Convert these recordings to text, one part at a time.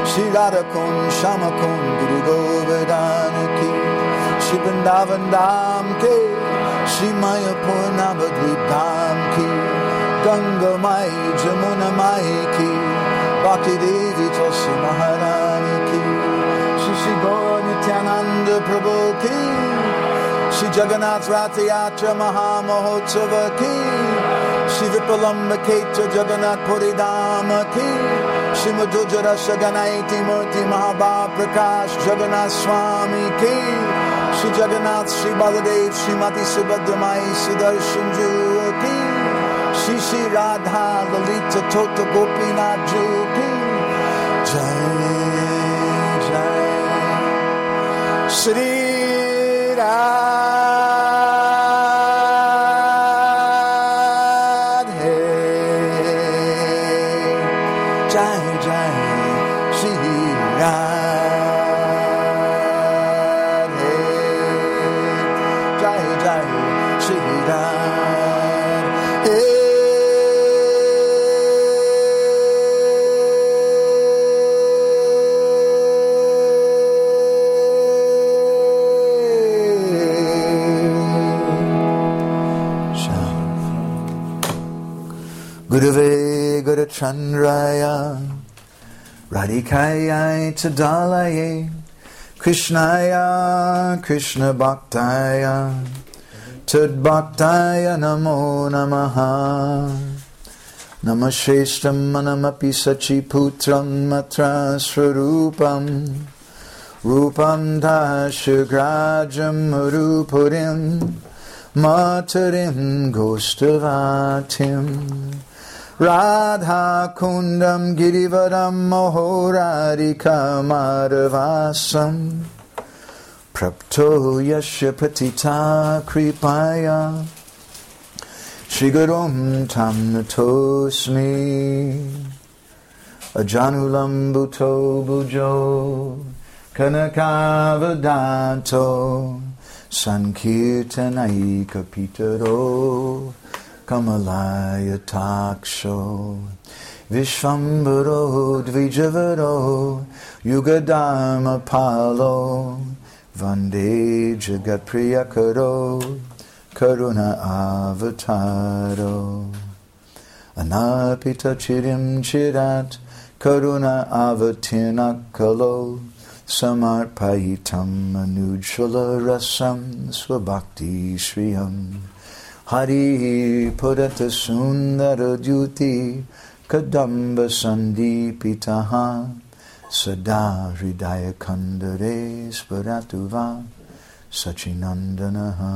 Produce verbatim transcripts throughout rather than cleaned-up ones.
Shri Radha Kund, Shama Kund, Guru Govardhan ki, Shri Vrindavan Dham ke, Shri Mayapur Navadvip Dham ki, Ganga Mai, Jamuna Mai ki, Bhakti Devi Tulsi Maharani ki, Shri Shri Gaur Nityananda Prabhu ki, Shri Jagannath Ratha Yatra Maha Mahotsava ki, Shri Vipalamba Ketra Jagannath Puri Dhama ki, Shri Madhujara Shaganaiti Murti Mahabhav Prakash Jagannath Swami ki, Shri Jagannath Shri Baladev Shri Mati Subhadra Mai Sudarshan Ju ki, Shri Shri Radha Lalita Tota Gopinath Ju ki, Jai Jai Shri Radha Gurave Gurachandraya Radhikaya Tadalaye Krishnaya Krishna Bhaktaya Tad Bhaktaya Namo Namaha Namashrestam Manamapi Sachi Putram Matra Swarupam Rupam Dashagrajam Rupurim Matarim Gostavatim Radha Kundam Girivadam Mohorarika Madhavasam Prapto Yasha Patita Kripaya Shigarum Tam Natosmi Ajanulam Bhuto Bhujo Kanakavadanto Sankirtanai Kapitaro Kamalaya Taksho Vishvambaro Dvijavaro Yugadharma Palo Vande Jagat Priyakaro Karuna Avataro Anapita Chirim Chirat Karuna Avatinakalo Samarpayitam Anujala Rasam Swabhakti Shriyam Hari Purata Sundara Jyoti Kadamba Sandipitaha Sada Hridaya Kandare Svaratuva Sachinandanaha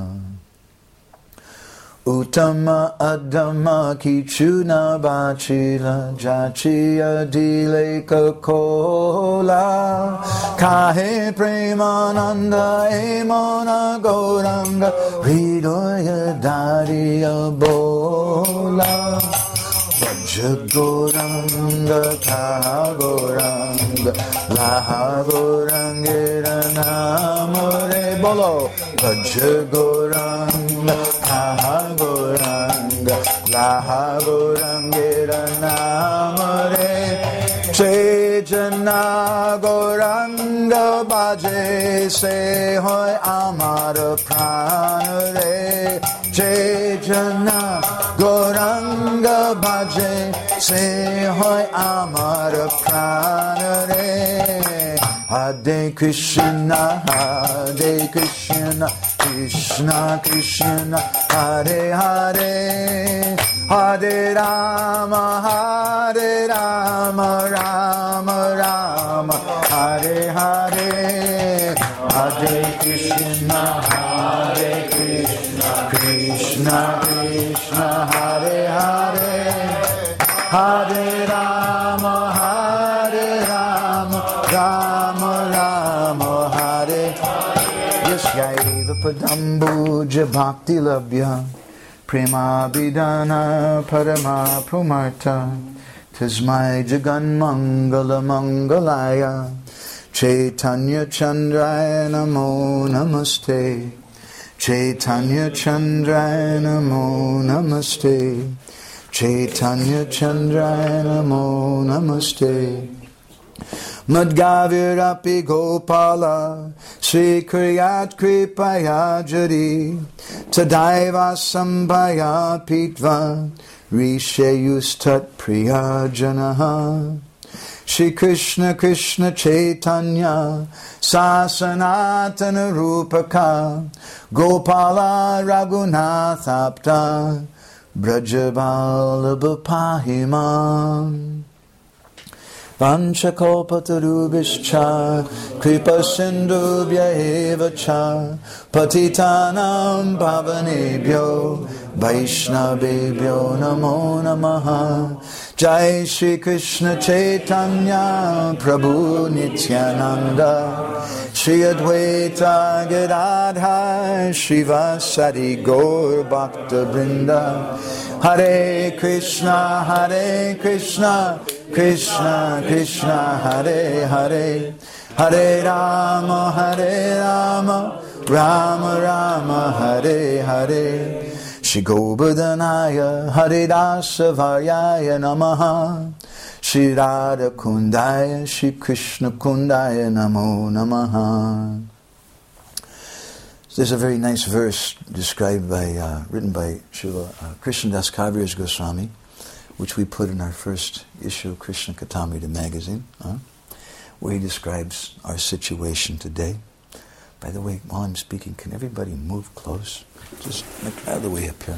Uttama Adama Kichuna Bachila Jachiya Dileka Kola Kahe Premananda Emona Gauranga Hridoya Dariya Bola Vajagoranga Kahagoranga Lahagorangera Namore Bolo Vajagoranga Kahagoranga Lahagorangera Namore Chejana Goranga Baje Se Hoy Amara Pranare Chejana Goranga Baje Se Hoy Amara Pranare Hare Krishna Hare Krishna Krishna Krishna Hare Hare Hare Rama Hare Rama Rama Rama Hare Hare Hare Krishna Hare Krishna Krishna Krishna Hare Hare Hare Rama Hare Rama Rama Rama Hare Yasyaiva Padambuja Bhakti Labhya Prema Bidana Parama Pumarta Tasmai Jagan Mangala Mangalaya Chaitanya Chandraya Namo Namaste Chaitanya Chandraya Namo Namaste Chaitanya Chandraya Namo Namaste Madgavirapi Gopala Sri Kriyat Kripaya Jari Tadaiva Sambhaya Pitva Rishayus Tat Priya Janaha Shri Krishna Krishna Chaitanya Sasanatana Rupaka Gopala Raghunath Apta Brajabala Pahimam Vanchakalpatarubhischa Kripa Sindhubhya eva cha Patitanam Pavanebhyo Vaishnavebhyo Namo Namaha Jai Shri Krishna Chaitanya Prabhu Nityananda Shri Advaita Gadadhar Srivasadi Gaur Bhakta Vrinda Hare Krishna Hare Krishna Krishna Krishna Hare Hare Hare Rama Hare Rama Rama Rama Hare Hare Shri Govardhanaya Haridasa Varyaya Namaha Shri Radha Kundaya Shri Krishna Kundaya Namo Namaha. There's a very nice verse described by, uh, written by Srila uh, Krishnadas Kaviraj Goswami, which we put in our first issue, Krishna Katamrita magazine, uh, where he describes our situation today. By the way, while I'm speaking, can everybody move close? Just like out of the way up here.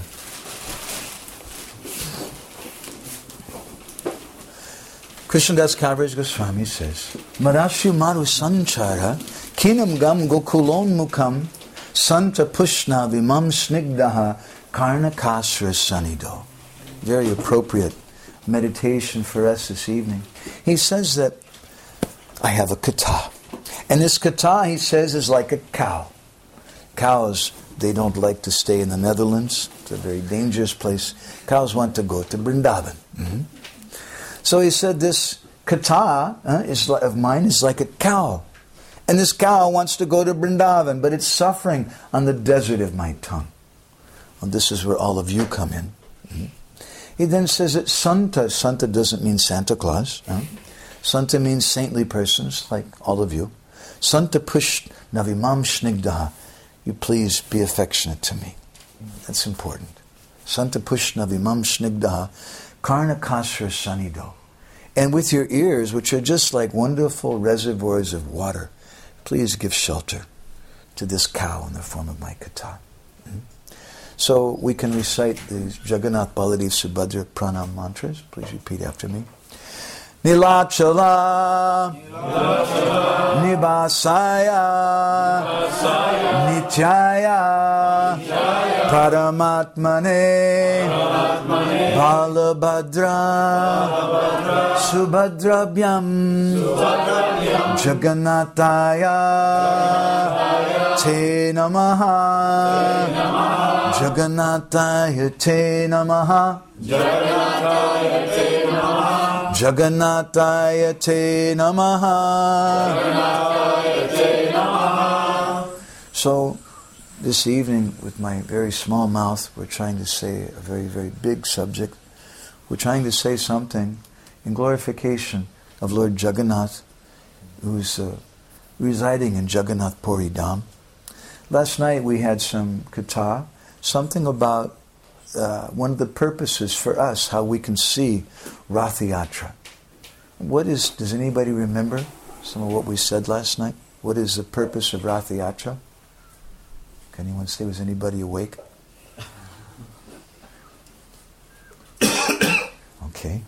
Krishnadas Kaviraj Goswami says, Marashu Maru Sanchara Kinam Gam Gokulon Mukam Santa Pushna Vimam Snigdaha Karna Kasra Sanido. Very appropriate meditation for us this evening. He says that I have a kata. And this kata, he says, is like a cow. Cows, they don't like to stay in the Netherlands. It's a very dangerous place. Cows want to go to Vrindavan. Mm-hmm. So he said this kata uh, is, of mine is like a cow. And this cow wants to go to Vrindavan, but it's suffering on the desert of my tongue. Well, this is where all of you come in. Mm-hmm. He then says that Santa, Santa doesn't mean Santa Claus. Huh? Santa means saintly persons, like all of you. Santa push navimam snigdaha. You please be affectionate to me. That's important. Santa push navimam snigdaha. Karna kasra sanido. And with your ears, which are just like wonderful reservoirs of water, please give shelter to this cow in the form of my kata. Mm-hmm. So we can recite these Jagannath Baladev Subhadra Pranam mantras. Please repeat after me. Nilachala, Nilachala Nibasaya, Nibasaya Nityaya, Nityaya Paramatmane, Paramatmane Balabhadra, Balabhadra Subhadrabhyam, Subhadrabhyam Jagannathaya, Te Namaha, Jagannathaya Te Namaha, Jagannathaya Te Namaha, Jagannathaya Te Namaha. Jagannathaya Te Namaha. So, this evening, with my very small mouth, we're trying to say a very, very big subject. We're trying to say something in glorification of Lord Jagannath, who's uh, residing in Jagannath Puri Dham. Last night we had some kata, something about Uh, one of the purposes for us, how we can see Rath Yatra. What is, does anybody remember some of what we said last night? What is the purpose of Rath Yatra? Can anyone say, was anybody awake? Okay.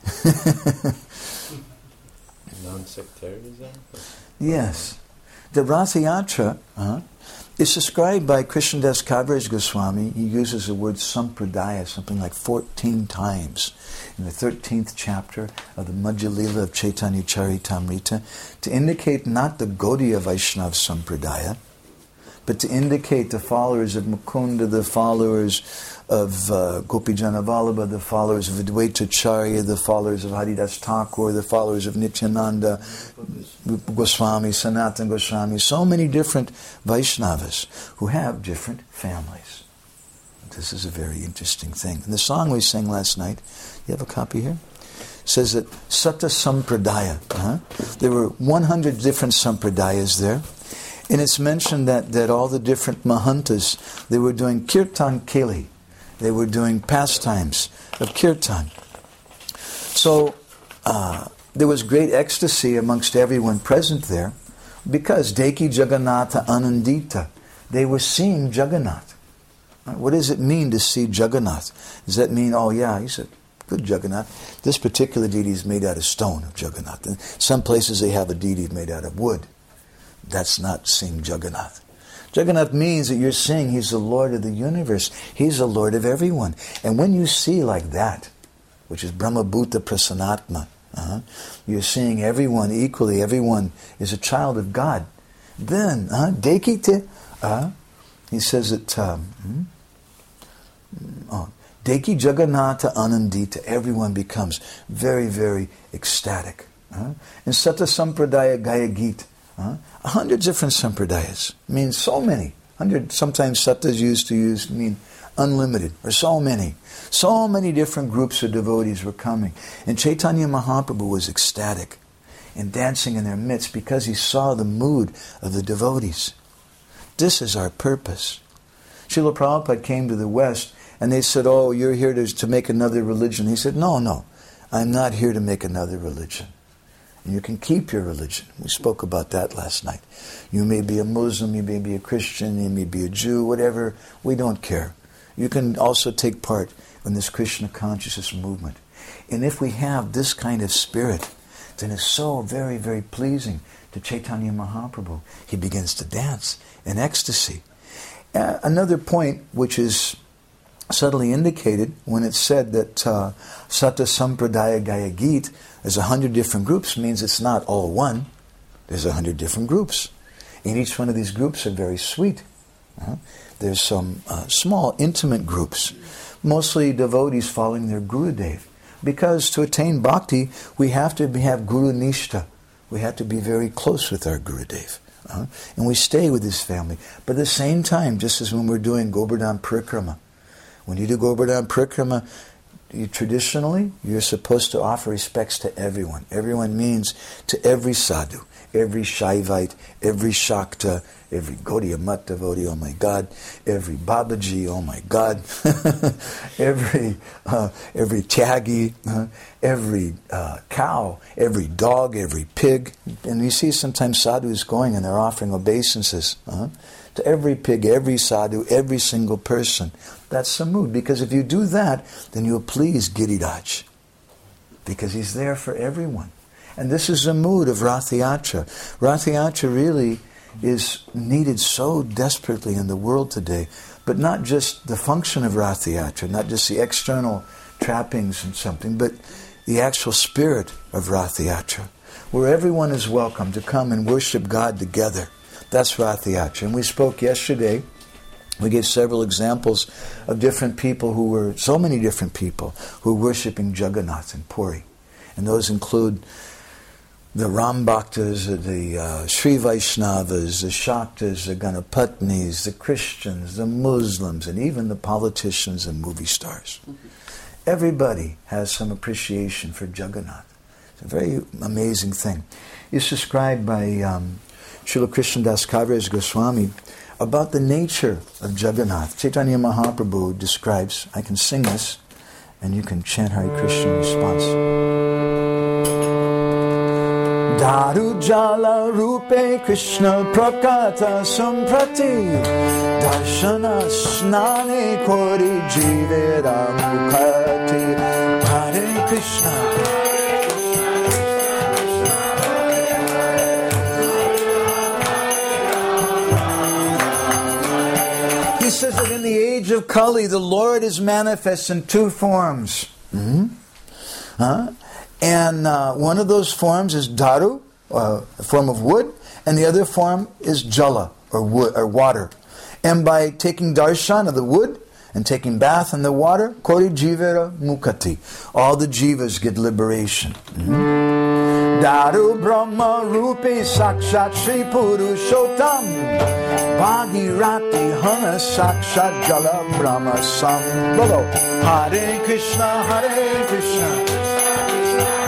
Non-sectarianism? Yes. The Rath Yatra, uh, it's described by Krishnadas Kaviraj Goswami. He uses the word sampradaya something like fourteen times in the thirteenth chapter of the Madhya Lila of Chaitanya Charitamrita to indicate not the Gaudiya Vaishnav Sampradaya, but to indicate the followers of Mukunda, the followers of uh, Gopijana Vallabha, the followers of Advaita Charya, the followers of Haridas Thakur, the followers of Nityananda Goswami, Sanatana Goswami, so many different Vaishnavas who have different families. This is a very interesting thing. And the song we sang last night, you have a copy here? says that Sata Sampradaya, uh, there were one hundred different Sampradayas there. And it's mentioned that, that all the different Mahantas, they were doing Kirtan Keli. They were doing pastimes of Kirtan. So uh, there was great ecstasy amongst everyone present there because Deki Jagannatha Anandita, they were seeing Jagannath. What does it mean to see Jagannath? Does that mean, oh yeah, he's a good Jagannath? This particular deity is made out of stone, of Jagannath. In some places they have a deity made out of wood. That's not seeing Jagannath. Jagannath means that you're seeing He's the Lord of the universe. He's the Lord of everyone. And when you see like that, which is Brahma Bhuta Prasanatma, uh-huh, you're seeing everyone equally, everyone is a child of God. Then, uh, Dekite, uh, he says that, um, hmm? oh, Deki Jagannatha Anandita, everyone becomes very, very ecstatic. Uh, and Sata Sampradaya Gaya Gita, Uh, a hundred different sampradayas. Means so many. Hundred. Sometimes satta is used to use mean unlimited, or so many. So many different groups of devotees were coming. And Chaitanya Mahaprabhu was ecstatic and dancing in their midst because he saw the mood of the devotees. This is our purpose. Srila Prabhupada came to the West and they said, oh, you're here to, to make another religion. He said, no, no, I'm not here to make another religion. And you can keep your religion. We spoke about that last night. You may be a Muslim, you may be a Christian, you may be a Jew, whatever. We don't care. You can also take part in this Krishna consciousness movement. And if we have this kind of spirit, then it's so very, very pleasing to Chaitanya Mahaprabhu. He begins to dance in ecstasy. Uh, another point which is subtly indicated when it's said that uh, Sata Sampradaya Gaya Gita, there's a hundred different groups, means it's not all one. There's a hundred different groups. And each one of these groups are very sweet. Uh, there's some uh, small, intimate groups, mostly devotees following their Gurudev. Because to attain bhakti, we have to be, have Guru Nishta. We have to be very close with our Gurudev. Uh, and we stay with his family. But at the same time, just as when we're doing Govardhan Parikrama, when you do Govardhan Parikrama, you, traditionally, you're supposed to offer respects to everyone. Everyone means to every sadhu, every Shaivite, every Shakta, every Gaudiya Mat devotee, oh my God, every Babaji, oh my God, every uh, every Tyagi, uh, every uh, cow, every dog, every pig. And you see sometimes sadhus going and they're offering obeisances uh, to every pig, every sadhu, every single person. That's the mood. Because if you do that, then you'll please Giriraj. Because he's there for everyone. And this is the mood of Rath Yatra. Rath Yatra really is needed so desperately in the world today. But not just the function of Rath Yatra, not just the external trappings and something, but the actual spirit of Rath Yatra, where everyone is welcome to come and worship God together. That's Rath Yatra. And we spoke yesterday, we gave several examples of different people who were, so many different people, who were worshipping Jagannath in Puri. And those include the Ram Bhaktas, the uh, Sri Vaishnavas, the Shaktas, the Ganapatnis, the Christians, the Muslims, and even the politicians and movie stars. Everybody has some appreciation for Jagannath. It's a very amazing thing. It's described by um, Srila Krishnadas Kaviraj Goswami about the nature of Jagannath. Chaitanya Mahaprabhu describes, I can sing this, and you can chant Hare Krishna in response. Daru jala rupe Krishna prakata samprati darshana snane kori jivera mukati Hare Krishna. He says that in the age of Kali, the Lord is manifest in two forms. Mm-hmm. Huh? And uh, one of those forms is daru, uh, a form of wood, and the other form is jala, or wood, or water. And by taking darshan of the wood and taking bath in the water, kori jivera mukati, all the jivas get liberation. Mm-hmm. Daru Brahma Rupi Sakshat Shri Purushotam Bhagirati Hana Sakshat Jala Brahma Sam. Bolo Hare Krishna, Hare Krishna.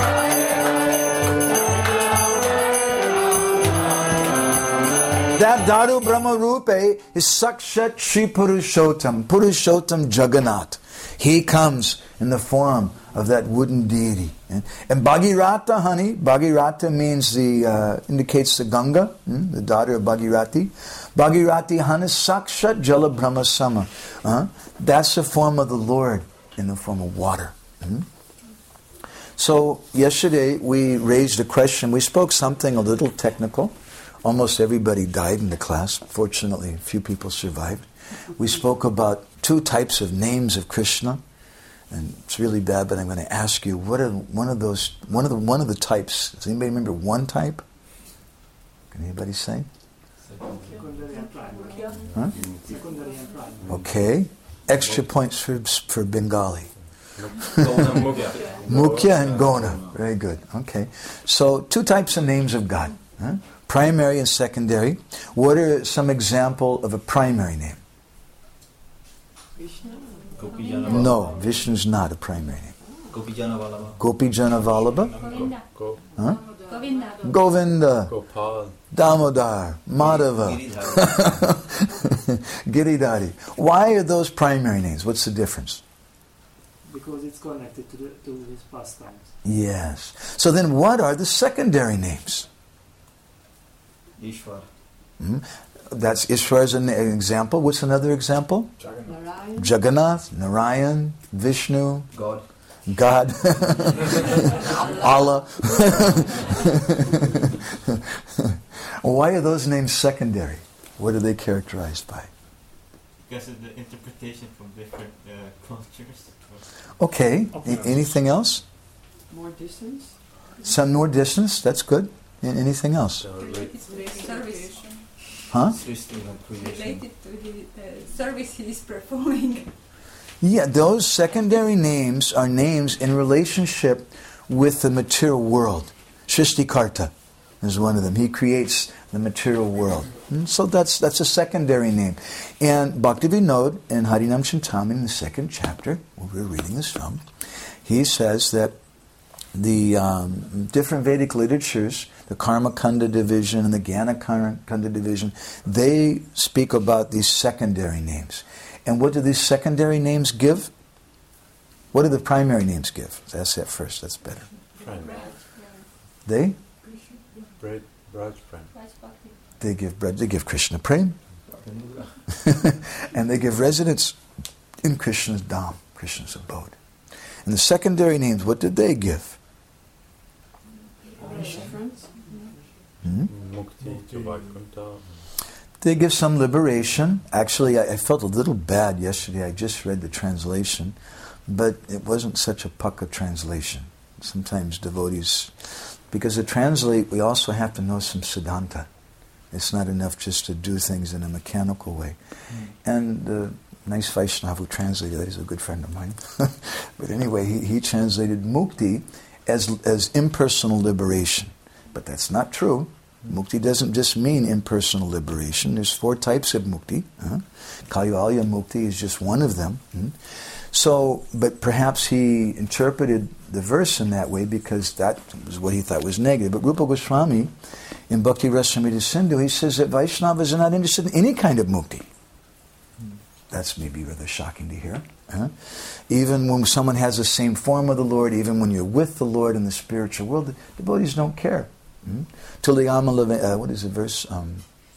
That Daru Brahma Rupe is Sakshat Shri Purushottam, Purushottam Jagannath. He comes in the form of that wooden deity. And, and Bhagirata, honey, Bhagirata means the, uh, indicates the Ganga, hmm, the daughter of Bhagirati. Bhagirati, honey, Sakshat Jala Brahma Sama. Uh, that's the form of the Lord in the form of water. Hmm? So, yesterday we raised a question. We spoke something a little technical. Almost everybody died in the class. Fortunately, a few people survived. We spoke about two types of names of Krishna. And it's really bad, but I'm going to ask you, what are one of those, one of the one of the types? Does anybody remember one type? Can anybody say? Huh? Okay. Extra points for for Bengali. Mukhya and Gona. Very good. Okay. So two types of names of God. Huh? Primary and secondary. What are some example of a primary name? No, Vishnu is not a primary name. Gopijana Vallabha. Gopijana Vallabha. Govinda. Go. Huh? Govinda. Govinda. Gopal. Damodar. Madhava. Giridhari. Why are those primary names? What's the difference? Because it's connected to, the, to his pastimes. Yes. So then what are the secondary names? Ishwar. Hmm? That's Ishwar as an example. What's another example? Jagannath. Jagannath, Narayan, Vishnu, God. God, Allah. Why are those names secondary? What are they characterized by? Because of the interpretation from different uh, cultures. Okay. A- anything else? More distance? Some more distance. That's good. A- anything else? It's service. Huh? Related to the uh, service he is performing. Yeah, those secondary names are names in relationship with the material world. Srishtikarta is one of them. He creates the material world. And so that's that's a secondary name. And Bhaktivinoda in Harinam Chintamani, in the second chapter, where we're reading this from, he says that the um, different Vedic literatures, the Karma Kanda division and the Jnana Kanda division, they speak about these secondary names. And what do these secondary names give? What do the primary names give? That's that first, that's better. Primary. They? Bread, Raj Prem. They give bread, they give Krishna Prem. And they give residence in Krishna's Dham, Krishna's abode. And the secondary names, what did they give? Hmm? Mukti to Vaikuntha. They give some liberation. Actually, I, I felt a little bad yesterday. I just read the translation, but it wasn't such a pucka translation. Sometimes devotees, because to translate, we also have to know some siddhanta. It's not enough just to do things in a mechanical way. Mm. And the nice Vaishnava who translated that, he's a good friend of mine. But anyway, he, he translated mukti as as impersonal liberation. But that's not true. Mukti doesn't just mean impersonal liberation. There's four types of mukti. Huh? Kaivalya mukti is just one of them. Hmm? So, but perhaps he interpreted the verse in that way because that was what he thought was negative. But Rupa Goswami, in Bhakti Rasamrita Sindhu, he says that Vaishnavas are not interested in any kind of mukti. That's maybe rather shocking to hear. Huh? Even when someone has the same form of the Lord, even when you're with the Lord in the spiritual world, the devotees don't care. Hmm? Tuliyama, uh, what is the verse? Um,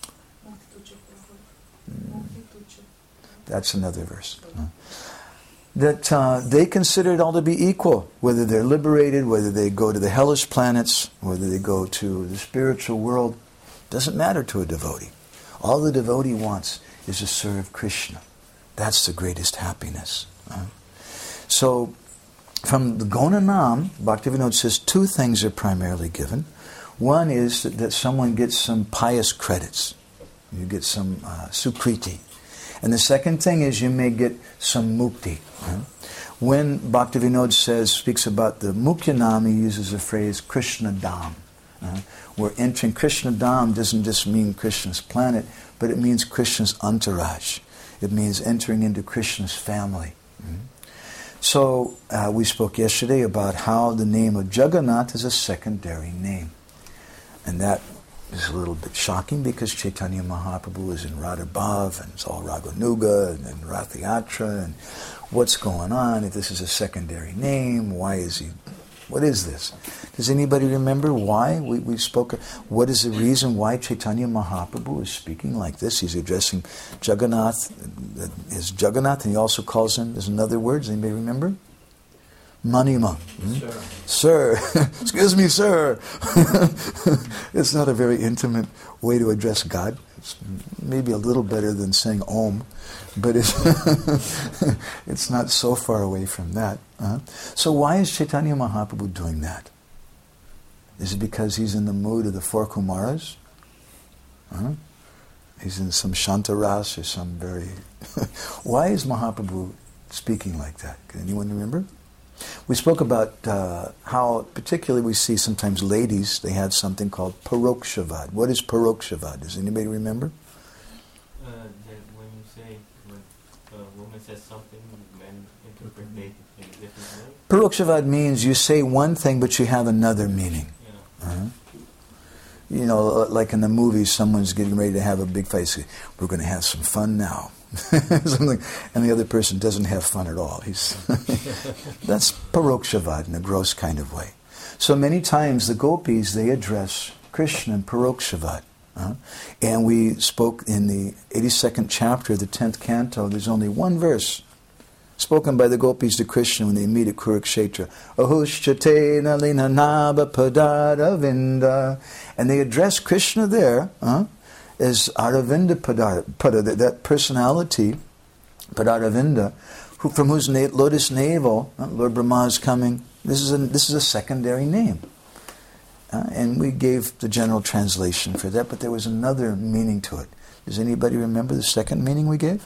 mm, that's another verse. Huh? That uh, they consider it all to be equal, whether they're liberated, whether they go to the hellish planets, whether they go to the spiritual world. Doesn't matter to a devotee. All the devotee wants is to serve Krishna. That's the greatest happiness. Huh? So, from the Gonanam, Bhaktivinoda says two things are primarily given. One is that, that someone gets some pious credits. You get some uh, sukriti. And the second thing is you may get some mukti. Right? When Bhaktivinoda says, speaks about the Mukyanam, he uses the phrase Krishna Dham. Uh, we're entering Krishna Dham doesn't just mean Krishna's planet, but it means Krishna's entourage. It means entering into Krishna's family. Mm-hmm. So uh, we spoke yesterday about how the name of Jagannath is a secondary name. And that is a little bit shocking because Chaitanya Mahaprabhu is in Radha Bhav and it's all Raganuga and, and Rathayatra and what's going on? If this is a secondary name, why is he, what is this? Does anybody remember why we, we spoke, what is the reason why Chaitanya Mahaprabhu is speaking like this? He's addressing Jagannath, is Jagannath, and he also calls him, there's another word, does anybody remember? Manima. Hmm? Sir. Sir. Excuse me, sir. It's not a very intimate way to address God. It's maybe a little better than saying Om, but it's, it's not so far away from that. Uh-huh. So why is Chaitanya Mahaprabhu doing that? Is it because he's in the mood of the four Kumaras? Uh-huh. He's in some Shantaras or some very... Why is Mahaprabhu speaking like that? Can anyone remember? We spoke about uh, how, particularly we see sometimes ladies, they have something called parokshavad. What is parokshavad? Does anybody remember? Uh, that when you say, when a woman says something, men interpret it in a different way. Parokshavad means you say one thing but you have another meaning. Yeah. Uh-huh. You know, like in the movies, someone's getting ready to have a big fight. Say, we're going to have some fun now. Something, and the other person doesn't have fun at all. He's that's parokshavad in a gross kind of way. So many times the gopis, they address Krishna in parokshavad. Uh, and we spoke in the eighty-second chapter of the tenth canto, there's only one verse spoken by the gopis to Krishna when they meet at Kurukshetra. Ahushchatena lina naba padaravinda. And they address Krishna there, uh, as Aravinda Pada, Pada, that personality, Padaravinda, who, from whose na- lotus navel uh, Lord Brahma is coming. This is a, this is a secondary name. Uh, and we gave the general translation for that, but there was another meaning to it. Does anybody remember the second meaning we gave?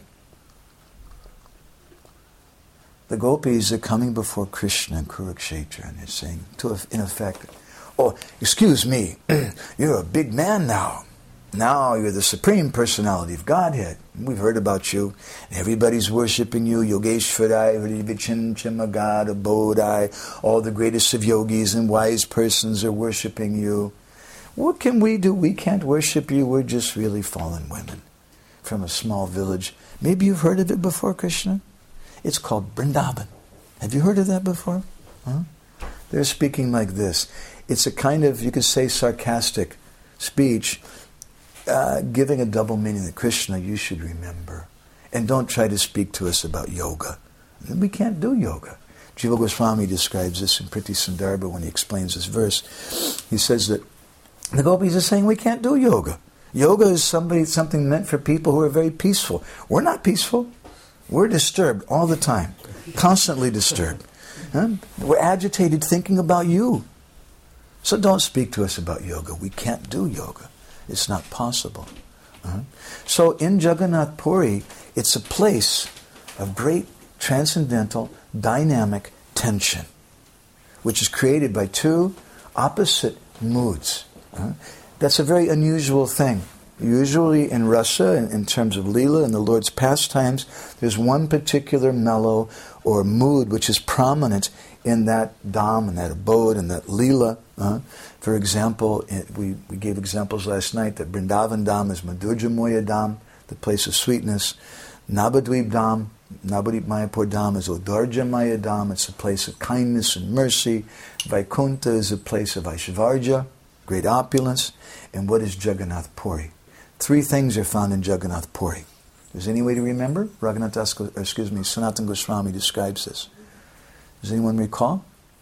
The gopis are coming before Krishna in Kurukshetra, and they're saying, to in effect, oh, excuse me, you're a big man now. Now you're the Supreme Personality of Godhead. We've heard about you. Everybody's worshipping you. Yogeshwarai, Vichinchimagada, Bodhi. All the greatest of yogis and wise persons are worshipping you. What can we do? We can't worship you. We're just really fallen women from a small village. Maybe you've heard of it before, Krishna? It's called Vrindavan. Have you heard of that before? Huh? They're speaking like this. It's a kind of, you could say, sarcastic speech, Uh, giving a double meaning that Krishna, you should remember. And don't try to speak to us about yoga. We can't do yoga. Jiva Goswami describes this in Priti Sandarbha when he explains this verse. He says that the gopis are saying we can't do yoga. Yoga is somebody, something meant for people who are very peaceful. We're not peaceful. We're disturbed all the time. Constantly disturbed. Huh? We're agitated thinking about you. So don't speak to us about yoga. We can't do yoga. It's not possible. Uh-huh. So in Jagannath Puri, it's a place of great transcendental, dynamic tension, which is created by two opposite moods. Uh-huh. That's a very unusual thing. Usually in rasa, in, in terms of Leela and the Lord's pastimes, there's one particular mellow or mood which is prominent in that dham, in that abode, in that Leela. Uh, for example, it, we, we gave examples last night that Vrindavan Dham is Madhurya Moya Dham, the place of sweetness. Nabadweep Dham, Nabadweep Mayapur Dham is Odarja Maya Dham, it's a place of kindness and mercy. Vaikuntha is a place of Aishvarja, great opulence. And what is Jagannath Puri? Three things are found in Jagannath Puri. Does any way to remember? Raghunath Das, or excuse me, Sanatana Goswami describes this. Does anyone recall?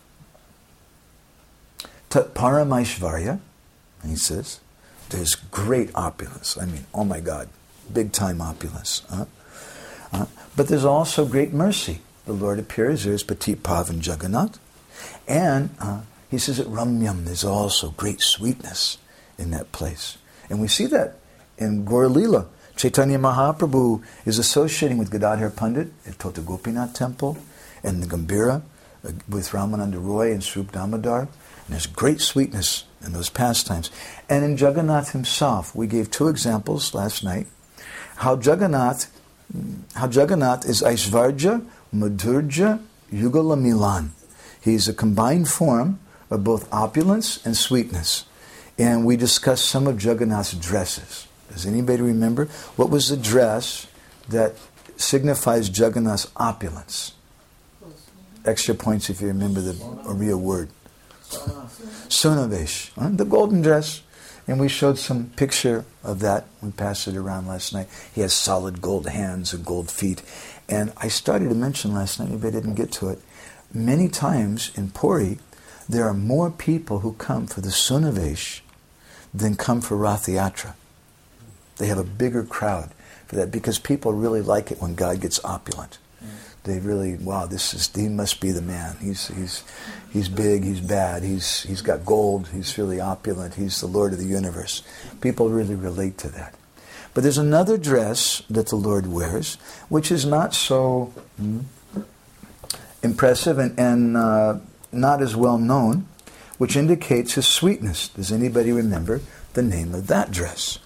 Tat Paramaishvarya, and he says, there's great opulence. I mean, oh my God, big time opulence. Uh, uh, but there's also great mercy. The Lord appears, there's Patit Pavan Jagannath. And uh, he says at Ramyam, there's also great sweetness in that place. And we see that in Gaur Leela. Chaitanya Mahaprabhu is associating with Gadadhar Pandit at Tota Gopinath Temple, and the Gambhira uh, with Ramananda Roy and Swarup Damodar. And there's great sweetness in those pastimes. And in Jagannath himself, we gave two examples last night. How Jagannath, how Jagannath is Aishvarja, Madhurja, Yugala Milan. He's a combined form of both opulence and sweetness. and we discussed some of Jagannath's dresses. Does anybody remember? What was the dress that signifies Jagannath's opulence? Extra points if you remember the real word. Sunavesh, huh? The golden dress. And we showed some picture of that. We passed it around last night. He has solid gold hands and gold feet. And I started to mention last night, maybe I didn't get to it, many times in Puri, there are more people who come for the Sunavesh than come for Rath Yatra. They have a bigger crowd for that because people really like it when God gets opulent. They really, wow, this is, he must be the man. He's he's he's big, he's bad, he's he's got gold, he's really opulent, he's the Lord of the universe. People really relate to that. But there's another dress that the Lord wears, which is not so hmm, impressive and, and uh, not as well known, which indicates his sweetness. Does anybody remember the name of that dress?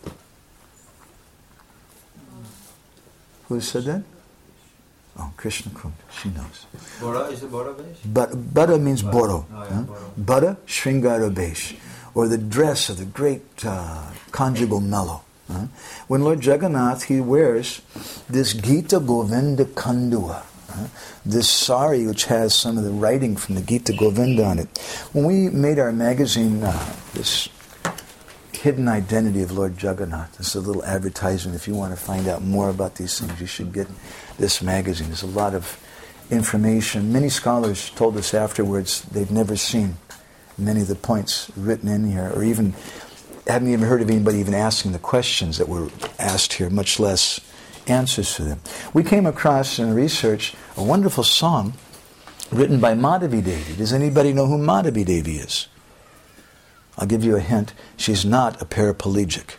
Who said that? Oh, Krishna Kunda, she knows. Bora, is it Bora Besh? But Bada means Boro. Oh, yeah, huh? Boro. Bada Shringara Besh, or the dress of the great uh, conjugal mellow. Huh? When Lord Jagannath, he wears this Gita Govinda Kandua, huh? This sari which has some of the writing from the Gita Govinda on it. When we made our magazine, uh, this Hidden Identity of Lord Jagannath, this is a little advertisement. If you want to find out more about these things, you should get this magazine. There's a lot of information. Many scholars told us afterwards they've never seen many of the points written in here, or even hadn't even heard of anybody even asking the questions that were asked here, much less answers to them. We came across in research a wonderful song written by Madhavi Devi. Does anybody know who Madhavi Devi is? I'll give you a hint. She's not a paraplegic.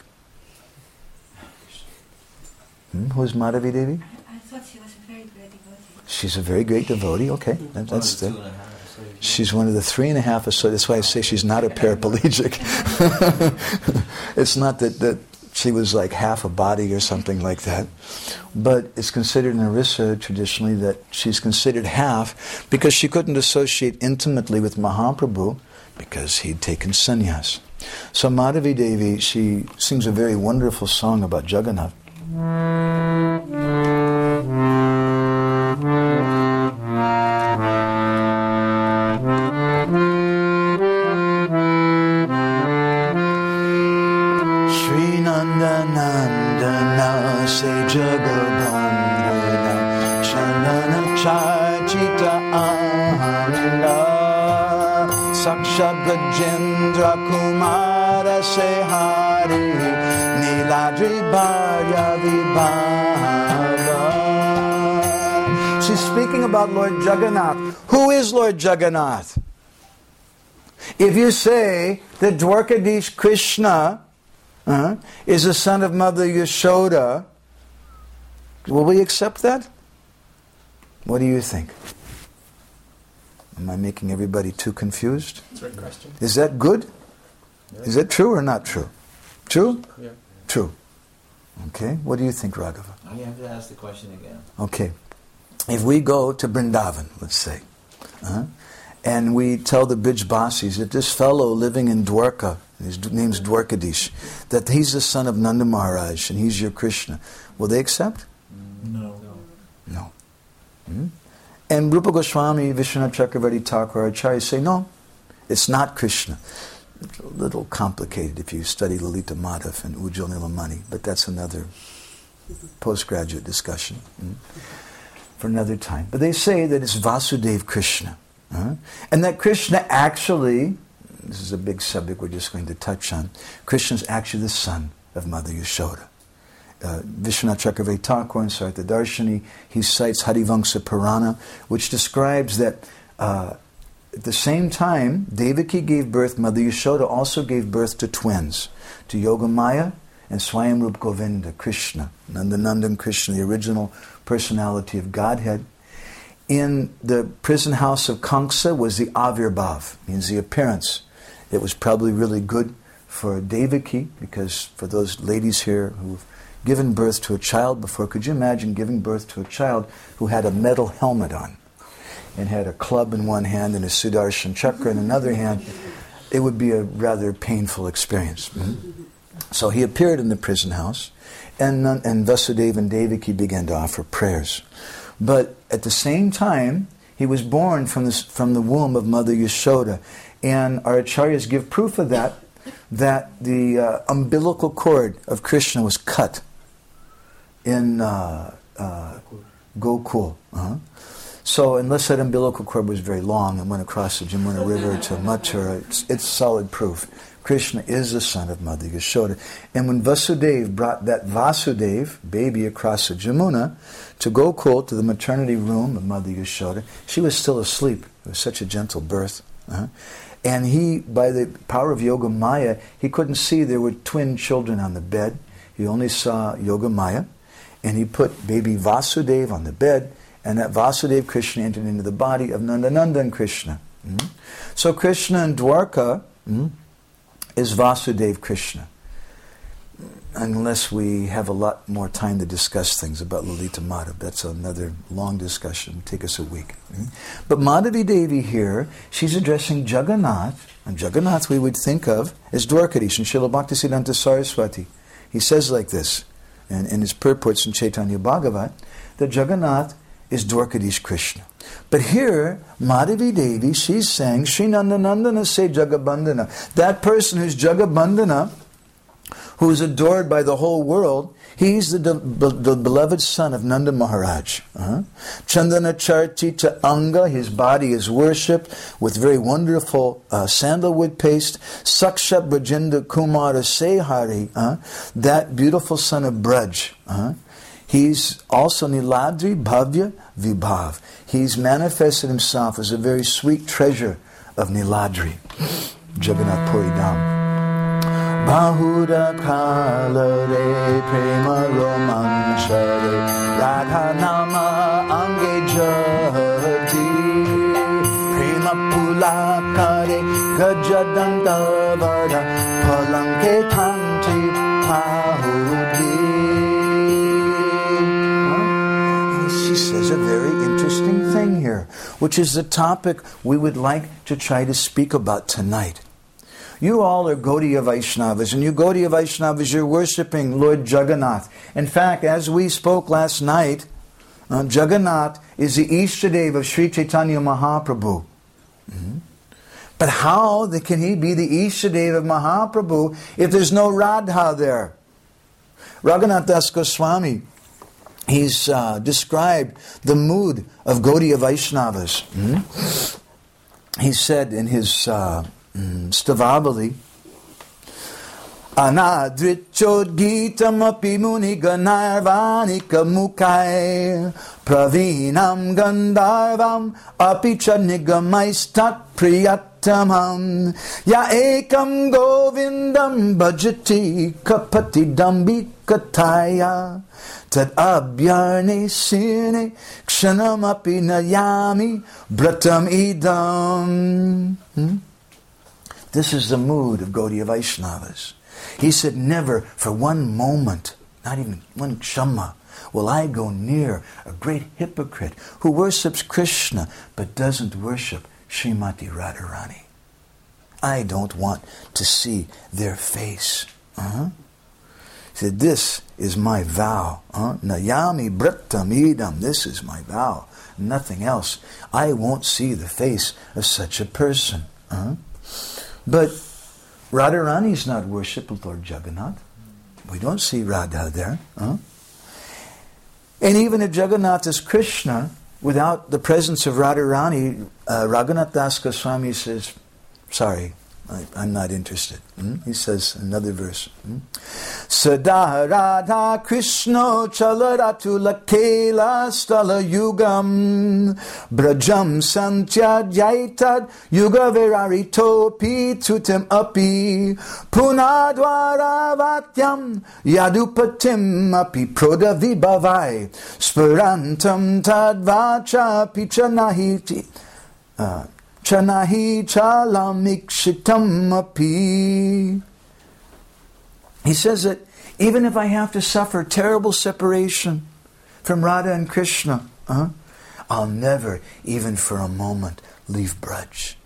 Hmm? Who is Madhavi Devi? I thought she was a very great devotee. She's a very great devotee. Okay, that, that's the. She's one of the three and a half. So that's why I say she's not a paraplegic. It's not that that she was like half a body or something like that, but it's considered in Orissa traditionally that she's considered half because she couldn't associate intimately with Mahaprabhu because he'd taken sannyas. So Madhavi Devi, she sings a very wonderful song about Jagannath. Shri Nanda Nandana Se Jagabandhana Chandana Chachita Ananda Saksha Gajendra Kumara Sehari Niladri Bharya Vibhava. She's speaking about Lord Jagannath. Who is Lord Jagannath? If you say that Dwarkadish Krishna uh, is the son of Mother Yashoda, will we accept that? What do you think? Am I making everybody too confused? That's a good question. Is that good? Yeah. Is that true or not true? True? Yeah. True. Okay. What do you think, Raghava? I have to ask the question again. Okay. If we go to Vrindavan, let's say, uh, and we tell the Bijbasis that this fellow living in Dwarka, his name's Dwarkadish, that he's the son of Nanda Maharaj and he's your Krishna, will they accept? No. No. Hmm? And Rupa Goswami, Vishwanath Chakravarti Thakur, Acharya say, no, it's not Krishna. It's a little complicated if you study Lalita Madhav and Ujjwal Nilamani, but that's another postgraduate discussion hmm, for another time. But they say that it's Vasudev Krishna. Huh? And that Krishna actually, this is a big subject we're just going to touch on, Krishna's actually the son of Mother Yashoda. Uh, Vishwanath Chakravarti Thakur in Sarita Darshini, he cites Harivamsa Purana, which describes that uh, at the same time, Devaki gave birth, Mother Yashoda also gave birth to twins, to Yogamaya and Swayamrup Govinda, Krishna, Nandanandan Krishna, the original personality of Godhead. In the prison house of Kamsa was the Avirbhav, means the appearance. It was probably really good for Devaki, because for those ladies here who've given birth to a child before, could you imagine giving birth to a child who had a metal helmet on and had a club in one hand and a Sudarshan Chakra in another hand? it would be a rather painful experience. Mm-hmm. So he appeared in the prison house, and, and Vasudeva and Devaki began to offer prayers. But at the same time, he was born from, this, from the womb of Mother Yashoda. And our acharyas give proof of that, that the uh, umbilical cord of Krishna was cut in uh, uh, Gokul. Uh-huh. So unless that umbilical cord was very long and went across the Jamuna River to Mathura, it's, it's solid proof. Krishna is the son of Mother Yashoda. And when Vasudeva brought that Vasudeva, baby, across the Jamuna to Gokul, to the maternity room of Mother Yashoda, she was still asleep. It was such a gentle birth. Uh-huh. And he, by the power of Yoga Maya, he couldn't see there were twin children on the bed. He only saw Yoga Maya. And he put baby Vasudeva on the bed, and that Vasudeva Krishna entered into the body of Nandanandan Krishna. Mm-hmm. So Krishna in Dwarka mm, is Vasudeva Krishna. Unless we have a lot more time to discuss things about Lalita Madhav. That's another long discussion. It'll take us a week. Mm-hmm. But Madhavi Devi here, she's addressing Jagannath. And Jagannath we would think of as Dwarkadish and Srila Bhaktisiddhanta Saraswati. He says like this, and in his purports in Chaitanya Bhagavat, that Jagannath is Dwarkadish Krishna. But here, Madhavi Devi, she's saying, Sri Nandanandana say Jagabandhana. That person who's Jagabandhana, who is adored by the whole world, he's the, the, the beloved son of Nanda Maharaj. Uh-huh. Chandana Chartita Anga, his body is worshipped with very wonderful uh, sandalwood paste. Saksha Brajendra Kumara Sehari, uh, that beautiful son of Braj. Uh-huh. He's also Niladri Bhavya Vibhav. He's manifested himself as a very sweet treasure of Niladri. Jagannath Puri Dham. Bahura kala re prema romanchare Radha nama ange jati Prema pulakare gajadanta vada Palanke tanti pahudi. She says a very interesting thing here, which is the topic we would like to try to speak about tonight. You all are Gaudiya Vaishnavas, and you Gaudiya Vaishnavas, you're worshipping Lord Jagannath. In fact, as we spoke last night, uh, Jagannath is the Ishtadeva of Sri Chaitanya Mahaprabhu. Mm-hmm. But how can he be the Ishtadeva of Mahaprabhu if there's no Radha there? Raghunath Das Goswami, he's uh, described the mood of Gaudiya Vaishnavas. Mm-hmm. He said in his Uh, Stavabali, Anadrichod Gitam api muni ganarvanika mukai Pravinam gandharvam api cha nigamaistat priyatamam Ya ekam govindam bhajati kapati dambi kataya Tad abhyarne sine kshanam api nayami bratam idam. Hmm? This is the mood of Gaudiya Vaishnavas. He said, never for one moment, not even one kshama, will I go near a great hypocrite who worships Krishna but doesn't worship Srimati Radharani. I don't want to see their face. Uh-huh. He said, this is my vow. Uh-huh. Nayami bratam idam. This is my vow. Nothing else. I won't see the face of such a person. Uh-huh. But Radharani is not worshipped with Lord Jagannath. We don't see Radha there. Huh? And even if Jagannath is Krishna, without the presence of Radharani, uh, Raghunath Das Goswami says, sorry, I, I'm not interested. Hmm? He says another verse. Hmm? Sada Radha Krishna Chalaratu Lakela Stala Yugam Brajam Santya Jaitad Yuga Virari Topi Tutim Api Punadwara Vatyam Yadupatim Api Proda Vibhavai Sparantam Tadvacha Pichanahiti uh, Chanahi chalamikshitam api. He says that even if I have to suffer terrible separation from Radha and Krishna, uh, I'll never, even for a moment, leave Braj.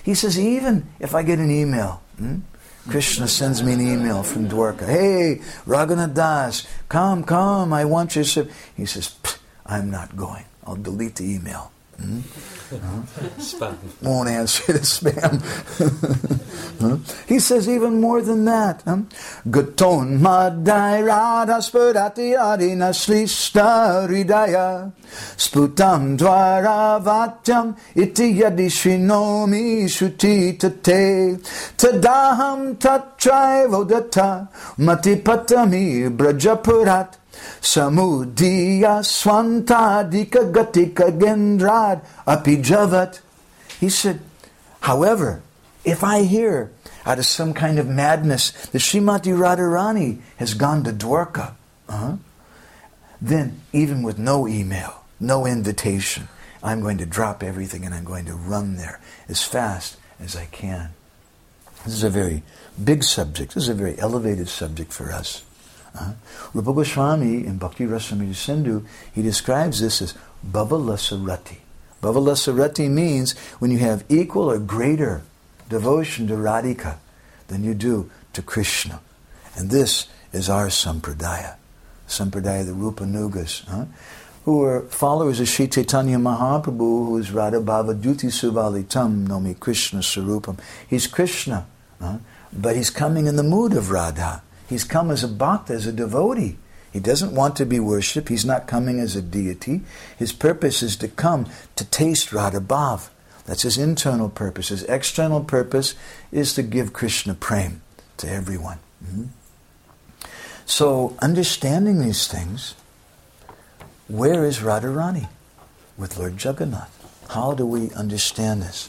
He says, even if I get an email, hmm? Krishna sends me an email from Dwarka. Hey, Raghunath Das, come, come, I want your service. He says, I'm not going. I'll delete the email. Hmm? Uh-huh. Spam. Won't answer the spam. Huh? He says even more than that. Huh? Gaton madai radhaspurati adina slishta ridaya sputam dvaravatyam iti yadi shinomi shuti tate tadaham tatraivodata matipatami brajapurat Samudiya swantadika gatika gendrad apijavat. He said, however, if I hear out of some kind of madness that Srimati Radharani has gone to Dwarka, uh-huh, then even with no email, no invitation, I'm going to drop everything and I'm going to run there as fast as I can. This is a very big subject. This is a very elevated subject for us. Uh, Rupa Goswami in Bhakti Rasamrita Sindhu, he describes this as Bhavalasarati. Bhavalasarati means when you have equal or greater devotion to Radhika than you do to Krishna. And this is our Sampradaya. Sampradaya of the Rupa Nugas, huh? who are followers of Sri Chaitanya Mahaprabhu, who is Radha Bhava Duti Suvalitam Nomi Krishna Sarupam. He's Krishna, huh? but he's coming in the mood of Radha. He's come as a bhakta, as a devotee. He doesn't want to be worshipped. He's not coming as a deity. His purpose is to come to taste Radha Bhav. That's his internal purpose. His external purpose is to give Krishna prem to everyone. Mm-hmm. So, understanding these things, where is Radharani with Lord Jagannath? How do we understand this?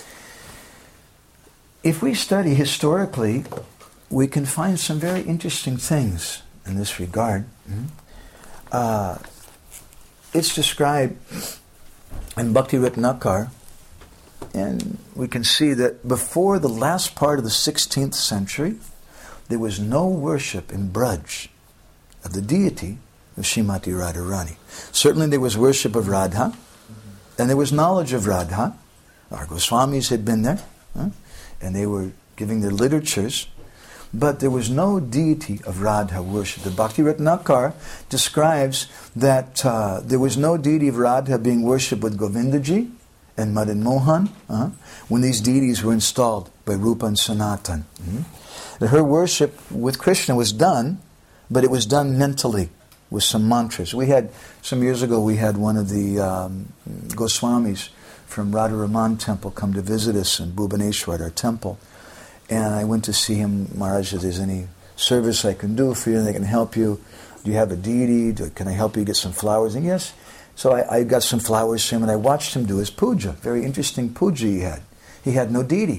If we study historically, we can find some very interesting things in this regard. Mm-hmm. Uh, it's described in Bhakti Ratnakar, and we can see that before the last part of the sixteenth century, there was no worship in Braj of the deity of Srimati Radharani. Certainly there was worship of Radha, and there was knowledge of Radha. Our Goswamis had been there, huh? and they were giving their literatures, but there was no deity of Radha worship. The Bhakti Ratnakar describes that uh, there was no deity of Radha being worshipped with Govindaji and Madan Mohan uh, when these deities were installed by Rupa and Sanatan. Mm-hmm. That her worship with Krishna was done, but it was done mentally with some mantras. We had, some years ago, we had one of the um, Goswamis from Radharaman temple come to visit us in Bhubaneswar, our temple. And I went to see him. Maharaj, if there's any service I can do for you, and they can help you. Do you have a deity? Do, can I help you get some flowers? And yes. So I, I got some flowers for him, and I watched him do his puja. Very interesting puja he had. He had no deity.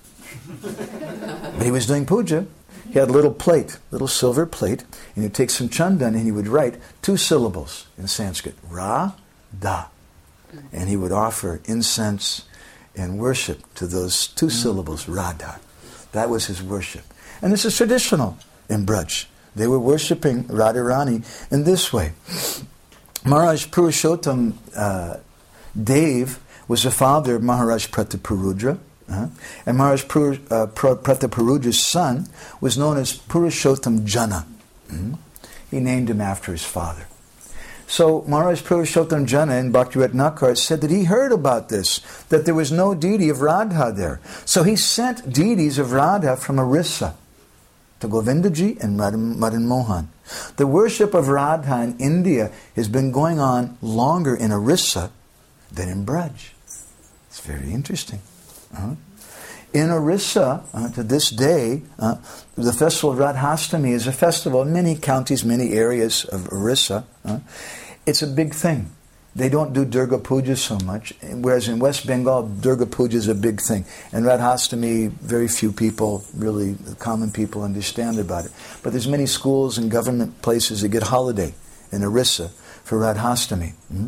But he was doing puja. He had a little plate, little silver plate, and he'd take some chandan and he would write two syllables in Sanskrit, Ra, Da. And he would offer incense and worship to those two syllables, Radha. That was his worship. And this is traditional in Braj. They were worshipping Radharani in this way. Maharaj Purushottam uh, Dev was the father of Maharaj Prataparudra. Uh-huh. And Maharaj Pur, uh, Prataparudra's son was known as Purushottam Jana. Mm-hmm. He named him after his father. So Maharaj Purushottam Jana in Bhakti Ratnakar said that he heard about this, that there was no deity of Radha there. So he sent deities of Radha from Orissa to Govindaji and Madan Mohan. The worship of Radha in India has been going on longer in Orissa than in Braj. It's very interesting. Uh-huh. In Orissa, uh, to this day, uh, the festival of Radhastami is a festival in many counties, many areas of Orissa. Uh, it's a big thing. They don't do Durga Puja so much, whereas in West Bengal, Durga Puja is a big thing. And Radhastami, very few people, really, common people understand about it. But there's many schools and government places that get holiday in Orissa for Radhastami. Mm-hmm.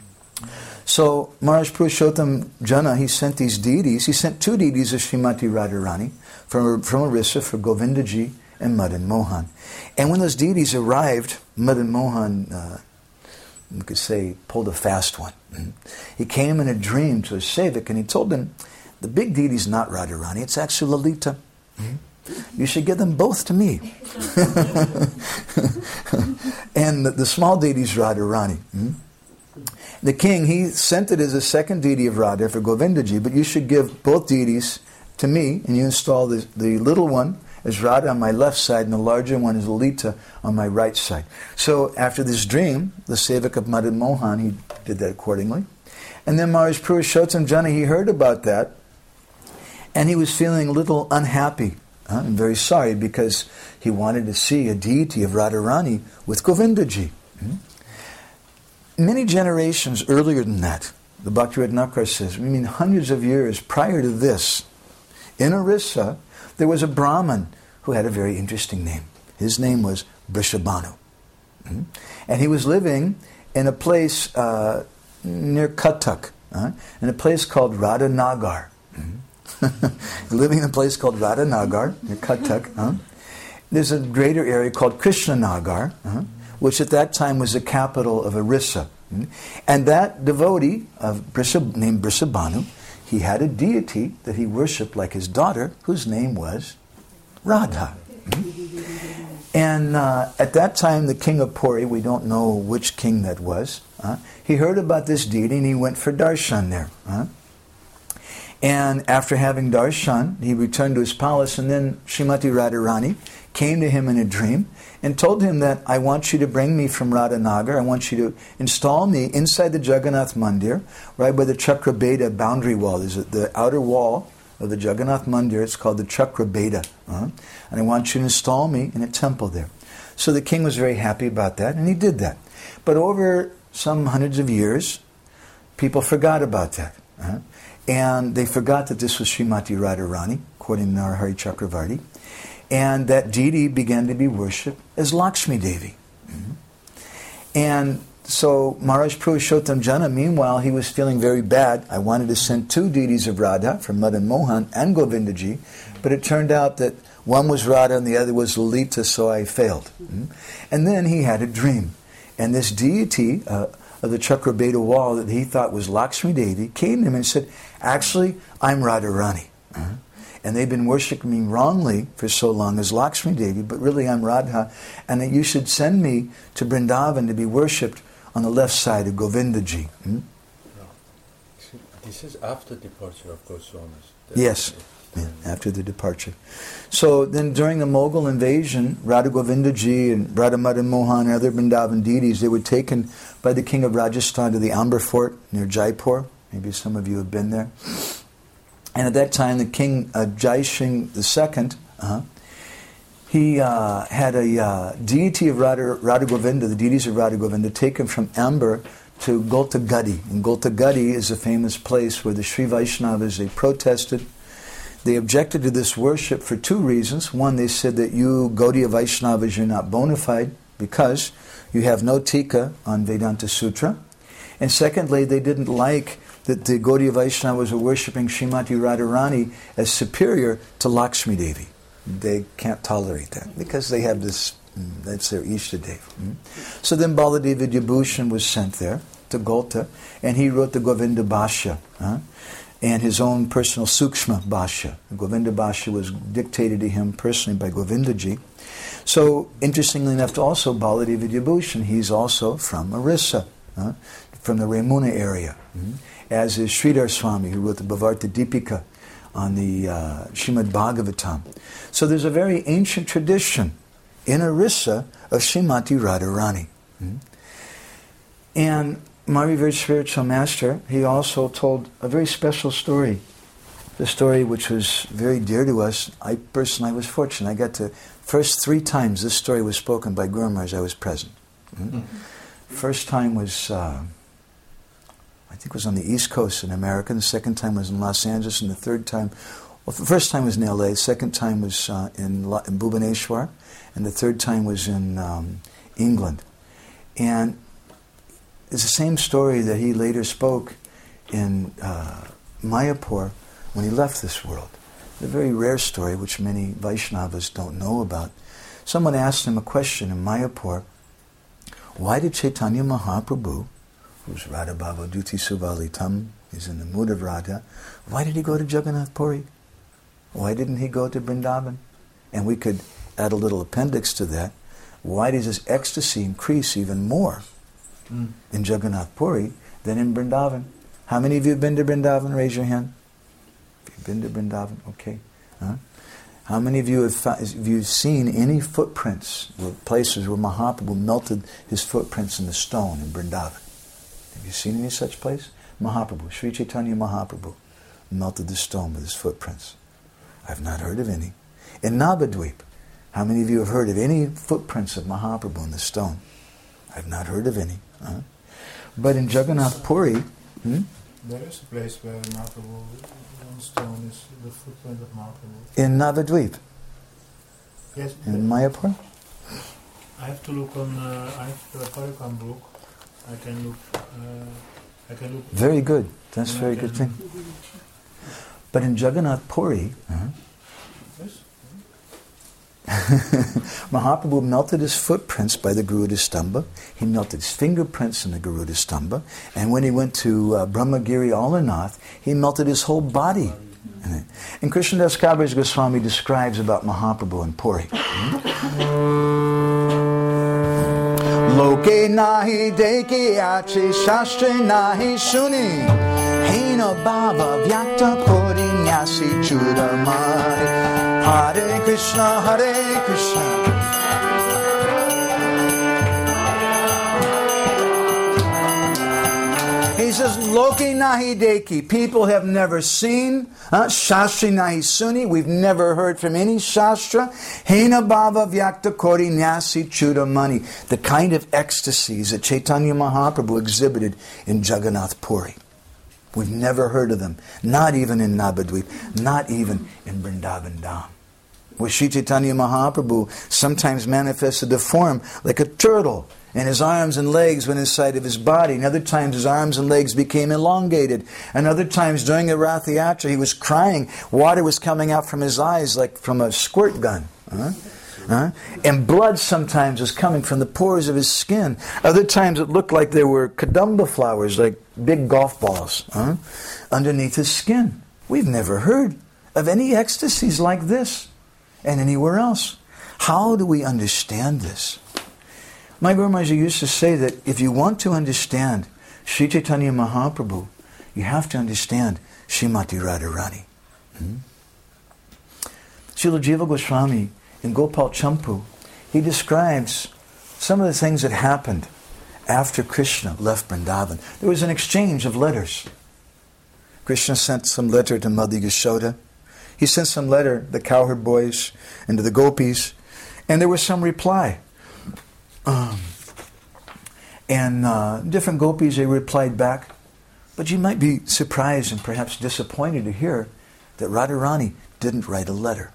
So Maharaj Purushottam Jana, he sent these deities. He sent two deities of Srimati Radharani from, from Orissa for Govindaji and Madan Mohan. And when those deities arrived, Madan Mohan, uh, you could say, pulled a fast one. Mm-hmm. He came in a dream to a sevak and he told him, the big deity is not Radharani, it's actually Lalita. Mm-hmm. You should give them both to me. And the, the small deity is Radharani. Mm-hmm. The king, he sent it as a second deity of Radha for Govindaji, but you should give both deities to me, and you install the, the little one as Radha on my left side, and the larger one is Lalita on my right side. So after this dream, the Sevak of Madan Mohan, he did that accordingly. And then Maharaj Purushottam Jana, he heard about that, and he was feeling a little unhappy uh, and very sorry, because he wanted to see a deity of Radharani with Govindaji. Hmm? Many generations earlier than that, the Bhakti Ratnakar says, I mean hundreds of years prior to this, in Orissa, there was a Brahmin who had a very interesting name. His name was Brishabhanu. Mm-hmm. And he was living in a place uh, near Cuttack, uh, in a place called Radhanagar. Mm-hmm. Living in a place called Radhanagar, near Cuttack. Uh. There's a greater area called Krishnanagar, uh, which at that time was the capital of Orissa. Mm-hmm. And that devotee of Brishab, named Brishabhanu, he had a deity that he worshipped like his daughter, whose name was Radha. Mm-hmm. And uh, at that time, the king of Puri, we don't know which king that was, uh, he heard about this deity and he went for darshan there. Uh. And after having darshan, he returned to his palace, and then Srimati Radharani came to him in a dream and told him that, I want you to bring me from Radhanagar, I want you to install me inside the Jagannath Mandir, right by the Chakrabeda boundary wall. There's a, the outer wall of the Jagannath Mandir, it's called the Chakrabeda. Uh-huh. And I want you to install me in a temple there. So the king was very happy about that, and he did that. But over some hundreds of years, people forgot about that. Uh-huh. And they forgot that this was Srimati Radharani, according to Narahari Chakravarti. And that deity began to be worshipped as Lakshmi Devi. Mm-hmm. And so Maharaj Purushottam Jana, meanwhile, he was feeling very bad. I wanted to send two deities of Radha, from Madan Mohan and Govindaji, but it turned out that one was Radha and the other was Lalita, so I failed. Mm-hmm. And then he had a dream. And this deity uh, of the Chakrabeda wall that he thought was Lakshmi Devi came to him and said, actually, I'm Radharani. Uh-huh. And they've been worshipping me wrongly for so long as Lakshmi Devi, but really I'm Radha, and that you should send me to Vrindavan to be worshipped on the left side of Govindaji. Hmm? This is after departure of Goswamis. Yes, yeah, after the departure. So then during the Mughal invasion, Radha Govindaji and Radha Madan Mohan and other Vrindavan deities, they were taken by the king of Rajasthan to the Amber Fort near Jaipur. Maybe some of you have been there. And at that time, the king, uh, Jai Singh the Second, uh, he uh, had a uh, deity of Radha, Radha Govinda, the deities of Radha Govinda, taken from Amber to Goltagadi. And Goltagadi is a famous place where the Sri Vaishnavas, they protested. They objected to this worship for two reasons. One, they said that you, Gaudiya Vaishnavas, you're not bona fide because you have no tika on Vedanta Sutra. And secondly, they didn't like that the Gaudiya Vaishnavas were worshipping Srimati Radharani as superior to Lakshmi Devi. They can't tolerate that because they have this, that's their Ishtadev. So then Baladev Vidyabhushan was sent there to Golta, and he wrote the Govinda Bhashya, huh? and his own personal Sukshma Bhashya. The Govinda Bhashya was dictated to him personally by Govindaji. So, interestingly enough, also Baladev Vidyabhushan, he's also from Orissa, huh? from the Ramuna area. Mm-hmm. As is Sridhar Swami, who wrote the Bhavarta Deepika on the uh, Srimad Bhagavatam. So there's a very ancient tradition in Orissa of Srimati Radharani. Mm-hmm. And my revered spiritual master, he also told a very special story. The story which was very dear to us. I personally was fortunate. I got to, first three times this story was spoken by Guru Maharaj, I was present. Mm-hmm. Mm-hmm. First time was... Uh, I think it was on the East Coast in America. The second time was in Los Angeles, and the third time, well, the first time was in L A. The second time was uh, in, La, in Bhubaneswar, and the third time was in um, England. And it's the same story that he later spoke in uh, Mayapur when he left this world. It's a very rare story which many Vaishnavas don't know about. Someone asked him a question in Mayapur, why did Chaitanya Mahaprabhu, who's Radha Bhava Duti Suvalitam, He's in the mood of Radha. Why did he go to Jagannath Puri? Why didn't he go to Vrindavan? And we could add a little appendix to that. Why does his ecstasy increase even more mm. in Jagannath Puri than in Vrindavan? How many of you have been to Vrindavan? Raise your hand. If you've been to Vrindavan, okay. Huh? How many of you have, have you seen any footprints, where places where Mahaprabhu melted his footprints in the stone in Vrindavan? Have you seen any such place? Mahaprabhu, Sri Chaitanya Mahaprabhu, melted the stone with his footprints. I've not heard of any. In Navadvip, how many of you have heard of any footprints of Mahaprabhu in the stone? I've not heard of any. Huh? But in Jagannath Puri, hmm? there is a place where Mahaprabhu on stone is the footprint of Mahaprabhu. In Navadvip? Yes. In Mayapur? I have to look on. Uh, I have the Parikam book. I can look. Uh, I can look. Very good. That's a very good thing. But in Jagannath Puri, uh-huh, yes. Mahaprabhu melted his footprints by the Garuda Stamba. He melted his fingerprints in the Garuda Stamba. And when he went to uh, Brahmagiri Alanath, he melted his whole body in it. And Krishnadas Kaviraj Goswami describes about Mahaprabhu in Puri. Loke nahi deke ache shastre nahi suni hena bhava vyakta puri nyasi chudamari. Hare Krishna, Hare Krishna. He says, Loki nahi deki. People have never seen. Uh, Shastri nahi suni. We've never heard from any Shastra. Hena bhava vyakta kori nyasi chudamani. The kind of ecstasies that Chaitanya Mahaprabhu exhibited in Jagannath Puri. We've never heard of them. Not even in Navadvip. Not even in Vrindavan Dham. Where Sri Chaitanya Mahaprabhu sometimes manifested a form like a turtle, and his arms and legs went inside of his body, and other times his arms and legs became elongated, and other times during the Rath Yatra he was crying, water was coming out from his eyes like from a squirt gun. Huh? Huh? And blood sometimes was coming from the pores of his skin. Other times it looked like there were kadamba flowers, like big golf balls, huh? underneath his skin. We've never heard of any ecstasies like this and anywhere else. How do we understand this? My Guru Maharaj used to say that if you want to understand Sri Chaitanya Mahaprabhu, you have to understand Srimati Radharani. Hmm? Srila Jiva Goswami in Gopal Champu, he describes some of the things that happened after Krishna left Vrindavan. There was an exchange of letters. Krishna sent some letter to Madhya Yashoda. He sent some letter to the cowherd boys and to the gopis, and there was some reply. Um, and uh, different gopis, they replied back. But you might be surprised and perhaps disappointed to hear that Radharani didn't write a letter.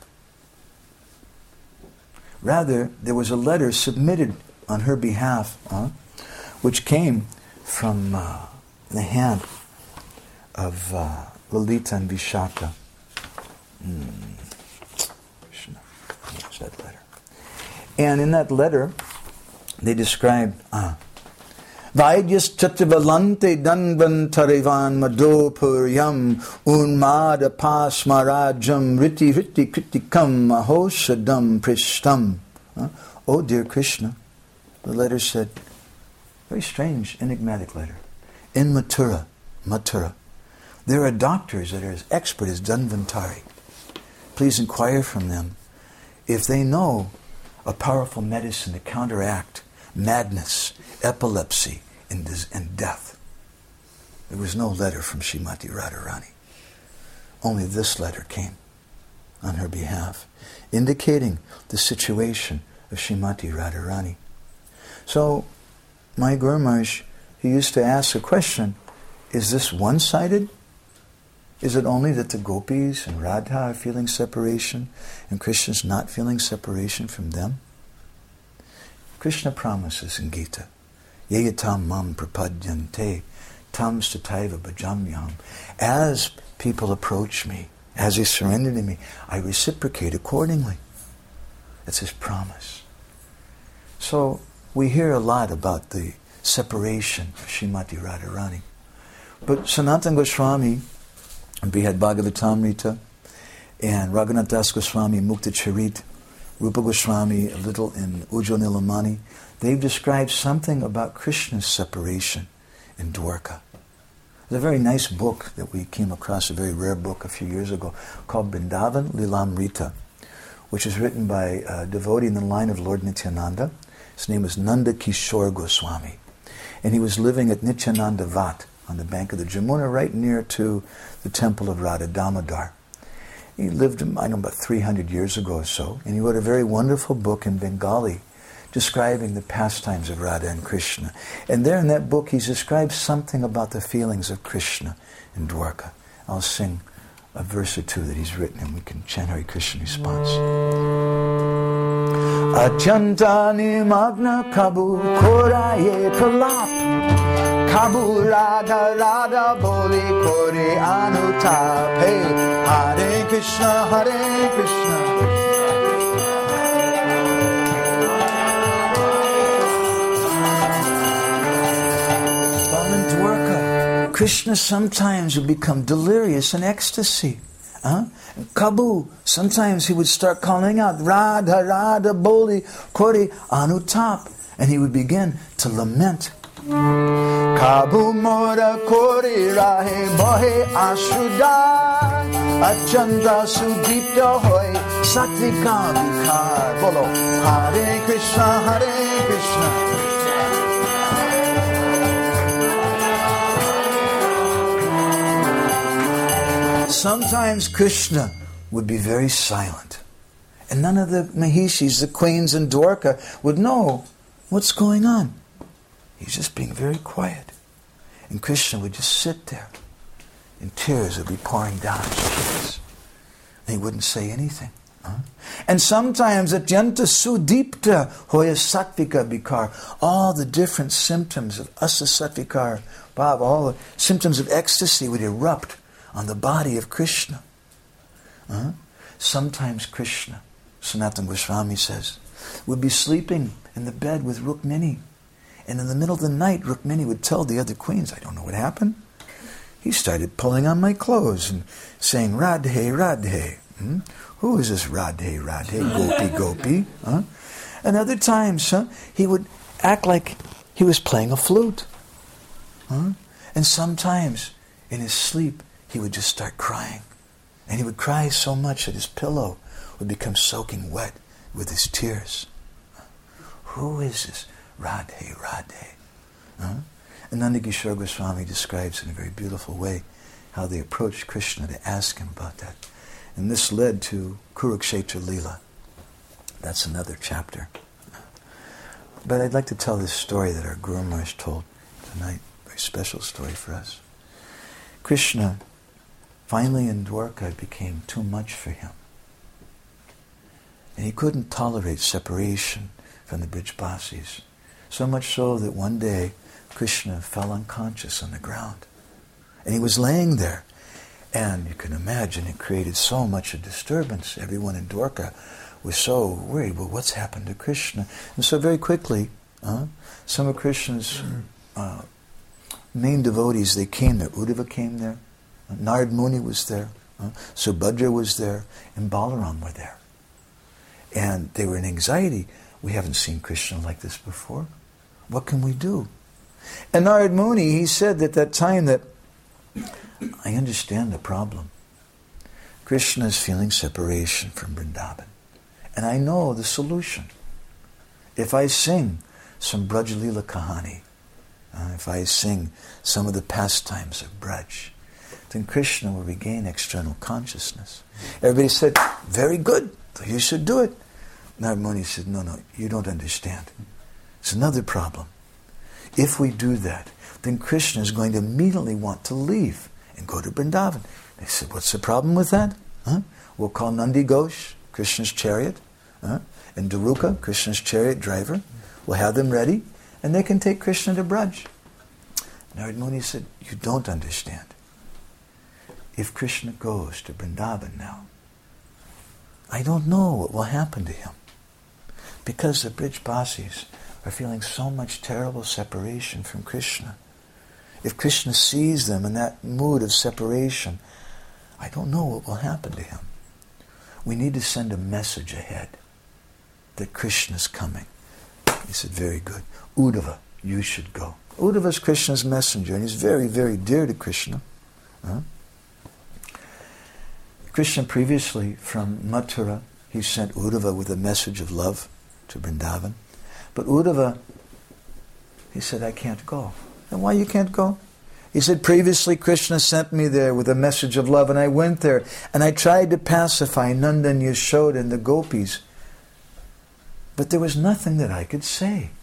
Rather, there was a letter submitted on her behalf, uh, which came from uh, the hand of uh, Lalita and Vishaka. Hmm. Krishna. What's that letter? And in that letter, they described, ah, Vaidyas Chativalante Danvantarivan Madopuryam Unmada Pasmarajam Riti Riti Kritikam Mahoshadam Prishtam. Oh dear Krishna, the letter said, very strange, enigmatic letter. In Mathura, Mathura, there are doctors that are as expert as Dhanvantari. Please inquire from them if they know a powerful medicine to counteract madness, epilepsy, and, and death. There was no letter from Srimati Radharani. Only this letter came on her behalf, indicating the situation of Srimati Radharani. So, my Guru Maharaj, he used to ask the question, is this one-sided? Is it only that the gopis and Radha are feeling separation and Krishna's not feeling separation from them? Krishna promises in Gita, Yeyatam mam prapadyante tam stataiva bhajamyam. As people approach me, as they surrender to me, I reciprocate accordingly. That's his promise. So we hear a lot about the separation of Srimati Radharani. But Sanatana Goswami, we had Bhagavatamrita, and Raghunath Das Goswami, Mukta Charit, Rupa Goswami, a little in Ujjwal Nilamani. They've described something about Krishna's separation in Dwarka. There's a very nice book that we came across, a very rare book a few years ago, called Vrindavan Lilamrita, which is written by a devotee in the line of Lord Nityananda. His name was Nanda Kishore Goswami. And he was living at Nityananda Vat on the bank of the Jamuna, right near to the temple of Radha Damodar. He lived, I know, about three hundred years ago or so, and he wrote a very wonderful book in Bengali describing the pastimes of Radha and Krishna. And there in that book he's described something about the feelings of Krishna in Dwarka. I'll sing a verse or two that he's written and we can chant Hare Krishna response. Achanta nimagna kabu koraye pralap Kabu Radha Radha Boli Kore Anutap. Hey, Hare Krishna, Hare Krishna. Well, in Dwarka, Krishna sometimes would become delirious in ecstasy. Huh? In Kabu, sometimes he would start calling out Radha Radha Boli Kore Anutap, and he would begin to lament. Kabu mora kori rahe bahe ashuda Achanda sudipta hoy satvika vikar. Bolo Hare Krishna, Hare Krishna. Sometimes Krishna would be very silent, and none of the Mahishis, the queens in Dwarka, would know what's going on. He's just being very quiet. And Krishna would just sit there, and tears would be pouring down his cheeks. And he wouldn't say anything. Huh? And sometimes Atyanta Sudipta Hoya Sattvika Bikar, all the different symptoms of Asa Sattvikar, Bhav, all the symptoms of ecstasy would erupt on the body of Krishna. Huh? Sometimes Krishna, Sanatana Goswami says, would be sleeping in the bed with Rukmini. And in the middle of the night, Rukmini would tell the other queens, I don't know what happened. He started pulling on my clothes and saying, Radhe, Radhe. Hmm? Who is this Radhe, Radhe, Gopi, Gopi? Huh? And other times, huh, he would act like he was playing a flute. Huh? And sometimes, in his sleep, he would just start crying. And he would cry so much that his pillow would become soaking wet with his tears. Who is this Radhe, Radhe? Huh? And Nanda Kishore Goswami describes in a very beautiful way how they approached Krishna to ask him about that. And this led to Kurukshetra Leela. That's another chapter. But I'd like to tell this story that our Guru Maharaj told tonight. A very special story for us. Krishna, finally in Dwarka, it became too much for him. And he couldn't tolerate separation from the Brijbasis. So much so that one day Krishna fell unconscious on the ground. And he was laying there. And you can imagine it created so much a disturbance. Everyone in Dwarka was so worried, well, what's happened to Krishna? And so very quickly, uh, some of Krishna's uh, main devotees, they came there. Uddhava came there. Uh, Narad Muni was there. Uh, Subhadra was there. And Balaram were there. And they were in anxiety. We haven't seen Krishna like this before. What can we do? And Narad Muni, he said at that time that, I understand the problem. Krishna is feeling separation from Vrindavan. And I know the solution. If I sing some Braj Leela Kahani, uh, if I sing some of the pastimes of Braj, then Krishna will regain external consciousness. Everybody said, very good, you should do it. Narad Muni said, no, no, you don't understand. It's another problem. If we do that, then Krishna is going to immediately want to leave and go to Vrindavan. They said, what's the problem with that? Huh? We'll call Nandi Ghosh, Krishna's chariot, huh? and Daruka, Krishna's chariot driver. We'll have them ready, and they can take Krishna to Braj. Narad Muni said, you don't understand. If Krishna goes to Vrindavan now, I don't know what will happen to him. Because the Brijbasis are feeling so much terrible separation from Krishna. if Krishna sees them in that mood of separation, I don't know what will happen to him. We need to send a message ahead that Krishna's coming. He said, very good. Uddhava, you should go. Uddhava is Krishna's messenger, and he's very, very dear to Krishna. Huh? Krishna previously from Mathura, he sent Uddhava with a message of love to Vrindavan. But Uddhava, he said, I can't go. And why you can't go? He said, previously Krishna sent me there with a message of love, and I went there, and I tried to pacify Nanda and Yashoda and the gopis, but there was nothing that I could say.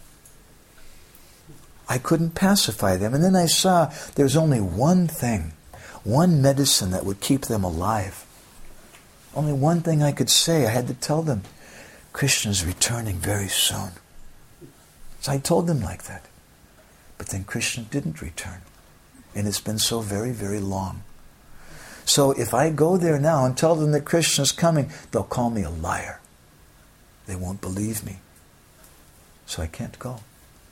I couldn't pacify them. And then I saw there's only one thing, one medicine that would keep them alive. Only one thing I could say. I had to tell them, Krishna's returning very soon. So I told them like that. But then Krishna didn't return. And it's been so very, very long. So if I go there now and tell them that Krishna's coming, they'll call me a liar. They won't believe me. So I can't go.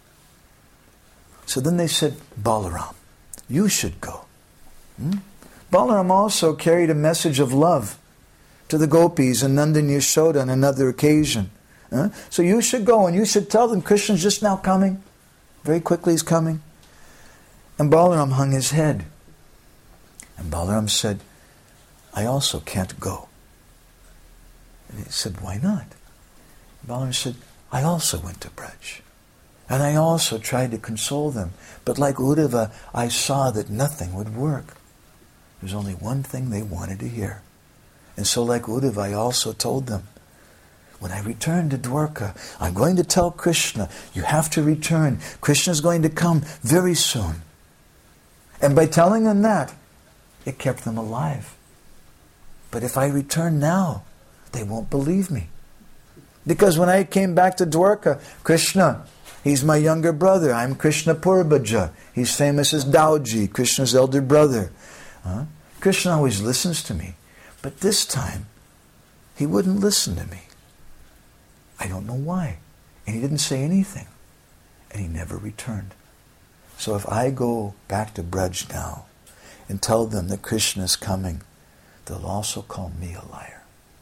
So then they said, Balaram, you should go. Hmm? Balaram also carried a message of love to the gopis and Nanda and Yashoda on another occasion. Huh? So you should go and you should tell them Krishna's just now coming. Very quickly he's coming. And Balaram hung his head. And Balaram said, I also can't go. And he said, why not? Balaram said, I also went to Braj. And I also tried to console them. But like Uddhava, I saw that nothing would work. There's only one thing they wanted to hear. And so like Uddhava, I also told them, when I return to Dwarka, I'm going to tell Krishna, you have to return. Krishna's going to come very soon. And by telling them that, it kept them alive. But if I return now, they won't believe me. Because when I came back to Dwarka, Krishna, he's my younger brother. I'm Krishna Purbaja. He's famous as Dauji, Krishna's elder brother. Huh? Krishna always listens to me. But this time, he wouldn't listen to me. I don't know why. And he didn't say anything. And he never returned. So if I go back to Braj now and tell them that Krishna is coming, they'll also call me a liar.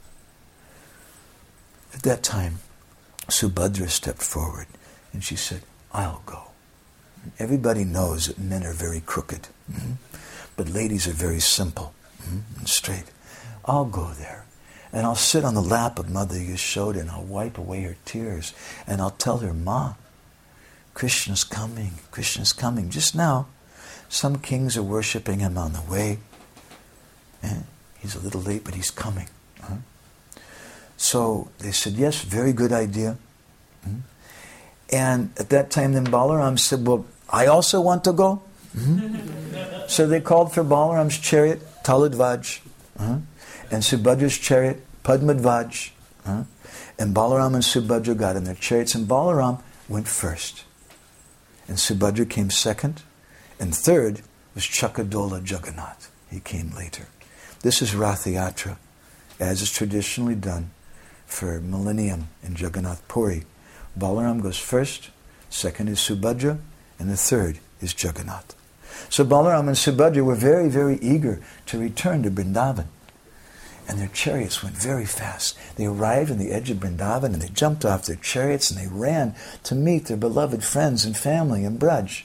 At that time, Subhadra stepped forward and she said, I'll go. Everybody knows that men are very crooked, mm-hmm. but ladies are very simple mm-hmm. and straight. I'll go there. And I'll sit on the lap of Mother Yashoda and I'll wipe away her tears. And I'll tell her, Ma, Krishna's coming. Krishna's coming. Just now, some kings are worshipping him on the way. And he's a little late, but he's coming. Huh? So they said, yes, very good idea. Mm-hmm. And at that time then Balaram said, well, I also want to go. Mm-hmm. So they called for Balaram's chariot, Taladvaj. Uh-huh. And Subhadra's chariot, Padmadvaj. Uh, and Balaram and Subhadra got in their chariots, and Balaram went first. And Subhadra came second, and third was Chakadola Jagannath. He came later. This is Ratha Yatra, as is traditionally done for millennium in Jagannath Puri. Balaram goes first, second is Subhadra, and the third is Jagannath. So Balaram and Subhadra were very, very eager to return to Vrindavan. And their chariots went very fast. They arrived on the edge of Vrindavan and they jumped off their chariots and they ran to meet their beloved friends and family in Braj.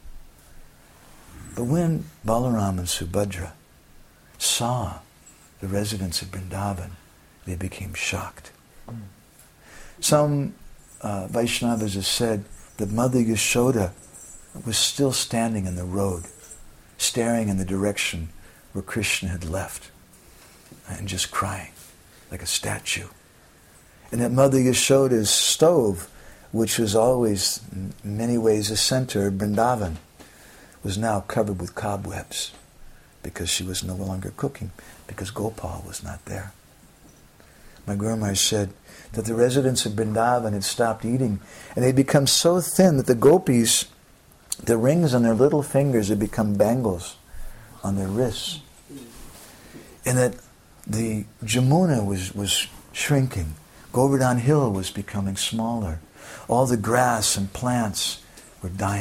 But when Balaram and Subhadra saw the residents of Vrindavan, they became shocked. Some uh, Vaishnavas have said that Mother Yashoda was still standing in the road, staring in the direction where Krishna had left, and just crying like a statue. And that Mother Yashoda's stove, which was always in many ways the center of Vrindavan, was now covered with cobwebs because she was no longer cooking, because Gopal was not there. My Guru Maharaj said that the residents of Vrindavan had stopped eating, and they'd become so thin that the gopis, the rings on their little fingers had become bangles on their wrists. And that the Jamuna was, was shrinking. Govardhan Hill was becoming smaller. All the grass and plants were dying.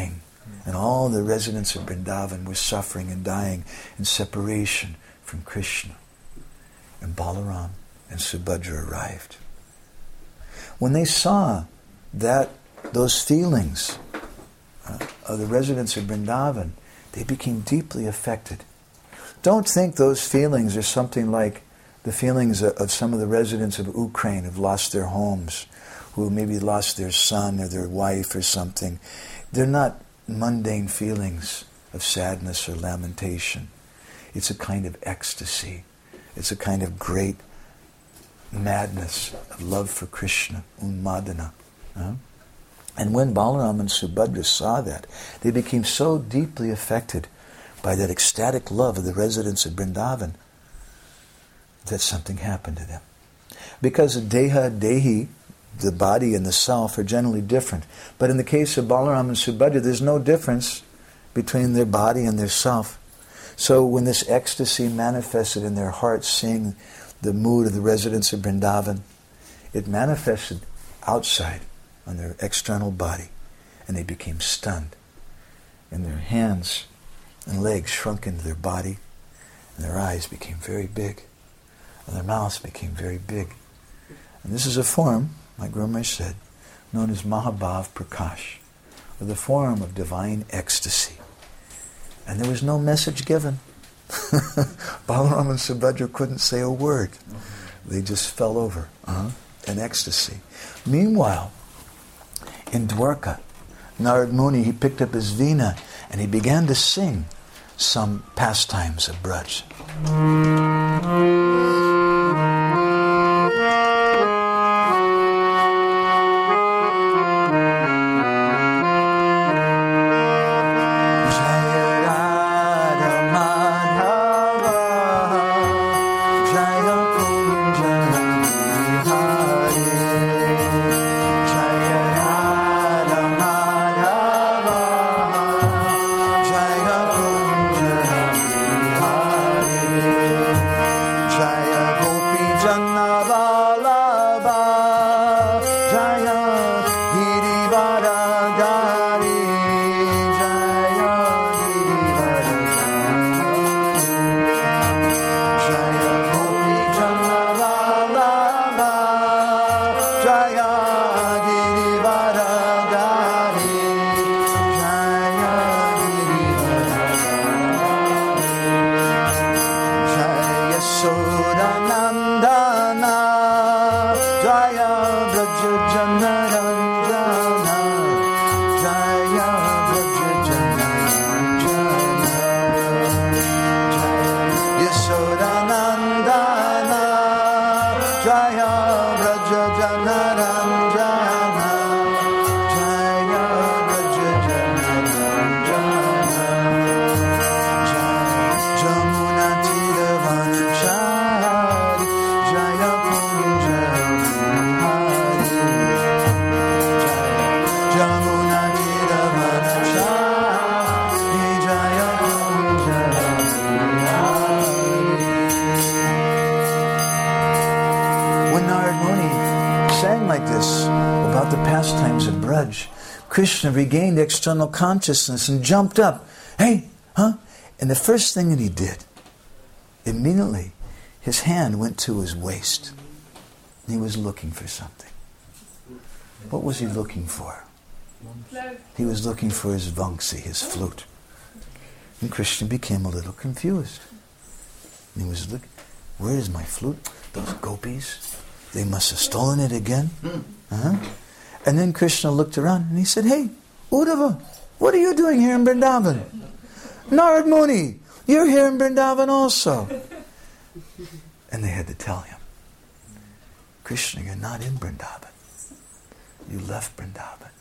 And all the residents of Vrindavan were suffering and dying in separation from Krishna. And Balaram and Subhadra arrived. When they saw that, those feelings uh, of the residents of Vrindavan, they became deeply affected. Don't think those feelings are something like the feelings of, of some of the residents of Ukraine who've lost their homes, who maybe lost their son or their wife or something. They're not mundane feelings of sadness or lamentation. It's a kind of ecstasy. It's a kind of great madness of love for Krishna, unmadana. Huh? And when Balaram and Subhadra saw that, they became so deeply affected by that ecstatic love of the residents of Vrindavan that something happened to them. Because the deha, dehi, the body and the self are generally different. But in the case of Balaram and Subhadra, there's no difference between their body and their self. So when this ecstasy manifested in their hearts, seeing the mood of the residents of Vrindavan, it manifested outside on their external body, and they became stunned. And their hands and legs shrunk into their body, and their eyes became very big, and their mouths became very big. And this is a form, like Guru Maharaj said, known as Mahabhav Prakash, or the form of divine ecstasy. And there was no message given. Balaram and Subhadra couldn't say a word. They just fell over uh-huh, in ecstasy. Meanwhile, in Dwarka, Narad Muni, he picked up his veena and he began to sing some pastimes of Braj. Krishna regained external consciousness and jumped up. Hey, huh? And the first thing that he did, immediately, his hand went to his waist. He was looking for something. What was he looking for? He was looking for his vangsi, his flute. And Krishna became a little confused. And he was looking, where is my flute? Those gopis, they must have stolen it again. Uh-huh. And then Krishna looked around and he said, hey, Uddhava, what are you doing here in Vrindavan? Narad Muni, you're here in Vrindavan also. And they had to tell him, Krishna, you're not in Vrindavan. You left Vrindavan.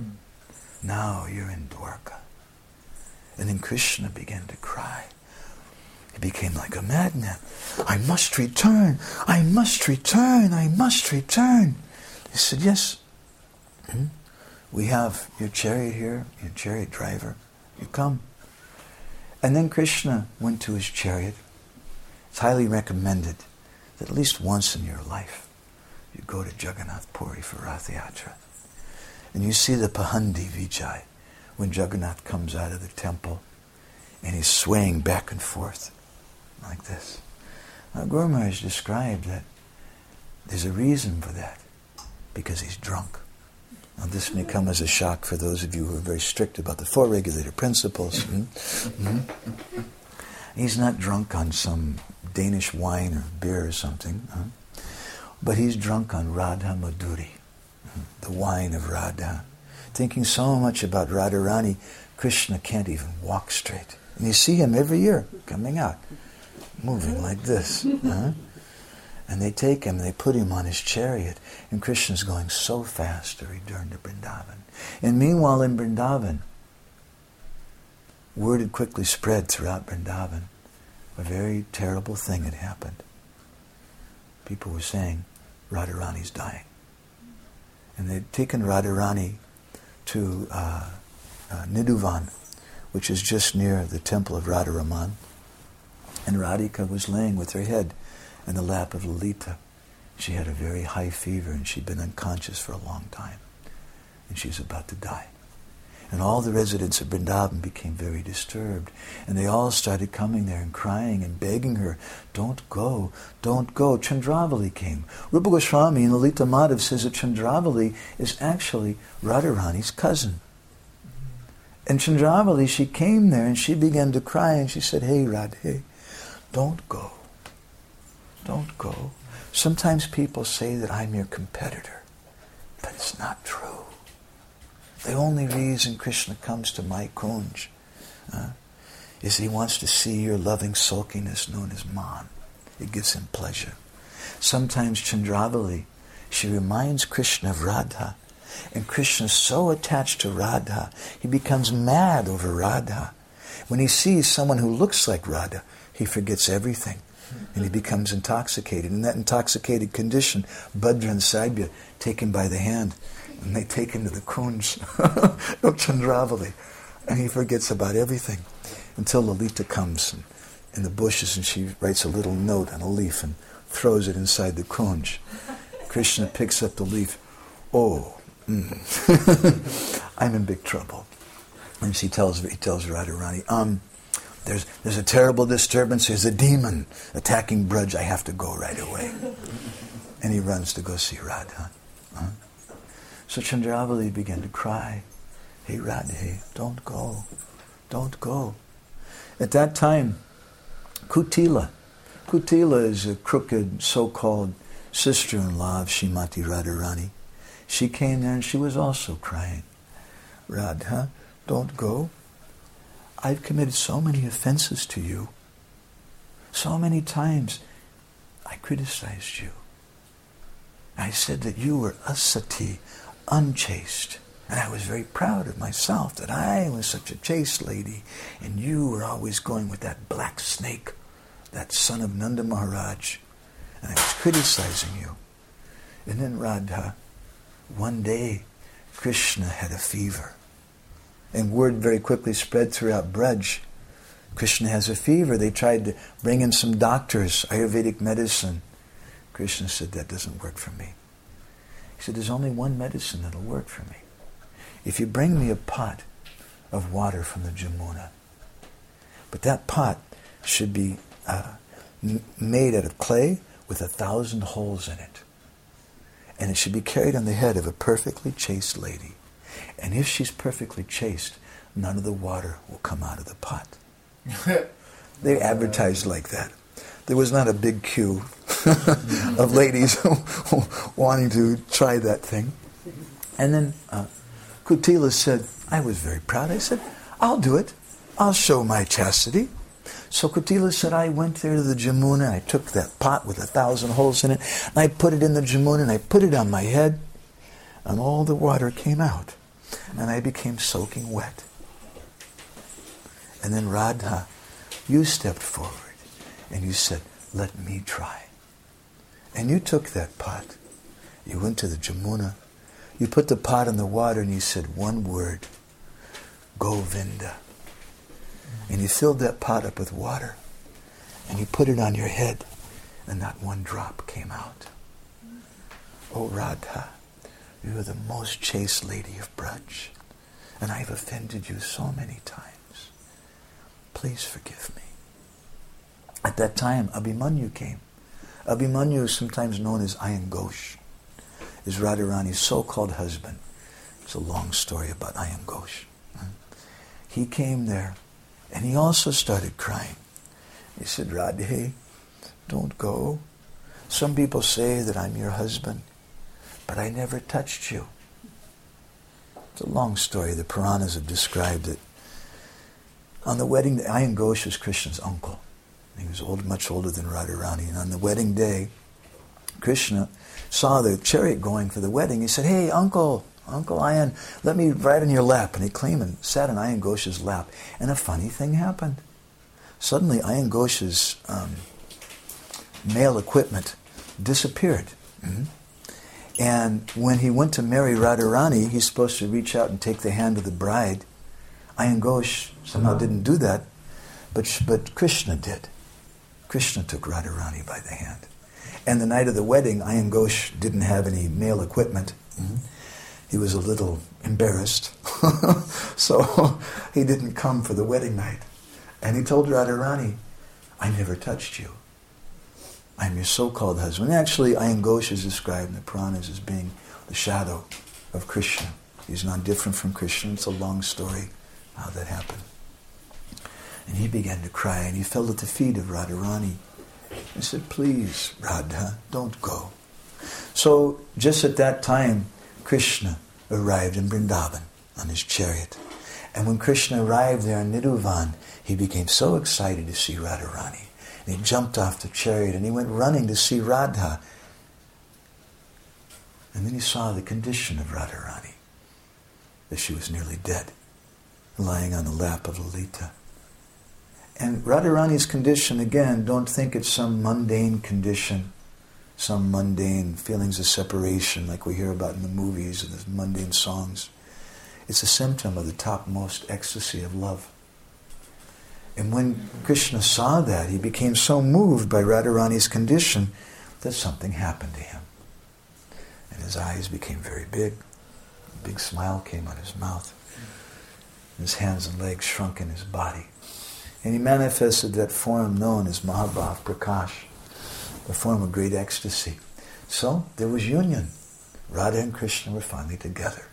Now you're in Dwarka. And then Krishna began to cry. He became like a madman. I must return. I must return. I must return. He said, yes. Hmm? We have your chariot here, your chariot driver. You come. And then Krishna went to his chariot. It's highly recommended that at least once in your life you go to Jagannath Puri for Rath Yatra. And you see the Pahandi Vijay, when Jagannath comes out of the temple and he's swaying back and forth like this. Now, Guru Maharaj described that there's a reason for that, because he's drunk. Now, this may come as a shock for those of you who are very strict about the four regulator principles. Mm-hmm. Mm-hmm. He's not drunk on some Danish wine or beer or something, huh? But he's drunk on Radha Madhuri, the wine of Radha. Thinking so much about Radharani, Krishna can't even walk straight. And you see him every year coming out, moving like this. Huh? And they take him, they put him on his chariot, and Krishna's going so fast to return to Vrindavan. And meanwhile in Vrindavan, word had quickly spread throughout Vrindavan. A very terrible thing had happened. People were saying, Radharani's dying. And they'd taken Radharani to uh, uh, Nidhuvan, which is just near the temple of Radharaman. And Radhika was laying with her head in the lap of Lalita. She had a very high fever and she'd been unconscious for a long time. And she was about to die. And all the residents of Vrindavan became very disturbed. And they all started coming there and crying and begging her, don't go, don't go. Chandravali came. Rupa Goswami and Lalita Madhav says that Chandravali is actually Radharani's cousin. And Chandravali, she came there and she began to cry and she said, hey Radhe, don't go. Don't go. Sometimes people say that I'm your competitor, but it's not true. The only reason Krishna comes to my kunj uh, is he wants to see your loving sulkiness known as man. It gives him pleasure. Sometimes Chandravali, she reminds Krishna of Radha, and Krishna is so attached to Radha, he becomes mad over Radha. When he sees someone who looks like Radha, he forgets everything. And he becomes intoxicated. In that intoxicated condition, Bhadra and Saibya take him by the hand and they take him to the kunj of Chandravali. And he forgets about everything until Lalita comes in, in the bushes and she writes a little note on a leaf and throws it inside the kunj. Krishna picks up the leaf. Oh, mm. I'm in big trouble. And she tells, he tells Radharani, um, There's there's a terrible disturbance. There's a demon attacking Braj. I have to go right away. And he runs to go see Radha. Huh? So Chandravali began to cry. Hey Radhe, don't go. Don't go. At that time, Kutila. Kutila is a crooked so-called sister-in-law of Srimati Radharani. She came there and she was also crying. Radha, don't go. I've committed so many offenses to you. So many times I criticized you. I said that you were asati, unchaste. And I was very proud of myself that I was such a chaste lady. And you were always going with that black snake, that son of Nanda Maharaj. And I was criticizing you. And then Radha, one day Krishna had a fever. And word very quickly spread throughout Braj. Krishna has a fever. They tried to bring in some doctors, Ayurvedic medicine. Krishna said, that doesn't work for me. He said, there's only one medicine that'll work for me. If you bring me a pot of water from the Jamuna, but that pot should be uh, m- made out of clay with a thousand holes in it. And it should be carried on the head of a perfectly chaste lady. And if she's perfectly chaste, none of the water will come out of the pot. They advertised like that. There was not a big queue of ladies wanting to try that thing. And then uh, Kutila said, I was very proud. I said, I'll do it. I'll show my chastity. So Kutila said, I went there to the Jamuna, and I took that pot with a thousand holes in it, and I put it in the Jamuna, and I put it on my head, and all the water came out. And I became soaking wet. And then Radha, you stepped forward and you said, let me try. And you took that pot. You went to the Jamuna. You put the pot in the water and you said one word, Govinda. And you filled that pot up with water. And you put it on your head. And not one drop came out. Oh Radha, you are the most chaste lady of Braj. and I've offended you so many times. Please forgive me. At that time, Abhimanyu came. Abhimanyu, sometimes known as Ayan Ghosh, is Radharani's so-called husband. It's a long story about Ayan Ghosh. He came there, and he also started crying. He said, Radhe, don't go. Some people say that I'm your husband, but I never touched you. It's a long story. The Puranas have described it. On the wedding day, Ayan Ghosh was Krishna's uncle. He was old, much older than Radharani. And on the wedding day, Krishna saw the chariot going for the wedding. He said, hey, uncle, Uncle Ayan, let me ride on your lap. And he came and sat on Ayan Ghosh's lap. And a funny thing happened. Suddenly, Ayan Ghosh's um, male equipment disappeared. Mm-hmm. And when he went to marry Radharani, he's supposed to reach out and take the hand of the bride. Ayan Ghosh somehow didn't do that, but, but Krishna did. Krishna took Radharani by the hand. And the night of the wedding, Ayan Ghosh didn't have any male equipment. Mm-hmm. He was a little embarrassed. So he didn't come for the wedding night. And he told Radharani, I never touched you. I'm your so-called husband. Actually, Ayan Ghosh is described in the Puranas as being the shadow of Krishna. He's not different from Krishna. It's a long story how that happened. And he began to cry, and he fell at the feet of Radharani. He said, please, Radha, don't go. So just at that time, Krishna arrived in Vrindavan on his chariot. And when Krishna arrived there in Nidhuvan, he became so excited to see Radharani. And he jumped off the chariot and he went running to see Radha. And then he saw the condition of Radharani, that she was nearly dead, lying on the lap of Lalita. And Radharani's condition, again, don't think it's some mundane condition, some mundane feelings of separation like we hear about in the movies and the mundane songs. It's a symptom of the topmost ecstasy of love. And when Krishna saw that, he became so moved by Radharani's condition that something happened to him. And his eyes became very big. A big smile came on his mouth. His hands and legs shrunk in his body. And he manifested that form known as Mahabhav Prakash, the form of great ecstasy. So there was union. Radha and Krishna were finally together.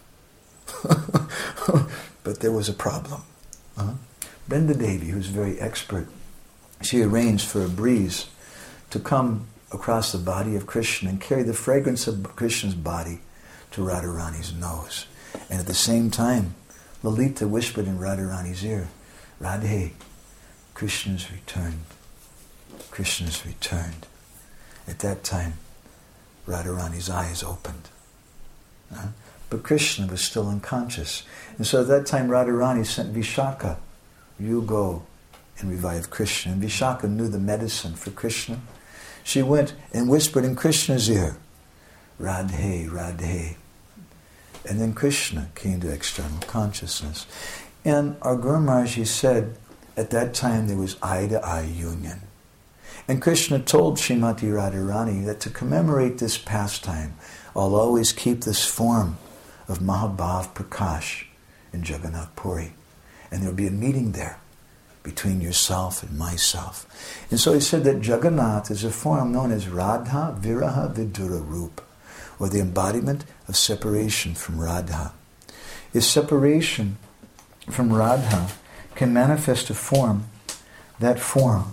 But there was a problem. Uh-huh. Brenda Devi, who's very expert, she arranged for a breeze to come across the body of Krishna and carry the fragrance of Krishna's body to Radharani's nose. And at the same time, Lalita whispered in Radharani's ear, Radhe, Krishna's returned. Krishna's returned. At that time, Radharani's eyes opened. Uh, but Krishna was still unconscious. And so at that time, Radharani sent Vishaka, you go and revive Krishna. And Vishaka knew the medicine for Krishna. She went and whispered in Krishna's ear, Radhe, Radhe. And then Krishna came to external consciousness. And our Guru Maharaj said, at that time there was eye-to-eye union. And Krishna told Srimati Radharani that to commemorate this pastime, I'll always keep this form of Mahabhav Prakash in Jagannath Puri. And there'll be a meeting there between yourself and myself. And so he said that Jagannath is a form known as Radha Viraha Vidura Rup, or the embodiment of separation from Radha. His separation from Radha can manifest a form. That form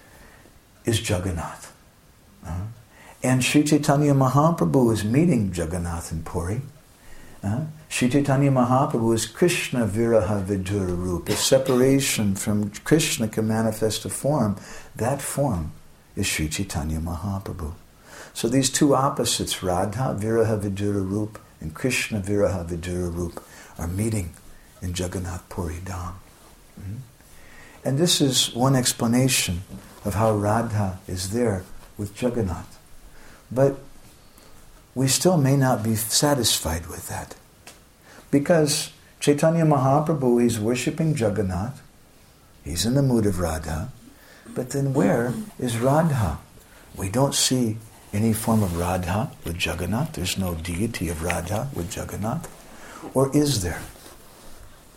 is Jagannath. Uh-huh. And Sri Chaitanya Mahaprabhu is meeting Jagannath in Puri. Uh, Sri Chaitanya Mahaprabhu is Krishna Viraha Vidura Rupa. The separation from Krishna can manifest a form. That form is Sri Chaitanya Mahaprabhu. So these two opposites, Radha Viraha Vidura Rupa and Krishna Viraha Vidura Rupa, are meeting in Jagannath Puri Dham. Mm-hmm. And this is one explanation of how Radha is there with Jagannath. But we still may not be satisfied with that. Because Chaitanya Mahaprabhu, he's worshipping Jagannath, he's in the mood of Radha, but then where is Radha? We don't see any form of Radha with Jagannath. There's no deity of Radha with Jagannath. Or is there?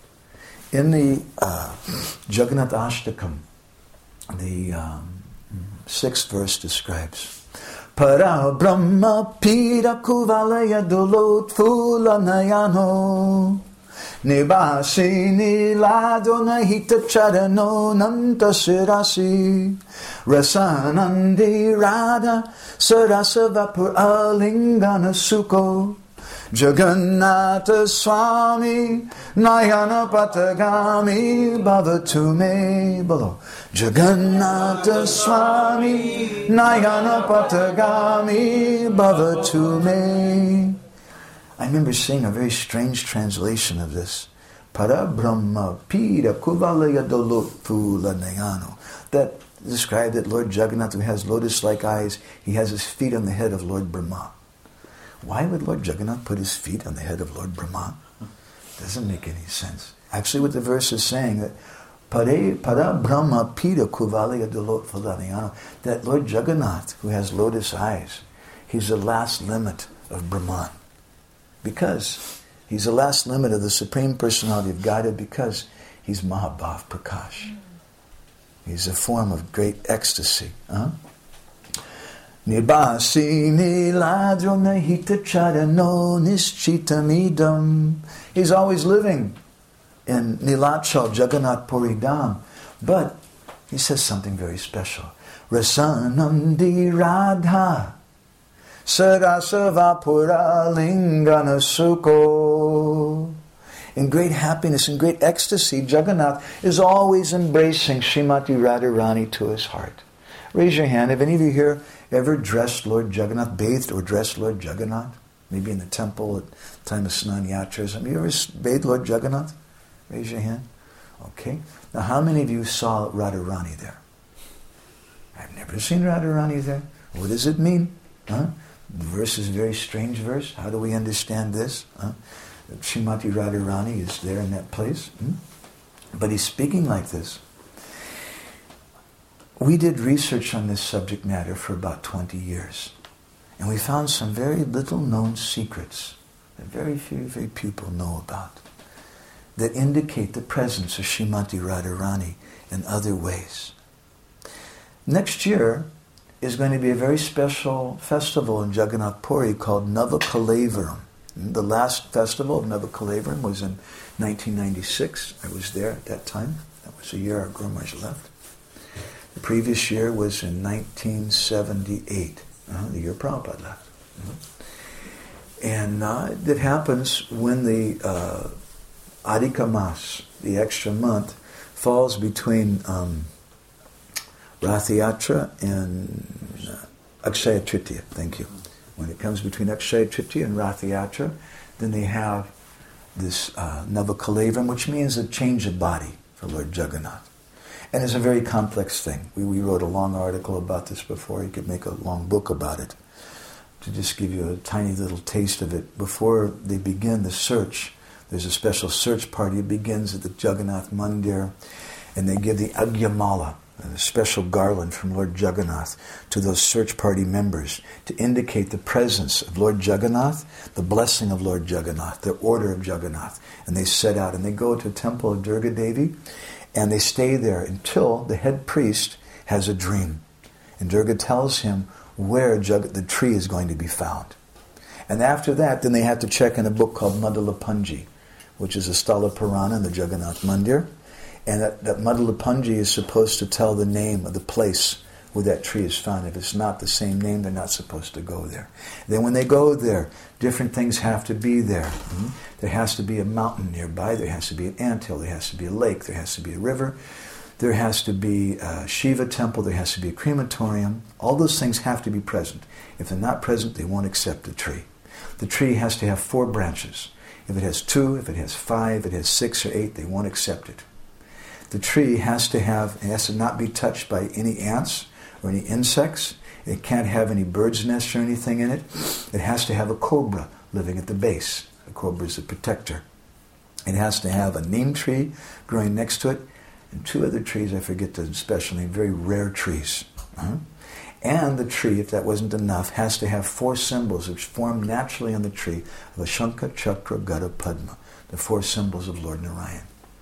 in the uh, Jagannath Ashtakam, the um, sixth verse describes Para Brahma Pira Kuvalaya Dulot Fula Nayano Nibasi Nilado Nahita Charano Nanta Sirasi Rasanandi Radha Sarasa Vapur Alingana Sukho Jagannatha Swami Nayana Patagami Bhavatume Bolo Jagannatha Swami Nayana Patagami Bhavatume. I remember seeing a very strange translation of this. Para Brahma Pira Kuvalaya Dolotfula Nayano. That described that Lord Jagannath, who has lotus-like eyes, he has his feet on the head of Lord Brahma. Why would Lord Jagannath put his feet on the head of Lord Brahma? Doesn't make any sense. Actually, what the verse is saying, that Pare Para Brahma Pira Kuvalaya Dolotfula Nayano, that Lord Jagannath, who has lotus eyes, he's the last limit of Brahman. Because he's the last limit of the Supreme Personality of Godhead, because he's Mahabhav Prakash. He's a form of great ecstasy. Huh? Nibasi niladro nahita charano nischitamidam. He's always living in Nilachal, Jagannath Puri Dham. But he says something very special. Rasanandi Radha Sarasavapura Lingana Sukho. In great happiness, in great ecstasy, Jagannath is always embracing Srimati Radharani to his heart. Raise your hand. Have any of you here ever dressed Lord Jagannath, bathed or dressed Lord Jagannath? Maybe in the temple at the time of Snan Yatras. Have you ever bathed Lord Jagannath? Raise your hand. Okay. Now, how many of you saw Radharani there? I've never seen Radharani there. What does it mean? Huh? The verse is a very strange verse. How do we understand this? Huh? Srimati Radharani is there in that place. Hmm? But he's speaking like this. We did research on this subject matter for about twenty years. And we found some very little known secrets that very few, very people know about, that indicate the presence of Srimati Radharani in other ways. Next year is going to be a very special festival in Jagannath Puri called Navakalevaram. The last festival of Navakalevaram was in nineteen ninety-six. I was there at that time. That was the year our Guru Maharaj left. The previous year was in nineteen seventy-eight, uh, the year Prabhupada left. Mm-hmm. And uh, it happens when the uh, Adhika Mas, the extra month, falls between um, Rath Yatra and uh, Akshaya Tritiya. Thank you. When it comes between Akshaya Tritiya and Rath Yatra, then they have this uh, Navakalevaram, which means a change of body for Lord Jagannath. And it's a very complex thing. We, we wrote a long article about this before. You could make a long book about it. To just give you a tiny little taste of it, before they begin the search, there's a special search party. It begins at the Jagannath Mandir, and they give the Agyamala, a special garland from Lord Jagannath, to those search party members to indicate the presence of Lord Jagannath, the blessing of Lord Jagannath, the order of Jagannath. And they set out, and they go to the temple of Durga Devi, and they stay there until the head priest has a dream. And Durga tells him where Jag- the tree is going to be found. And after that, then they have to check in a book called Madhulapanji, which is a Stala Purana in the Jagannath Mandir. And that, that Madhulapanji is supposed to tell the name of the place where that tree is found. If it's not the same name, they're not supposed to go there. Then when they go there, different things have to be there. Mm-hmm. There has to be a mountain nearby. There has to be an anthill. There has to be a lake. There has to be a river. There has to be a Shiva temple. There has to be a crematorium. All those things have to be present. If they're not present, they won't accept the tree. The tree has to have four branches. If it has two, if it has five, if it has six or eight, they won't accept it. The tree has to have, it has to not be touched by any ants or any insects. It can't have any bird's nests or anything in it. It has to have a cobra living at the base. The cobra is a protector. It has to have a neem tree growing next to it, and two other trees, I forget the special name, very rare trees. Uh-huh. And the tree, if that wasn't enough, has to have four symbols which form naturally on the tree of a Shankha, Chakra, Gada, Padma, the four symbols of Lord Narayan.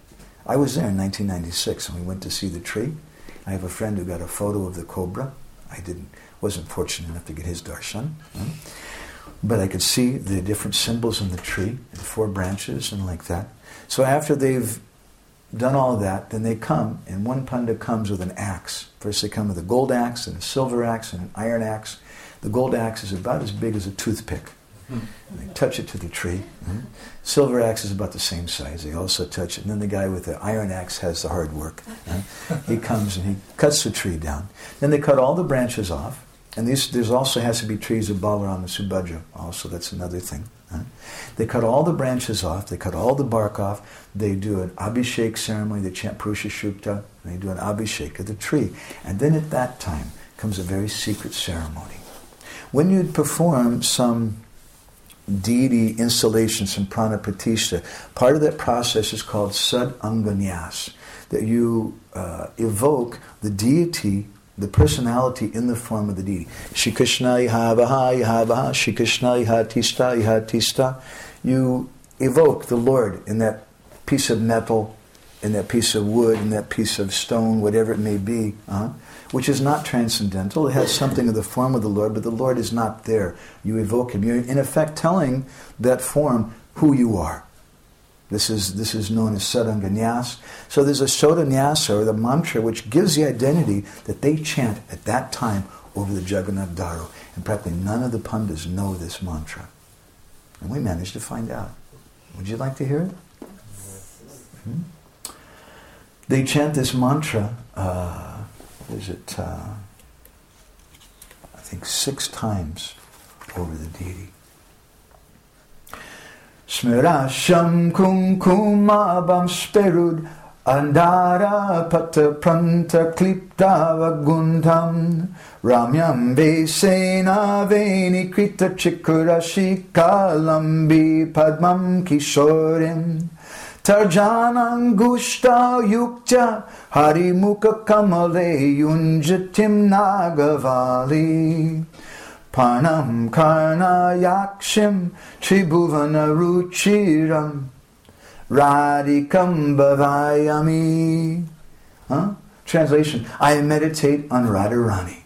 I was there in nineteen ninety-six, and we went to see the tree. I have a friend who got a photo of the cobra. I didn't, wasn't fortunate enough to get his darshan. Right? But I could see the different symbols in the tree, and four branches and like that. So after they've done all of that, then they come, and one panda comes with an axe. First they come with a gold axe, and a silver axe, and an iron axe. The gold axe is about as big as a toothpick. And they touch it to the tree. Mm-hmm. Silver axe is about the same size. They also touch it. And then the guy with the iron axe has the hard work. Right? He comes and he cuts the tree down. Then they cut all the branches off. And these, there's also has to be trees of Balaram and Subhadra. Also, that's another thing. Right? They cut all the branches off. They cut all the bark off. They do an abhishek ceremony. They chant Purusha Shukta. And they do an abhishek of the tree. And then at that time comes a very secret ceremony. When you'd perform some deity installation, some prana pratishtha, part of that process is called sad anganyas, that you uh, evoke the deity, the personality in the form of the deity. Shri Krishna iha vaha, iha vaha, Shri Krishna iha tista, iha tista. You evoke the Lord in that piece of metal, in that piece of wood, in that piece of stone, whatever it may be, uh, which is not transcendental. It has something of the form of the Lord, but the Lord is not there. You evoke Him. You're in effect telling that form who you are. This is this is known as Sadanganyas. So there's a Sodanyasa, or the mantra, which gives the identity that they chant at that time over the Jagannath Dharo. And practically none of the Pandas know this mantra. And we managed to find out. Would you like to hear it? Hmm? They chant this mantra, uh, is it, uh, I think six times over the deity. Smirasham kumkumabam sperud andara pata pranta klipta vagundam ramyam vesena veni krita chikurashi kalambi padmam kishorim Tarjanangushta yukta harimukha kamale yunjatim nagavali Parnam karna yakshim tribhuvana ruchiram radhikam bhavayami. Huh? Translation, I meditate on Radharani,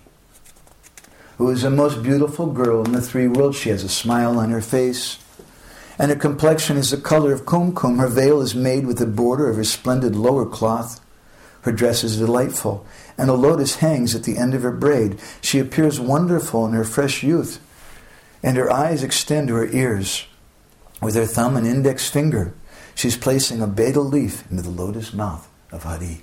who is the most beautiful girl in the three worlds. She has a smile on her face, and her complexion is the color of kumkum. Her veil is made with the border of her splendid lower cloth. Her dress is delightful, and a lotus hangs at the end of her braid. She appears wonderful in her fresh youth, and her eyes extend to her ears. With her thumb and index finger, she's placing a betel leaf into the lotus mouth of Hari.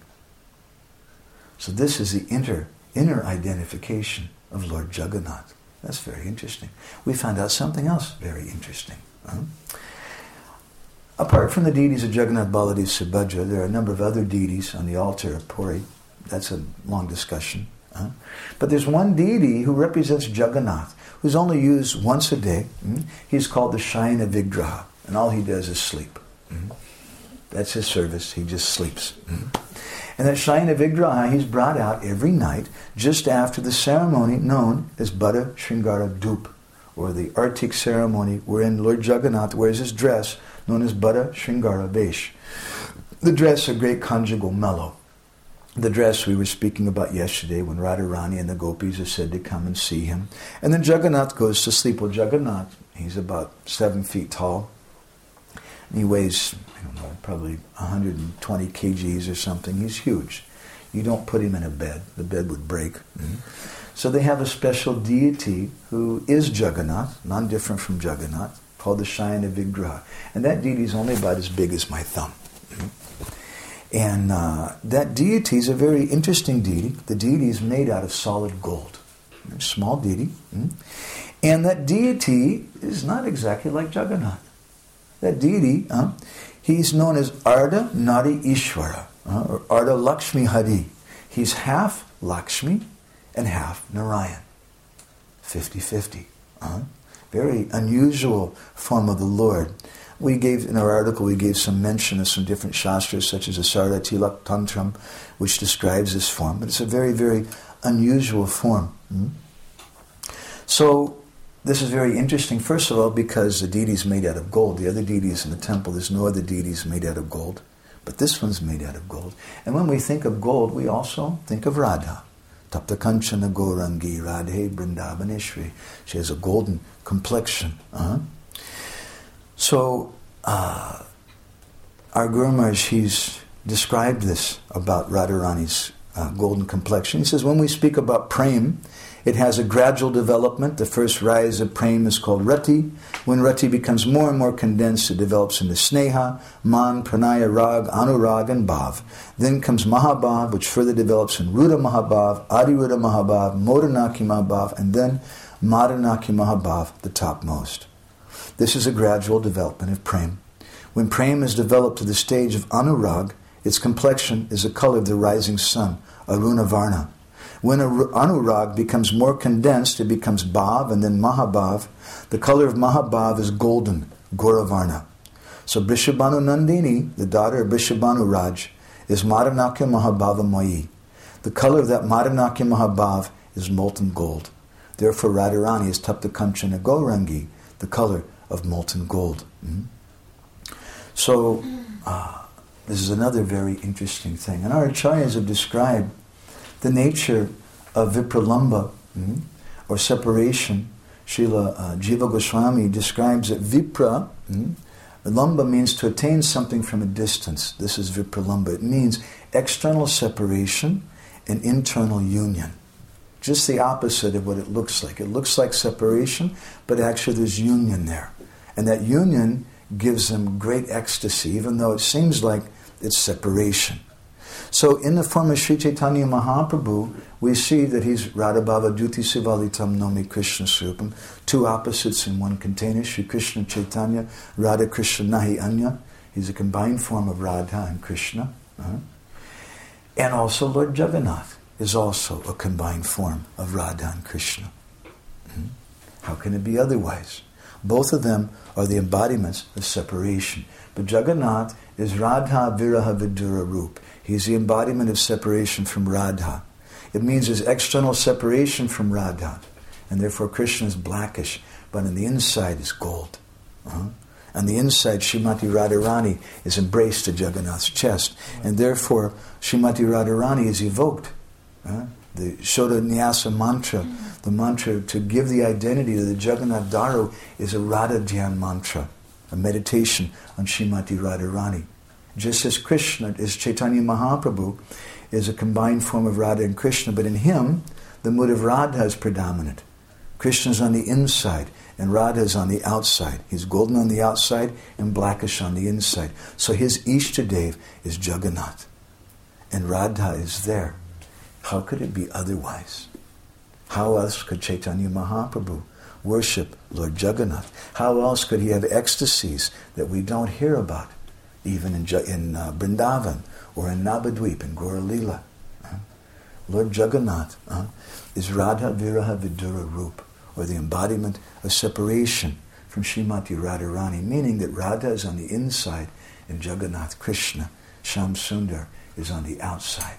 So this is the inner, inner identification of Lord Jagannath. That's very interesting. We found out something else very interesting. Huh? Apart from the deities of Jagannath, Baladev, Subhadra, there are a number of other deities on the altar of Puri. That's a long discussion. Huh? But there's one deity who represents Jagannath, who's only used once a day. Mm? He's called the Shayana Vigraha, and all he does is sleep. Mm? That's his service. He just sleeps. Mm? And that Shayana Vigraha, he's brought out every night just after the ceremony known as Bada Shringara Dup, or the Artik ceremony wherein Lord Jagannath wears his dress known as Bada Shringara Vesh. The dress, a great conjugal mellow. The dress we were speaking about yesterday when Radharani and the gopis are said to come and see him. And then Jagannath goes to sleep. Well, Jagannath, he's about seven feet tall. And he weighs, I don't know, probably one hundred twenty kilograms or something. He's huge. You don't put him in a bed. The bed would break. Mm-hmm. So they have a special deity who is Jagannath, non-different from Jagannath, called the Shayana Vigraha. And that deity is only about as big as my thumb. Mm-hmm. And uh, that deity is a very interesting deity. The deity is made out of solid gold. A small deity. Mm-hmm. And that deity is not exactly like Jagannath. That deity, uh, he's known as Ardha Nari Ishvara, uh, or Ardha Lakshmi Hari. He's half Lakshmi and half Narayan. fifty-fifty. Uh, very unusual form of the Lord. We gave, in our article, we gave some mention of some different shastras, such as the Sarda Tilak Tantram, which describes this form. But it's a very, very unusual form. Mm? So, this is very interesting, first of all, because the deity is made out of gold. The other deities in the temple, there's no other deities made out of gold. But this one's made out of gold. And when we think of gold, we also think of Radha. Tapta Kanchana Gaurangi Radhe Vrindavaneshwari. She has a golden complexion. Uh-huh. So, uh, our Guru Maharaj, he's described this about Radharani's uh, golden complexion. He says, when we speak about prem, it has a gradual development. The first rise of prem is called rati. When rati becomes more and more condensed, it develops into sneha, man, pranaya, rag, anurag, and bhav. Then comes mahabhav, which further develops in ruda mahabhav, adiruda mahabhav, modanaki mahabhav, and then madanaki mahabhav, the topmost. This is a gradual development of prem. When prem is developed to the stage of anurag, its complexion is the color of the rising sun, aruna varna. When anurag becomes more condensed, it becomes bhav and then mahabhav. The color of mahabhav is golden, gauravarna. So Brishabhanu Nandini, the daughter of Brishabhanu Raj, is Madanakya Mahabhava Mayi. The color of that Madanakya Mahabhav is molten gold. Therefore Radharani is Tapta Kanchana Gaurangi, the color of molten gold. Mm-hmm. So uh, this is another very interesting thing. And our acharyas have described the nature of vipralamba, mm, or separation. Srila uh, Jiva Goswami describes that vipra, mm, lamba means to attain something from a distance. This is vipralamba. It means external separation and internal union. Just the opposite of what it looks like. It looks like separation, but actually there's union there. And that union gives them great ecstasy, even though it seems like it's separation. So in the form of Sri Chaitanya Mahaprabhu, we see that he's Radha Bhava Duti Sivalitam Nomi Krishna Srupam, two opposites in one container, Sri Krishna Chaitanya, Radha Krishna Nahi Anya. He's a combined form of Radha and Krishna. Uh-huh. And also Lord Jagannath is also a combined form of Radha and Krishna. Mm-hmm. How can it be otherwise? Both of them are the embodiments of separation. But Jagannath is Radha Viraha Vidura Roop. He's the embodiment of separation from Radha. It means there's external separation from Radha. And therefore Krishna is blackish, but on the inside is gold. Uh-huh. On the inside, Srimati Radharani is embraced to Jagannath's chest. And therefore, Srimati Radharani is evoked. Uh, the Shoda Nyasa mantra, the mantra to give the identity to the Jagannath Daru, is a Radha Dhyan mantra, a meditation on Srimati Radharani. Just as Krishna, as Chaitanya Mahaprabhu, is a combined form of Radha and Krishna, but in him, the mood of Radha is predominant. Krishna's on the inside, and Radha is on the outside. He's golden on the outside and blackish on the inside. So his Ishtadev is Jagannath, and Radha is there. How could it be otherwise? How else could Chaitanya Mahaprabhu worship Lord Jagannath? How else could he have ecstasies that we don't hear about, even in, in uh, Vrindavan or in Navadvip, in Gaura Lila? Uh, Lord Jagannath uh, is Radha Viraha Vidura Roop, or the embodiment of separation from Srimati Radharani, meaning that Radha is on the inside and Jagannath Krishna, Sham Sundar, is on the outside.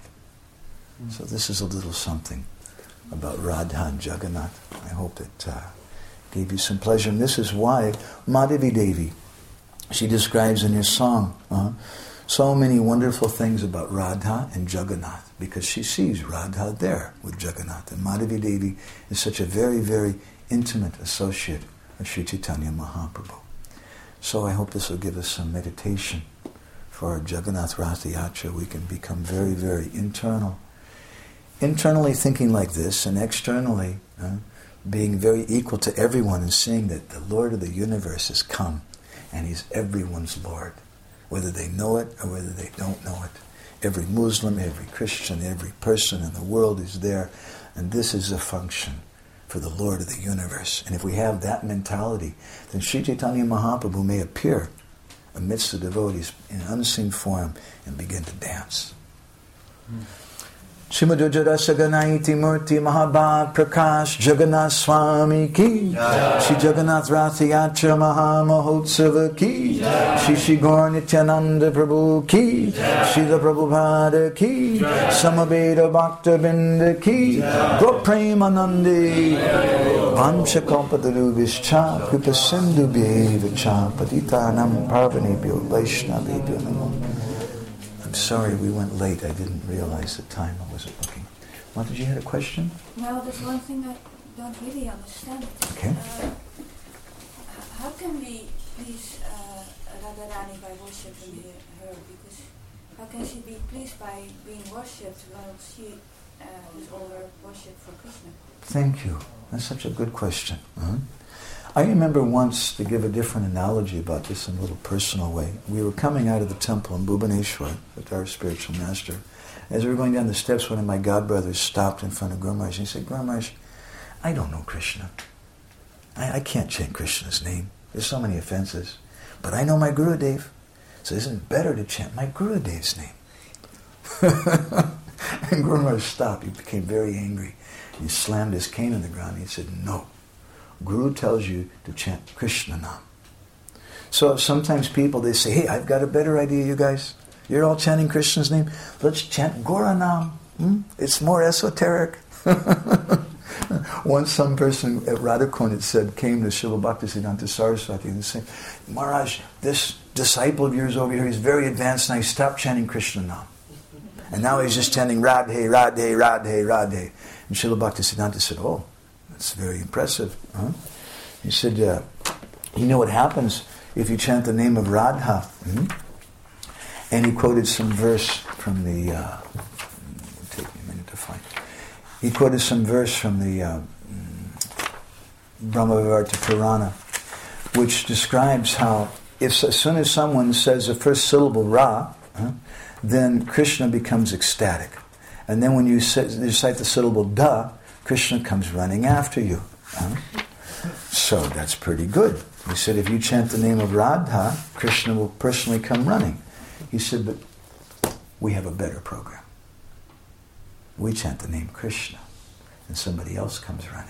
Mm. So this is a little something about Radha and Jagannath. I hope it uh, gave you some pleasure. And this is why Madhavi Devi, she describes in her song uh, so many wonderful things about Radha and Jagannath, because she sees Radha there with Jagannath. And Madhavi Devi is such a very, very intimate associate of Sri Chaitanya Mahaprabhu. So I hope this will give us some meditation for our Jagannath Ratha Yatra. We can become very, very internal. Internally thinking like this, and externally uh, being very equal to everyone and seeing that the Lord of the universe has come and He's everyone's Lord, whether they know it or whether they don't know it. Every Muslim, every Christian, every person in the world is there, and this is a function for the Lord of the universe. And if we have that mentality, then Sri Chaitanya Mahaprabhu may appear amidst the devotees in unseen form and begin to dance. Mm. Shrimadujara Ganaiti Murti Mahabhat Prakash Jagannath Swami Ki Jai. Shri Jagannath Ratha Yatra Maha Mahotsava Ki Jai. Shri Shri Gaur Nityananda Prabhu Ki Jai. Shri Prabhupada Ki Jai. Samaveda Bhakta Binda Ki Jai. Go Premanandi Vamsha Kalpatarubhischa Kripa Sindhu Bheva Cha Patitanam Parvanebhyo Vaishnavebhyo Namo. sorry we went late. I didn't realize the time. I wasn't looking. What, did you have a question? Well, there's one thing I don't really understand. Okay. Uh, h- how can we please uh, Radharani by worshipping her? Because how can she be pleased by being worshipped while she uh, is all her worship for Krishna? Thank you. That's such a good question. Uh-huh. I remember once, to give a different analogy about this in a little personal way, we were coming out of the temple in Bhubaneswar with our spiritual master. As we were going down the steps, one of my godbrothers stopped in front of Guru Maharaj and he said, Guru Maharaj, I don't know Krishna. I, I can't chant Krishna's name. There's so many offenses. But I know my Gurudev. So isn't it better to chant my Gurudev's name? And Guru Maharaj stopped. He became very angry. He slammed his cane on the ground. He said, no. Guru tells you to chant Krishna Nam. So sometimes people, they say, hey, I've got a better idea, you guys. You're all chanting Krishna's name. Let's chant Gora Nam. Hmm? It's more esoteric. Once some person at Radhakund had said, came to Srila Bhaktisiddhanta Saraswati and said, Maharaj, this disciple of yours over here, he's very advanced and he stopped chanting Krishna Nam. And now he's just chanting Radhe, Radhe, Radhe, Radhe. And Srila Bhaktisiddhanta said, oh, that's very impressive. Huh? He said, uh, you know what happens if you chant the name of Radha? Hmm? And he quoted some verse from the, uh, it'll take me a minute to find. He quoted some verse from the uh, Brahmavivarta Purana, which describes how if as soon as someone says the first syllable Ra, huh, then Krishna becomes ecstatic. And then when you recite the syllable Da, Krishna comes running after you. Huh? So that's pretty good. He said, if you chant the name of Radha, Krishna will personally come running. He said, but we have a better program. We chant the name Krishna, and somebody else comes running.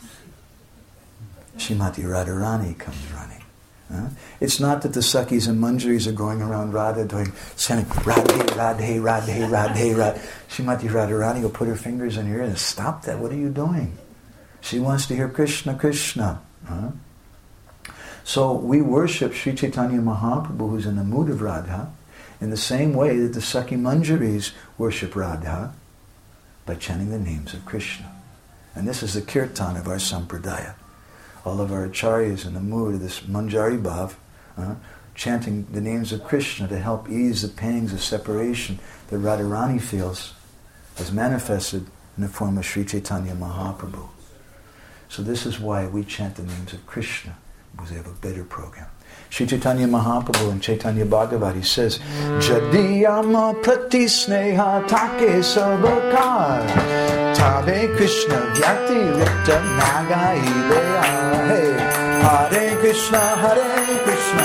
Srimati Radharani comes running. Huh? It's not that the Sakhis and Manjaris are going around Radha doing, saying, Radhe, Radhe, Radhe, Radhe, Radhe. Srimati Radharani will put her fingers in her ear and stop that. What are you doing? She wants to hear Krishna, Krishna. Huh? So we worship Sri Chaitanya Mahaprabhu, who's in the mood of Radha, in the same way that the Sakhi Manjaris worship Radha, by chanting the names of Krishna. And this is the kirtan of our sampradaya. All of our acharyas in the mood of this Manjari Bhav, uh, chanting the names of Krishna to help ease the pangs of separation that Radharani feels, as manifested in the form of Sri Chaitanya Mahaprabhu. So this is why we chant the names of Krishna, because they have a better program. Sri Chaitanya Mahaprabhu in Chaitanya Bhagavat, he says, Jadiyama prati sneha take sabakar Tabe Krishna vyakti rikta nagai leya. Hey, Hare Krishna, Hare Krishna.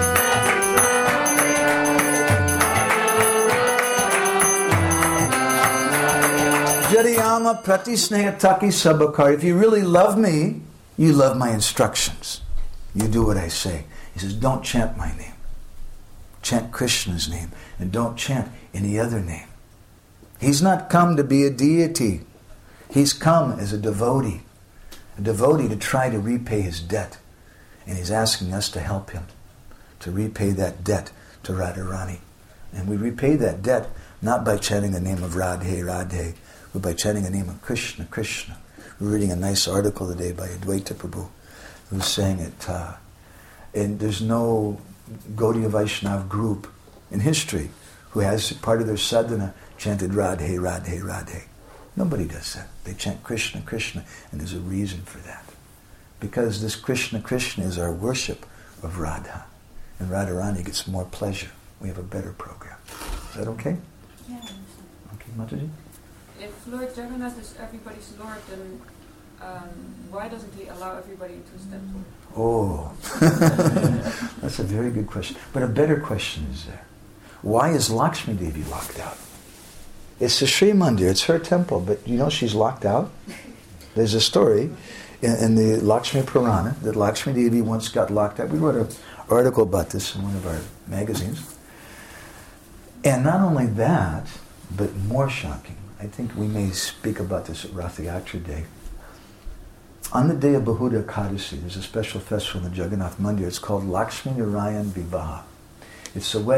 Jadiyama prati sneha take sabakar. If you really love me, you love my instructions. You do what I say. He says, don't chant my name. Chant Krishna's name. And don't chant any other name. He's not come to be a deity. He's come as a devotee. A devotee to try to repay his debt. And he's asking us to help him to repay that debt to Radharani. And we repay that debt not by chanting the name of Radhe, Radhe, but by chanting the name of Krishna, Krishna. We're reading a nice article today by Advaita Prabhu, who's saying it, uh, and there's no Gaudiya Vaishnav group in history who has part of their sadhana chanted Radhe, Radhe, Radhe. Nobody does that. They chant Krishna, Krishna, and there's a reason for that. Because this Krishna, Krishna is our worship of Radha. And Radharani gets more pleasure. We have a better program. Is that okay? Yeah. Okay, Mataji? If Lord Jagannath is everybody's Lord, then um, why doesn't he allow everybody into his temple? Oh, that's a very good question. But a better question is there. Why is Lakshmi Devi locked out? It's the Sri Mandir, it's her temple, but you know she's locked out? There's a story in, in the Lakshmi Purana that Lakshmi Devi once got locked out. We wrote an article about this in one of our magazines. And not only that, but more shocking, I think we may speak about this at Rath Yatra Day. On the day of Bahuda Ekadasi, there's a special festival in the Jagannath Mandir. It's called Lakshmi Narayan Vivaha. It's a wedding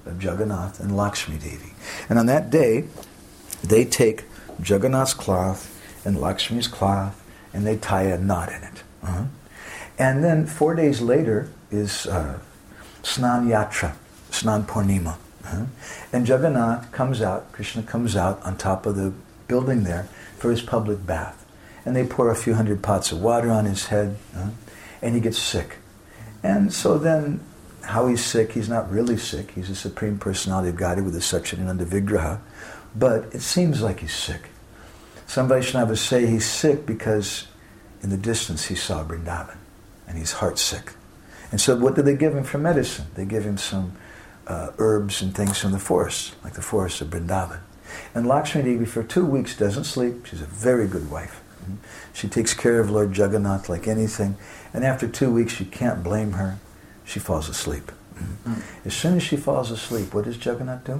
of Jagannath and Lakshmi Devi. And on that day, they take Jagannath's cloth and Lakshmi's cloth and they tie a knot in it. Uh-huh. And then four days later is uh, Snan Yatra, Snan Purnima. Uh-huh. And Jagannath comes out, Krishna comes out on top of the building there for his public bath. And they pour a few hundred pots of water on his head, uh-huh, and he gets sick. And so then, how he's sick, he's not really sick. He's a Supreme Personality of Godhead with a Satchidananda Vigraha. But it seems like he's sick. Some Vaishnavas say he's sick because in the distance he saw Vrindavan. And he's heart sick. And so what do they give him for medicine? They give him some uh, herbs and things from the forest, like the forest of Vrindavan. And Lakshmi Devi for two weeks doesn't sleep. She's a very good wife. She takes care of Lord Jagannath like anything. And after two weeks, you can't blame her. She falls asleep. Mm-hmm. As soon as she falls asleep, what does Jagannath do?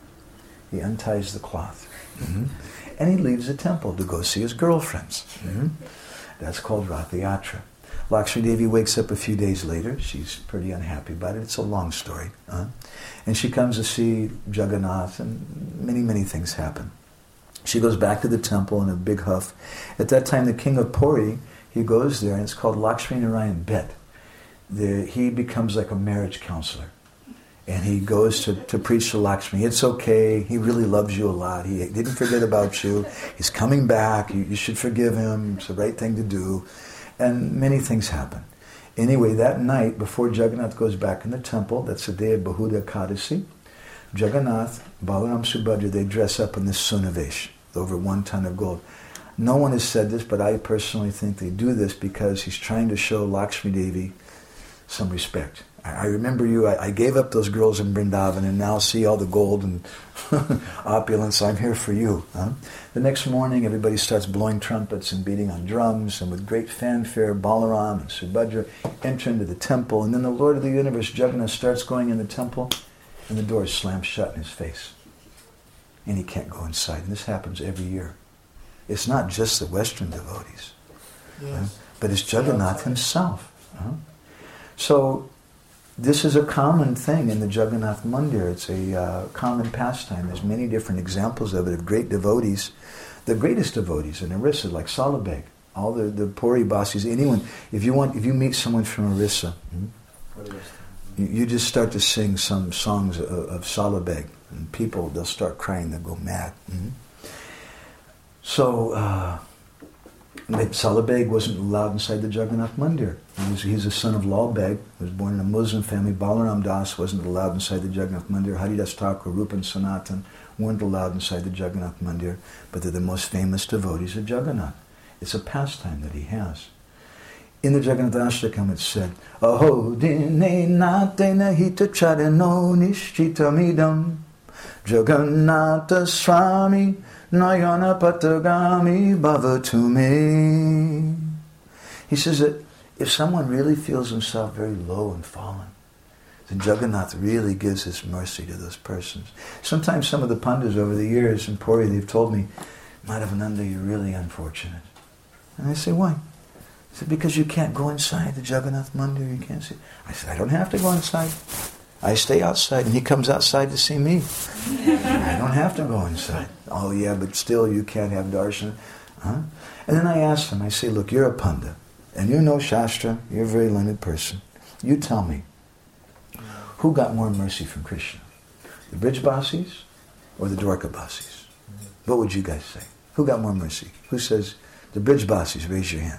He unties the cloth. Mm-hmm. And he leaves the temple to go see his girlfriends. Mm-hmm. That's called Ratha Yatra. Lakshmi Devi wakes up a few days later. She's pretty unhappy about it. It's a long story. Huh? And she comes to see Jagannath, and many, many things happen. She goes back to the temple in a big huff. At that time, the king of Puri, he goes there, and it's called Lakshmi Narayan Bet. The, he becomes like a marriage counselor. And he goes to, to preach to Lakshmi. It's okay. He really loves you a lot. He didn't forget about you. He's coming back. You, you should forgive him. It's the right thing to do. And many things happen. Anyway, that night, before Jagannath goes back in the temple, that's the day of Bahuda Ekadasi, Jagannath, Balaram, Subhadra, they dress up in this Sunavesh, over one ton of gold. No one has said this, but I personally think they do this because he's trying to show Lakshmi Devi some respect. I remember you, I, I gave up those girls in Vrindavan and now see all the gold and opulence, I'm here for you. Huh? The next morning everybody starts blowing trumpets and beating on drums, and with great fanfare Balaram and Subhadra enter into the temple, and then the Lord of the universe, Jagannath, starts going in the temple and the door is slammed shut in his face. And he can't go inside. And this happens every year. It's not just the Western devotees, yes. Huh? But it's Jagannath himself. Huh? So, this is a common thing in the Jagannath Mandir. It's a uh, common pastime. There's many different examples of it, of great devotees. The greatest devotees in Orissa, like Salabeg, all the, the Puri Basis, anyone, if you want, if you meet someone from Orissa, hmm, you, you just start to sing some songs of, of Salabeg, and people, they'll start crying, they'll go mad. Hmm. So, uh, Salabeg wasn't allowed inside the Jagannath Mandir. He was, he's a son of Lal Beg, who was born in a Muslim family. Balaram Das wasn't allowed inside the Jagannath Mandir. Haridas Thakur, Rupa and Sanatan weren't allowed inside the Jagannath Mandir, but they're the most famous devotees of Jagannath. It's a pastime that he has. In the Jagannath Ashtakam it said, Aho dine natena hita charano nishchitamidam Jagannatha Swami Nayana Patagami Bhavatume. He says that if someone really feels himself very low and fallen, then Jagannath really gives his mercy to those persons. Sometimes some of the Pandits over the years in Puri, they've told me, Madhavananda, you're really unfortunate. And I say, why? He said, because you can't go inside the Jagannath Mandir, you can't see. I said, I don't have to go inside. I stay outside, and he comes outside to see me. I don't have to go inside. Oh yeah, but still you can't have darshan. Huh? And then I asked him, I say, look, you're a Pandit, and you know Shastra, you're a very learned person. You tell me, who got more mercy from Krishna? The Brijbasis or the Dwarkabasis? What would you guys say? Who got more mercy? Who says the Brijbasis? Raise your hand.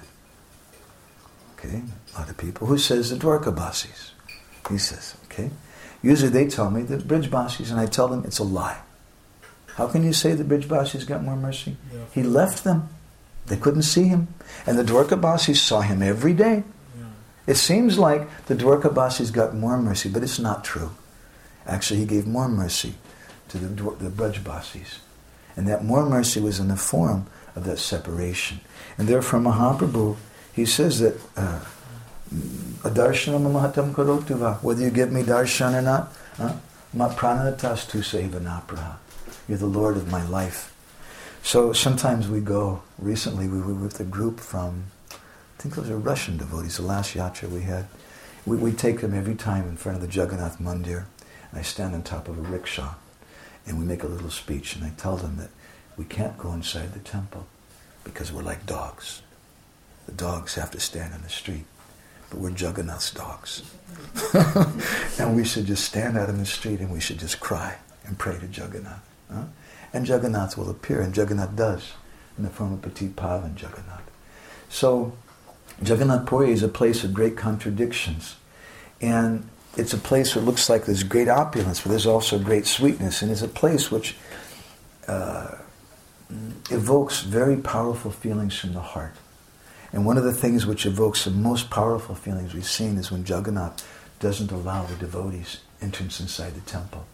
Okay, a lot of people. Who says the Dwarkabasis? He says, okay. Usually they tell me the Brijbasis, and I tell them it's a lie. How can you say the Brijbasis got more mercy? Yeah. He left them. They couldn't see him. And the Dwarkabasis saw him every day. Yeah. It seems like the Dwarkabasis got more mercy, but it's not true. Actually, he gave more mercy to the, the Brijbasis. And that more mercy was in the form of that separation. And therefore Mahaprabhu, he says that uh, Adarshana mahatam karotuva, whether you give me darshan or not, ma pranatas tu seva napraha. You're the Lord of my life. So sometimes we go, recently we were with a group from, I think those are Russian devotees, the last yatra we had. We, we take them every time in front of the Jagannath Mandir. And I stand on top of a rickshaw, and we make a little speech, and I tell them that we can't go inside the temple because we're like dogs. The dogs have to stand in the street, but we're Jagannath's dogs. And we should just stand out in the street and we should just cry and pray to Jagannath. Huh? And Jagannath will appear, and Jagannath does, in the form of Petit Pavan Jagannath. So, Jagannath Puri is a place of great contradictions. And it's a place where it looks like there's great opulence, but there's also great sweetness. And it's a place which uh, evokes very powerful feelings from the heart. And one of the things which evokes the most powerful feelings we've seen is when Jagannath doesn't allow the devotees entrance inside the temple.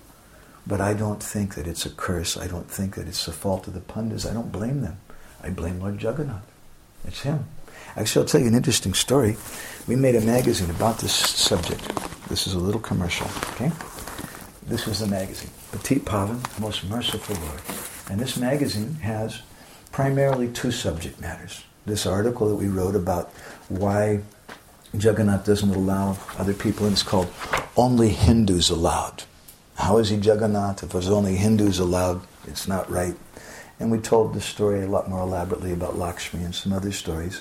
But I don't think that it's a curse. I don't think that it's the fault of the Pandits. I don't blame them. I blame Lord Jagannath. It's him. Actually, I'll tell you an interesting story. We made a magazine about this subject. This is a little commercial, okay? This was the magazine, Petit Pavan, Most Merciful Lord. And this magazine has primarily two subject matters. This article that we wrote about why Jagannath doesn't allow other people, and it's called Only Hindus Allowed. How is he Jagannath? If there's only Hindus allowed, it's not right. And we told the story a lot more elaborately about Lakshmi and some other stories.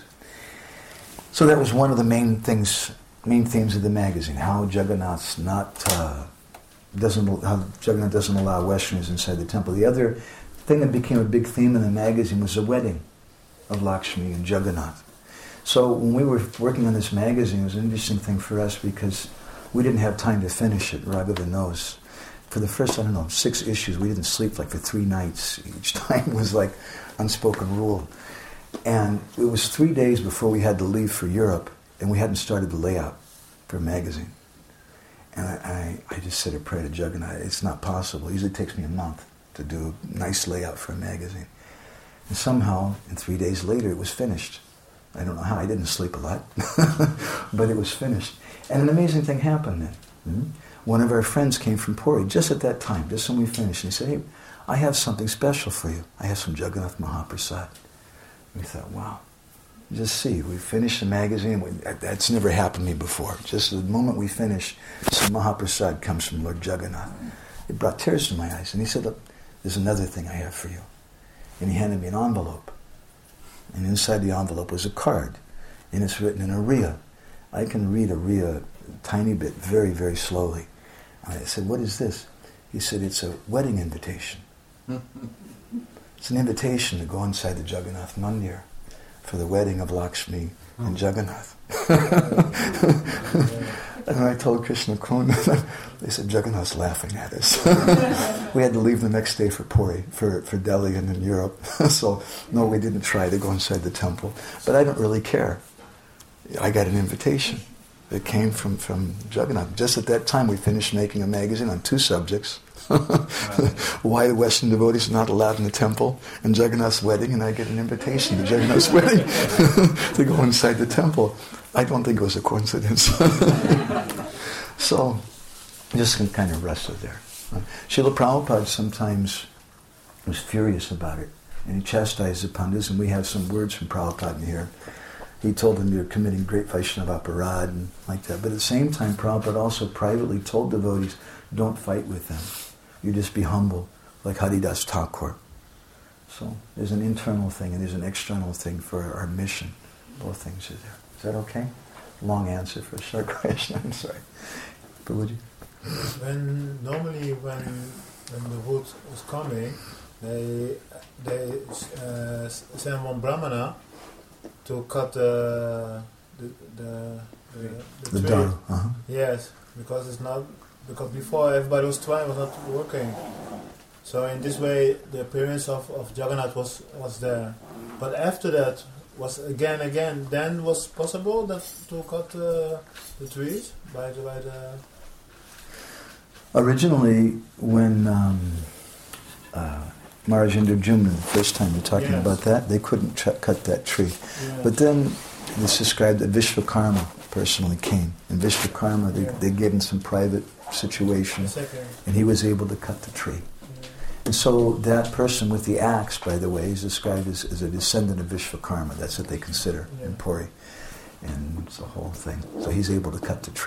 So that was one of the main things, main themes of the magazine. How Jagannath's not uh, doesn't how Jagannath doesn't allow Westerners inside the temple. The other thing that became a big theme in the magazine was the wedding of Lakshmi and Jagannath. So when we were working on this magazine, it was an interesting thing for us because we didn't have time to finish it. Raghava knows. For the first, I don't know, six issues, we didn't sleep like for three nights. Each time was like unspoken rule. And it was three days before we had to leave for Europe, and we hadn't started the layout for a magazine. And I, I, I just said a prayer to Jagannath. It's not possible. It usually takes me a month to do a nice layout for a magazine. And somehow, and three days later, it was finished. I don't know how. I didn't sleep a lot. But it was finished. And an amazing thing happened then. Mm-hmm. One of our friends came from Puri just at that time, just when we finished. And he said, hey, I have something special for you. I have some Jagannath Mahaprasad. And we thought, wow. Just see, we finished the magazine. We, that's never happened to me before. Just the moment we finish, some Mahaprasad comes from Lord Jagannath. It brought tears to my eyes. And he said, look, there's another thing I have for you. And he handed me an envelope. And inside the envelope was a card. And it's written in Oriya. I can read Oriya a tiny bit, very, very slowly. And I said, what is this? He said, it's a wedding invitation. It's an invitation to go inside the Jagannath Mandir for the wedding of Lakshmi and Jagannath. And I told Krishna Kun, they said, Jagannath's laughing at us. We had to leave the next day for Puri, for, for Delhi and in Europe. So, no, we didn't try to go inside the temple. But I don't really care. I got an invitation that came from, from Jagannath. Just at that time, we finished making a magazine on two subjects. Why the Western devotees are not allowed in the temple, and Jagannath's wedding, and I get an invitation to Jagannath's wedding to go inside the temple. I don't think it was a coincidence. So, just kind of wrestle there. Srila Prabhupada sometimes was furious about it, and he chastised the Pandits, and we have some words from Prabhupada in here. He told them you're committing great Vaishnava aparad and like that. But at the same time, Prabhupada also privately told devotees, don't fight with them. You just be humble, like Haridas Thakur. So there's an internal thing and there's an external thing for our mission. Both things are there. Is that okay? Long answer for a short question. I'm sorry. But would you? When normally when when the wood was coming, they they uh, send one brahmana to cut the the the, the, the, the tree. uh-huh. Yes, because it's not because before everybody was trying was not working. So in this way, the appearance of, of Jagannath was, was there. But after that, was again again. Then was possible that to cut uh, the trees by the by the. Originally, when um, uh, Maharaj Indradyumna, the first time we're talking yes. about that, they couldn't tr- cut that tree. Yes. But then it's described that Vishvakarma personally came. And Vishvakarma, they, yeah. they gave him some private situation, and he was able to cut the tree. Yeah. And so that person with the axe, by the way, is described as, as a descendant of Vishvakarma. That's what they consider yeah. in Puri. And it's a whole thing. So he's able to cut the tree.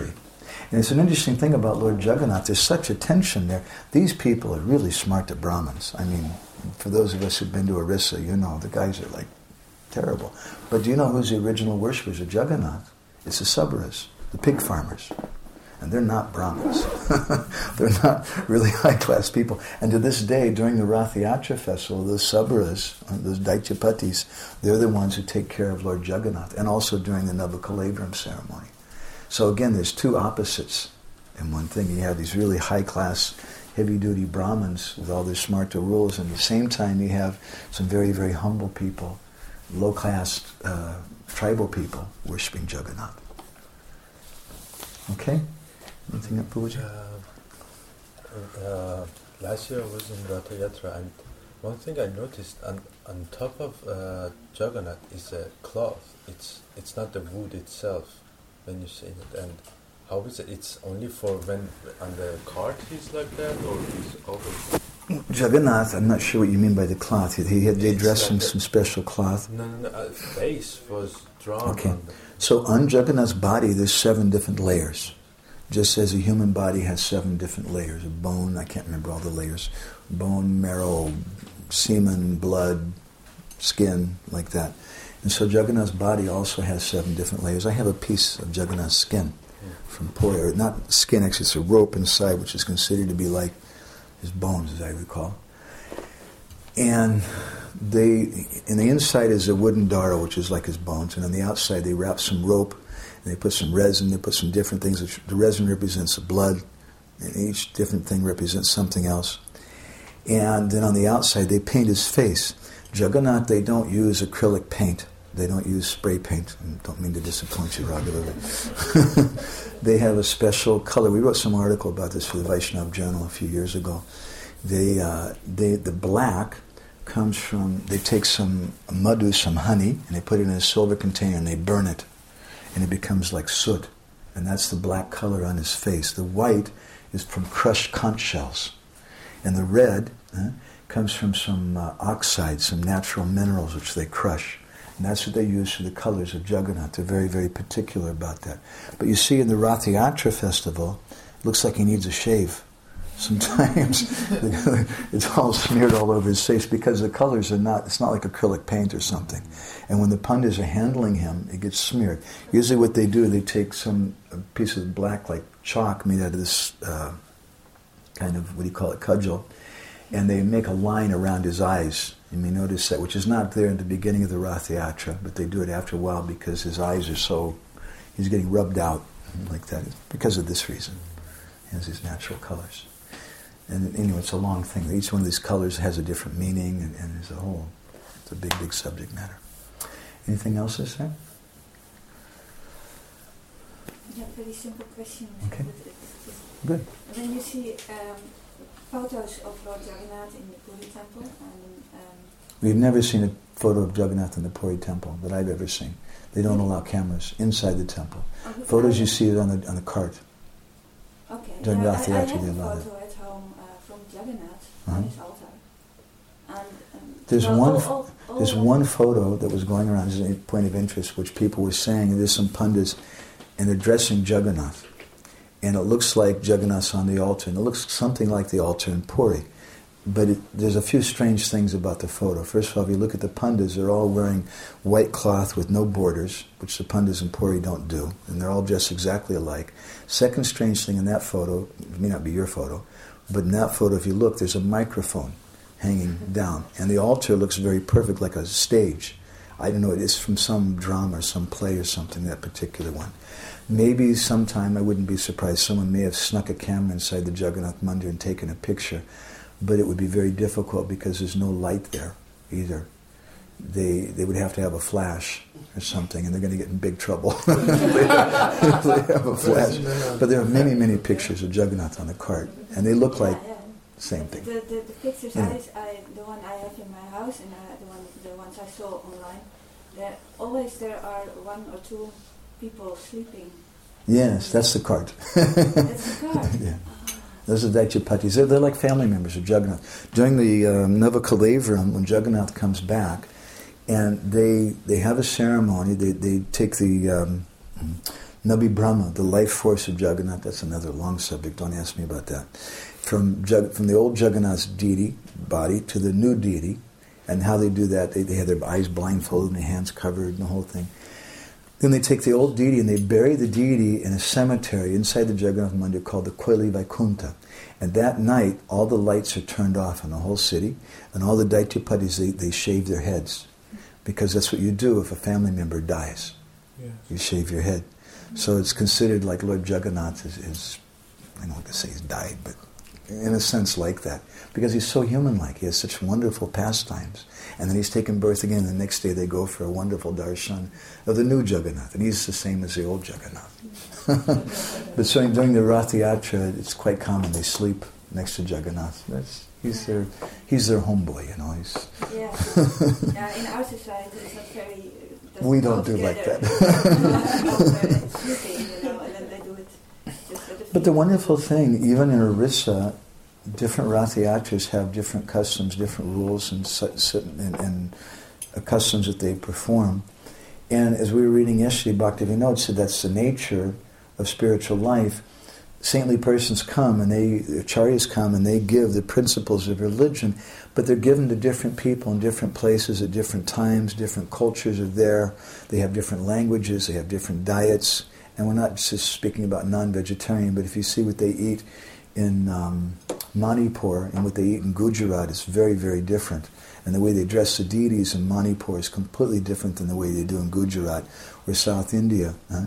And it's an interesting thing about Lord Jagannath. There's such a tension there. These people are really smart to Brahmins. I mean, for those of us who've been to Orissa, you know, the guys are like terrible. But do you know who's the original worshippers of Jagannath? It's the Sabras, the pig farmers. And they're not Brahmins. They're not really high-class people. And to this day, during the Rath Yatra festival, those Sabras, those Daityapatis, they're the ones who take care of Lord Jagannath, and also during the Navakalevram ceremony. So again, there's two opposites in one thing. You have these really high-class, heavy-duty Brahmins with all their smarta rules, and at the same time you have some very, very humble people, low-class uh, tribal people worshipping Jagannath. Okay? Anything up, Puja? Uh, uh, last year I was in Ratha Yatra, and one thing I noticed on, on top of uh, Jagannath is a cloth. It's it's not the wood itself when you see it. And how is it? It's only for when on the cart he's like that, or he's always... Jagannath, I'm not sure what you mean by the cloth. He had they dressed like in some special cloth. No, no, no. Uh, face was drawn. Okay. On the So on Jagannath's body, there's seven different layers. Just as a human body has seven different layers of bone, I can't remember all the layers, bone, marrow, semen, blood, skin, like that. And so Jagannath's body also has seven different layers. I have a piece of Jagannath's skin from Puri, or not skin, actually it's a rope inside, which is considered to be like his bones, as I recall. And they, in the inside is a wooden dara, which is like his bones, and on the outside they wrap some rope, and they put some resin, they put some different things. The resin represents the blood, and each different thing represents something else. And then on the outside, they paint his face. Jagannath, they don't use acrylic paint. They don't use spray paint. I don't mean to disappoint you, Raghav. They have a special color. We wrote some article about this for the Vaishnava Journal a few years ago. They, uh, they, the black comes from, they take some madhu, some honey, and they put it in a silver container and they burn it. And it becomes like soot. And that's the black color on his face. The white is from crushed conch shells. And the red eh, comes from some uh, oxides, some natural minerals which they crush. And that's what they use for the colors of Jagannath. They're very, very particular about that. But you see in the Rath Yatra festival, it looks like he needs a shave. Sometimes it's all smeared all over his face because the colors are not, it's not like acrylic paint or something. And when the pandits are handling him, it gets smeared. Usually what they do, they take some a piece of black, like chalk made out of this uh, kind of, what do you call it, cudgel, and they make a line around his eyes. You may notice that, which is not there in the beginning of the Rath Yatra, but they do it after a while because his eyes are so, he's getting rubbed out like that, because of this reason. He has these natural colors. And anyway, it's a long thing. Each one of these colors has a different meaning, and, and as a whole, it's a big, big subject matter. Anything else to say? Yeah, very simple question. Okay. But it's just Good. when you see um, photos of Lord Jagannath in the Puri temple, and um, We've never seen a photo of Jagannath in the Puri temple that I've ever seen. They don't allow cameras inside the temple. oh, Photos I- you see it on the on the cart. Okay. during yeah, Rath I, I Yatra, have they a allow photo at home uh, from Jagannath Uh-huh. on his altar. And, um, There's well, one all- f- all- all- There's one photo that was going around as a point of interest, which people were saying, there's some pundits, and they're dressing Jagannath. And it looks like Jagannath's on the altar, and it looks something like the altar in Puri. But it, there's a few strange things about the photo. First of all, if you look at the pundits, they're all wearing white cloth with no borders, which the pundits in Puri don't do, and they're all dressed exactly alike. Second strange thing in that photo, it may not be your photo, but in that photo, if you look, there's a microphone hanging down, and the altar looks very perfect, like a stage. I don't know, it's from some drama or some play or something, that particular one. Maybe sometime, I wouldn't be surprised, someone may have snuck a camera inside the Jagannath Mandir and taken a picture, but it would be very difficult because there's no light there either. They they would have to have a flash or something, and they're going to get in big trouble. they, have, they have a flash. But there are many, many pictures of Jagannath on the cart, and they look like yeah, yeah. the same The, thing. the, the, the pictures, Yeah. I, I, the one I have in my house and uh, the one the ones I saw online, there always there are one or two people sleeping. Yes, that's the cart. That's the card. Yeah. Ah. Those are Daityapatis. They're, they're like family members of Jagannath. During the um, Navakalevram, when Jagannath comes back, and they they have a ceremony, they, they take the um, Nabi Brahma, the life force of Jagannath, that's another long subject, don't ask me about that. From Jag, from the old Jagannath's deity body to the new deity, and how they do that, they, they have their eyes blindfolded and their hands covered and the whole thing. Then they take the old deity and they bury the deity in a cemetery inside the Jagannath Mandir called the Koili Vaikunta. And that night, all the lights are turned off in the whole city, and all the Daityapatis, they, they shave their heads. Because that's what you do if a family member dies. Yes. You shave your head. So it's considered like Lord Jagannath is, is I don't want to say he's died, but in a sense like that. Because he's so human-like. He has such wonderful pastimes. And then he's taken birth again. The next day they go for a wonderful darshan of the new Jagannath. And he's the same as the old Jagannath. But so during the Rath Yatra, it's quite common. They sleep next to Jagannath. That's, he's their he's their homeboy, you know. He's Yeah. Yeah, in our society, it's not very... uh, We doesn't don't go do like together. that. It's sleeping, you know, and then they do it just at the But the feet. wonderful thing, even in Orissa, different Rath Yatras have different customs, different rules and, su- su- and, and uh, customs that they perform. And as we were reading yesterday, Bhaktivinoda said that's the nature of spiritual life. Saintly persons come and they, acharyas come and they give the principles of religion, but they're given to different people in different places at different times. Different cultures are there. They have different languages. They have different diets. And we're not just speaking about non-vegetarian, but if you see what they eat in um, Manipur and what they eat in Gujarat, it's very, very different. And the way they dress the deities in Manipur is completely different than the way they do in Gujarat or South India. Huh?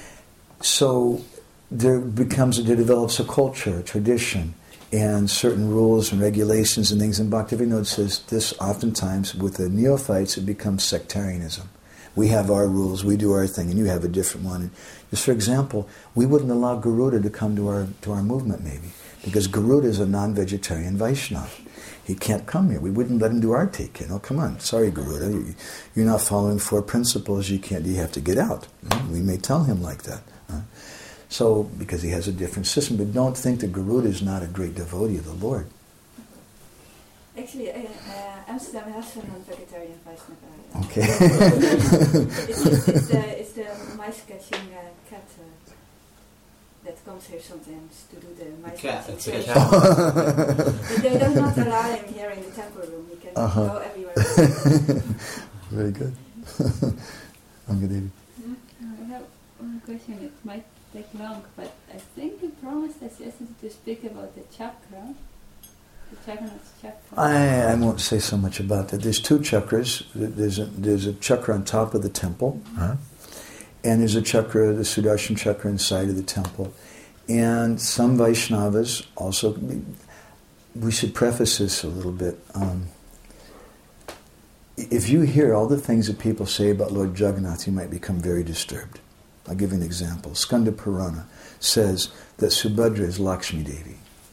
So there becomes, there develops a culture, a tradition, and certain rules and regulations and things. And Bhaktivinoda says this oftentimes with the neophytes it becomes sectarianism. We have our rules, we do our thing, and you have a different one. And just for example, we wouldn't allow Garuda to come to our to our movement maybe, because Garuda is a non-vegetarian Vaishnava. He can't come here. We wouldn't let him do our take, you know. Come on, sorry Garuda, you, you're not following four principles, you can't, you have to get out. We may tell him like that. Huh? So, because he has a different system, but don't think that Garuda is not a great devotee of the Lord. Actually, uh, uh, Amsterdam has a non-vegetarian Vaishnava. Okay. it's, it's, it's the, it's the mice-catching uh, cat uh, that comes here sometimes to do the Cat, mice-catching it's a session. cat. But they do not allow him here in the temple room. He can Uh-huh. go everywhere. Very good. Angadevi. I have one question. It might take long, but I think you promised us yesterday to speak about the chakra, the Jagannath chakra. I, I won't say so much about that. There's two chakras. There's a, there's a chakra on top of the temple, huh? And there's a chakra, the Sudarshan chakra, inside of the temple. And some Vaishnavas also, we should preface this a little bit. Um, if you hear all the things that people say about Lord Jagannath, you might become very disturbed. I'll give you an example. Skanda Purana says that Subhadra is Lakshmi Devi.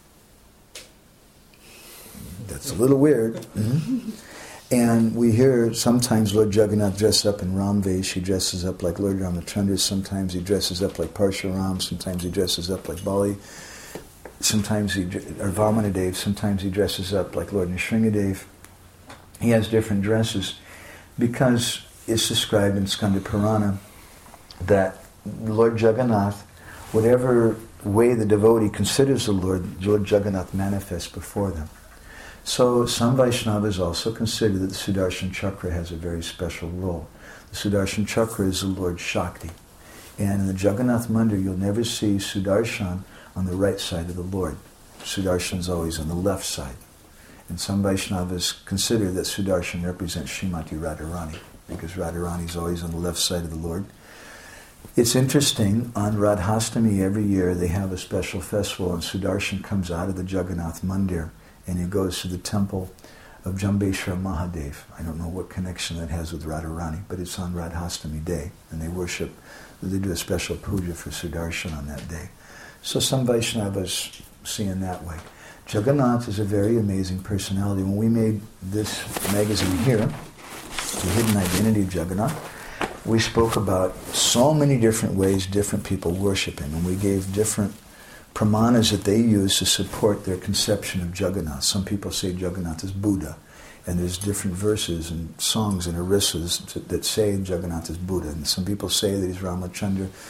That's a little weird. Mm-hmm. And we hear sometimes Lord Jagannath dress up in Ramvesh. He dresses up like Lord Ramachandra. Sometimes he dresses up like Parshuram. Sometimes he dresses up like Bali. Sometimes he, or Vamanadev. Sometimes he dresses up like Lord Nrsingadev. He has different dresses because it's described in Skanda Purana that Lord Jagannath, whatever way the devotee considers the Lord, Lord Jagannath manifests before them. So some Vaishnavas also consider that the Sudarshan Chakra has a very special role. The Sudarshan Chakra is the Lord Shakti. And in the Jagannath Mandir, you'll never see Sudarshan on the right side of the Lord. Sudarshan is always on the left side. And some Vaishnavas consider that Sudarshan represents Srimati Radharani, because Radharani is always on the left side of the Lord. It's interesting, on Radhastami every year they have a special festival, and Sudarshan comes out of the Jagannath Mandir and he goes to the temple of Jambeshwar Mahadev. I don't know what connection that has with Radharani, but it's on Radhastami day, and they worship, they do a special puja for Sudarshan on that day. So some Vaishnavas see in that way. Jagannath is a very amazing personality. When we made this magazine here, The Hidden Identity of Jagannath, we spoke about so many different ways different people worship him, and we gave different pramanas that they use to support their conception of Jagannath. Some people say Jagannath is Buddha, and there's different verses and songs and orissas that say Jagannath is Buddha, and some people say that he's Ramachandra.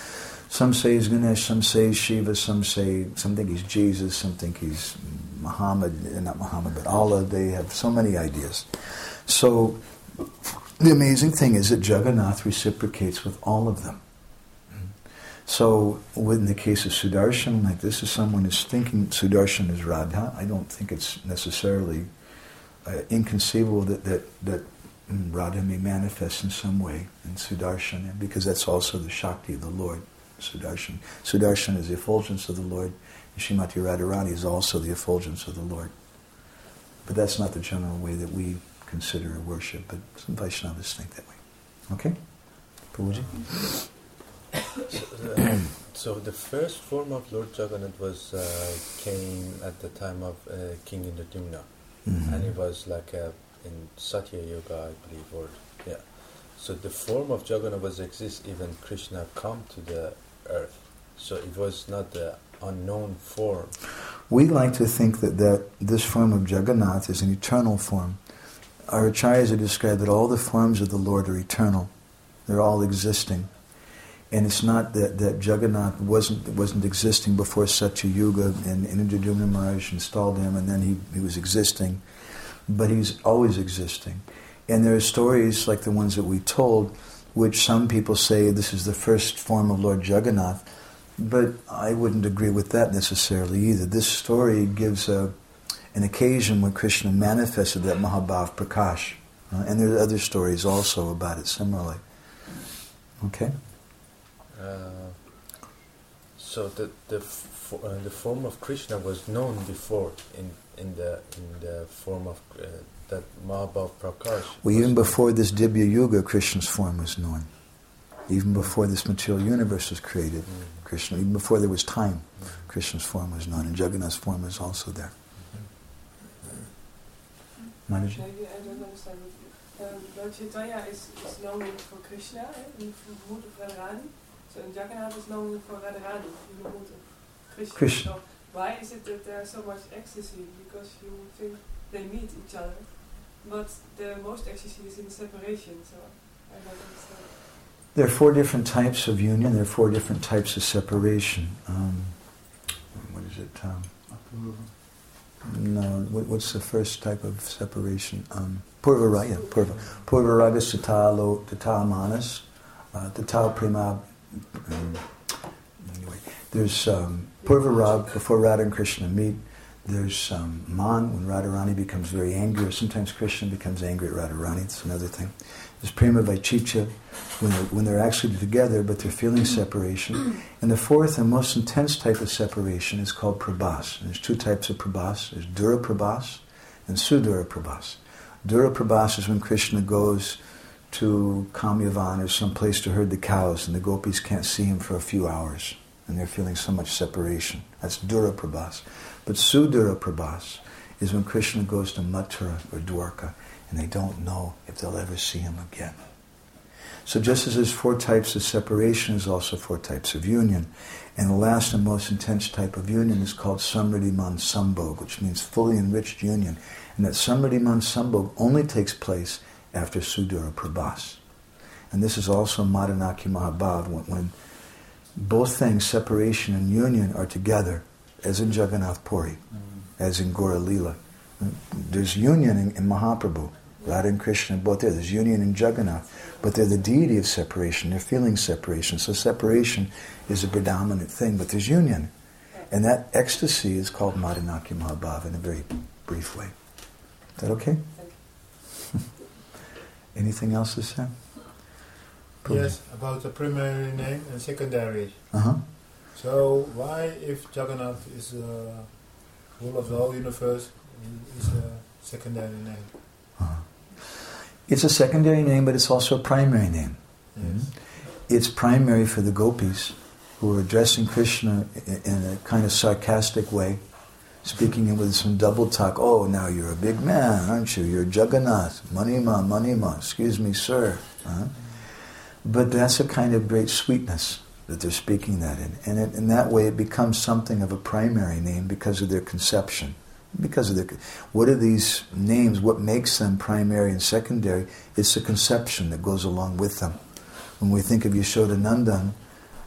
Some say he's Ganesh, some say he's Shiva, some say, some think he's Jesus, some think he's Muhammad, not Muhammad, but Allah. They have so many ideas. So the amazing thing is that Jagannath reciprocates with all of them. So in the case of Sudarshan, like this is someone who's thinking Sudarshan is Radha. I don't think it's necessarily uh, inconceivable that, that, that Radha may manifest in some way in Sudarshan, because that's also the Shakti of the Lord, Sudarshan. Sudarshan is the effulgence of the Lord, and Srimati Radharani is also the effulgence of the Lord. But that's not the general way that we consider worship, but some Vaishnavas think that way. Okay? Prabhuji? So, uh, so the first form of Lord Jagannath was uh, came at the time of uh, King Indradyumna, mm-hmm. and it was like a, in Satya Yoga, I believe, or yeah. So the form of Jagannath was exist even Krishna come to the earth. So it was not the unknown form. We like to think that, that this form of Jagannath is an eternal form. Our acharyas have described that all the forms of the Lord are eternal. They're all existing. And it's not that, that Jagannath wasn't wasn't existing before Satya Yuga and Indradyumna Maharaj installed him and then he, he was existing, but he's always existing. And there are stories like the ones that we told, which some people say this is the first form of Lord Jagannath, but I wouldn't agree with that necessarily either. This story gives a, an occasion when Krishna manifested that Mahabhav Prakash. Uh, and there are other stories also about it similarly. Okay? Uh, so the the f- uh, the form of Krishna was known before in in the in the form of uh, that Mahabhav Prakash. Well, even before this Dibya Yuga, Krishna's form was known. Even before this material universe was created, mm-hmm. Krishna. Even before there was time, mm-hmm. Krishna's form was known, and Jagannath's form was also there. Manager? Maybe I don't understand. Um, Lord Chaitanya is, is known for Krishna, eh, in the mood of Radharani. So Jagannath is known for Radharani, in the mood of Krishna. Krishna. So why is it that there's so much ecstasy? Because you think they meet each other, but the most ecstasy is in separation. So I don't understand. There are four different types of union. There are four different types of separation. Um, what is it? Um, no. What, what's the first type of separation? Um, Purvaraya. Purva. Purvaraga Tatalo Tata Manas. Uh, Tata Prima. Um, anyway, there's um, Purvarag before Radha and Krishna meet. There's um, Man when Radharani becomes very angry, or sometimes Krishna becomes angry at Radharani. That's another thing. There's Prema Vaichicha when they're, when they're actually together, but they're feeling separation. And the fourth and most intense type of separation is called Prabhas. And there's two types of Prabhas. There's Dura Prabhas and Sudura Prabhas. Dura Prabhas is when Krishna goes to Kamyavan or some place to herd the cows, and the gopis can't see him for a few hours, and they're feeling so much separation. That's Dura Prabhas. But Sudura Prabhas is when Krishna goes to Mathura or Dwarka, and they don't know if they'll ever see him again. So just as there's four types of separation, there's also four types of union. And the last and most intense type of union is called Samriddhiman Sambhog, which means fully enriched union. And that Samriddhiman Sambhog only takes place after Sudura Prabhas. And this is also Madanaki Mahabhav, when, when both things, separation and union, are together, as in Jagannath Puri, mm-hmm. as in Gaura Leela. There's union in, in Mahaprabhu, Radha and Krishna, both there. There's union in Jagannath, but they're the deity of separation. They're feeling separation. So separation is a predominant thing, but there's union. And that ecstasy is called Madanaki Mahabhav in a very brief way. Is that okay? Anything else to say? Yes, about the primary name and secondary. Uh-huh. So why, if Jagannath is the uh, rule of the whole universe, is a secondary name? Uh-huh. It's a secondary name, but it's also a primary name. Yes. Mm-hmm. It's primary for the gopis, who are addressing Krishna in, in a kind of sarcastic way, speaking with some double talk. Oh, now you're a big man, aren't you? You're Jagannath, Manima, Manima, excuse me, sir. Uh-huh. But that's a kind of great sweetness that they're speaking that in. And it, in that way it becomes something of a primary name because of their conception. Because of their, what are these names? What makes them primary and secondary? It's the conception that goes along with them. When we think of Yashoda Nandan,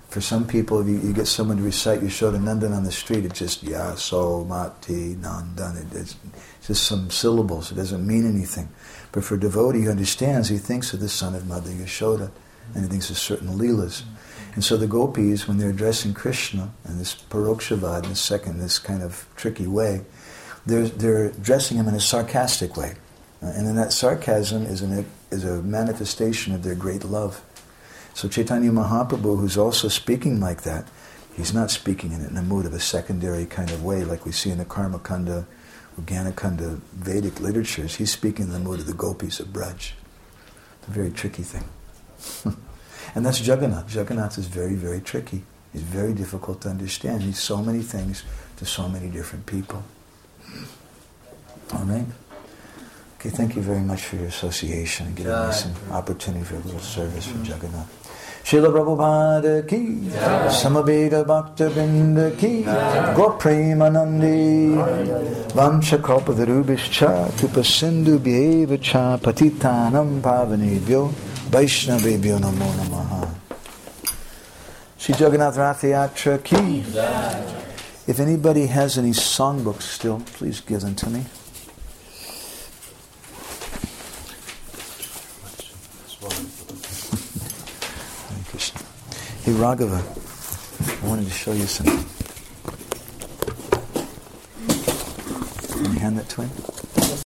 For some people, if you, you get someone to recite Yashodanandan on the street, it's just Yasomati Nandan. It, it's just some syllables. It doesn't mean anything. But for a devotee who understands, he thinks of the son of Mother Yashoda, and he thinks of certain leelas. And so the gopis, when they're addressing Krishna in this parokshavad, in this second, this kind of tricky way, they're, they're addressing him in a sarcastic way. Uh, and then that sarcasm is, an, is a manifestation of their great love. So Chaitanya Mahaprabhu, who's also speaking like that, he's not speaking in it in a mood of a secondary kind of way like we see in the Karma Kanda or Jnana Kanda Vedic literatures. He's speaking in the mood of the gopis of Braj. It's a very tricky thing. And that's Jagannath. Jagannath is very, very tricky. He's very difficult to understand. He's so many things to so many different people. All right? Okay, thank you very much for your association and giving me some opportunity for a little service for Jagannath. Srila Prabhupada ki, Samaveda Bhakta Binda ki, Gopremanandi, Vamsha Kalpatarubhischa, Tupasindhu Bhyevacha, Patitanam Pavanebhyo, Vaishnavebhyo Namo Namaha. Sri Jagannath Rath Yatra ki. If anybody has any songbooks still, please give them to me. Hey Raghava, I wanted to show you something. Can you hand that to him?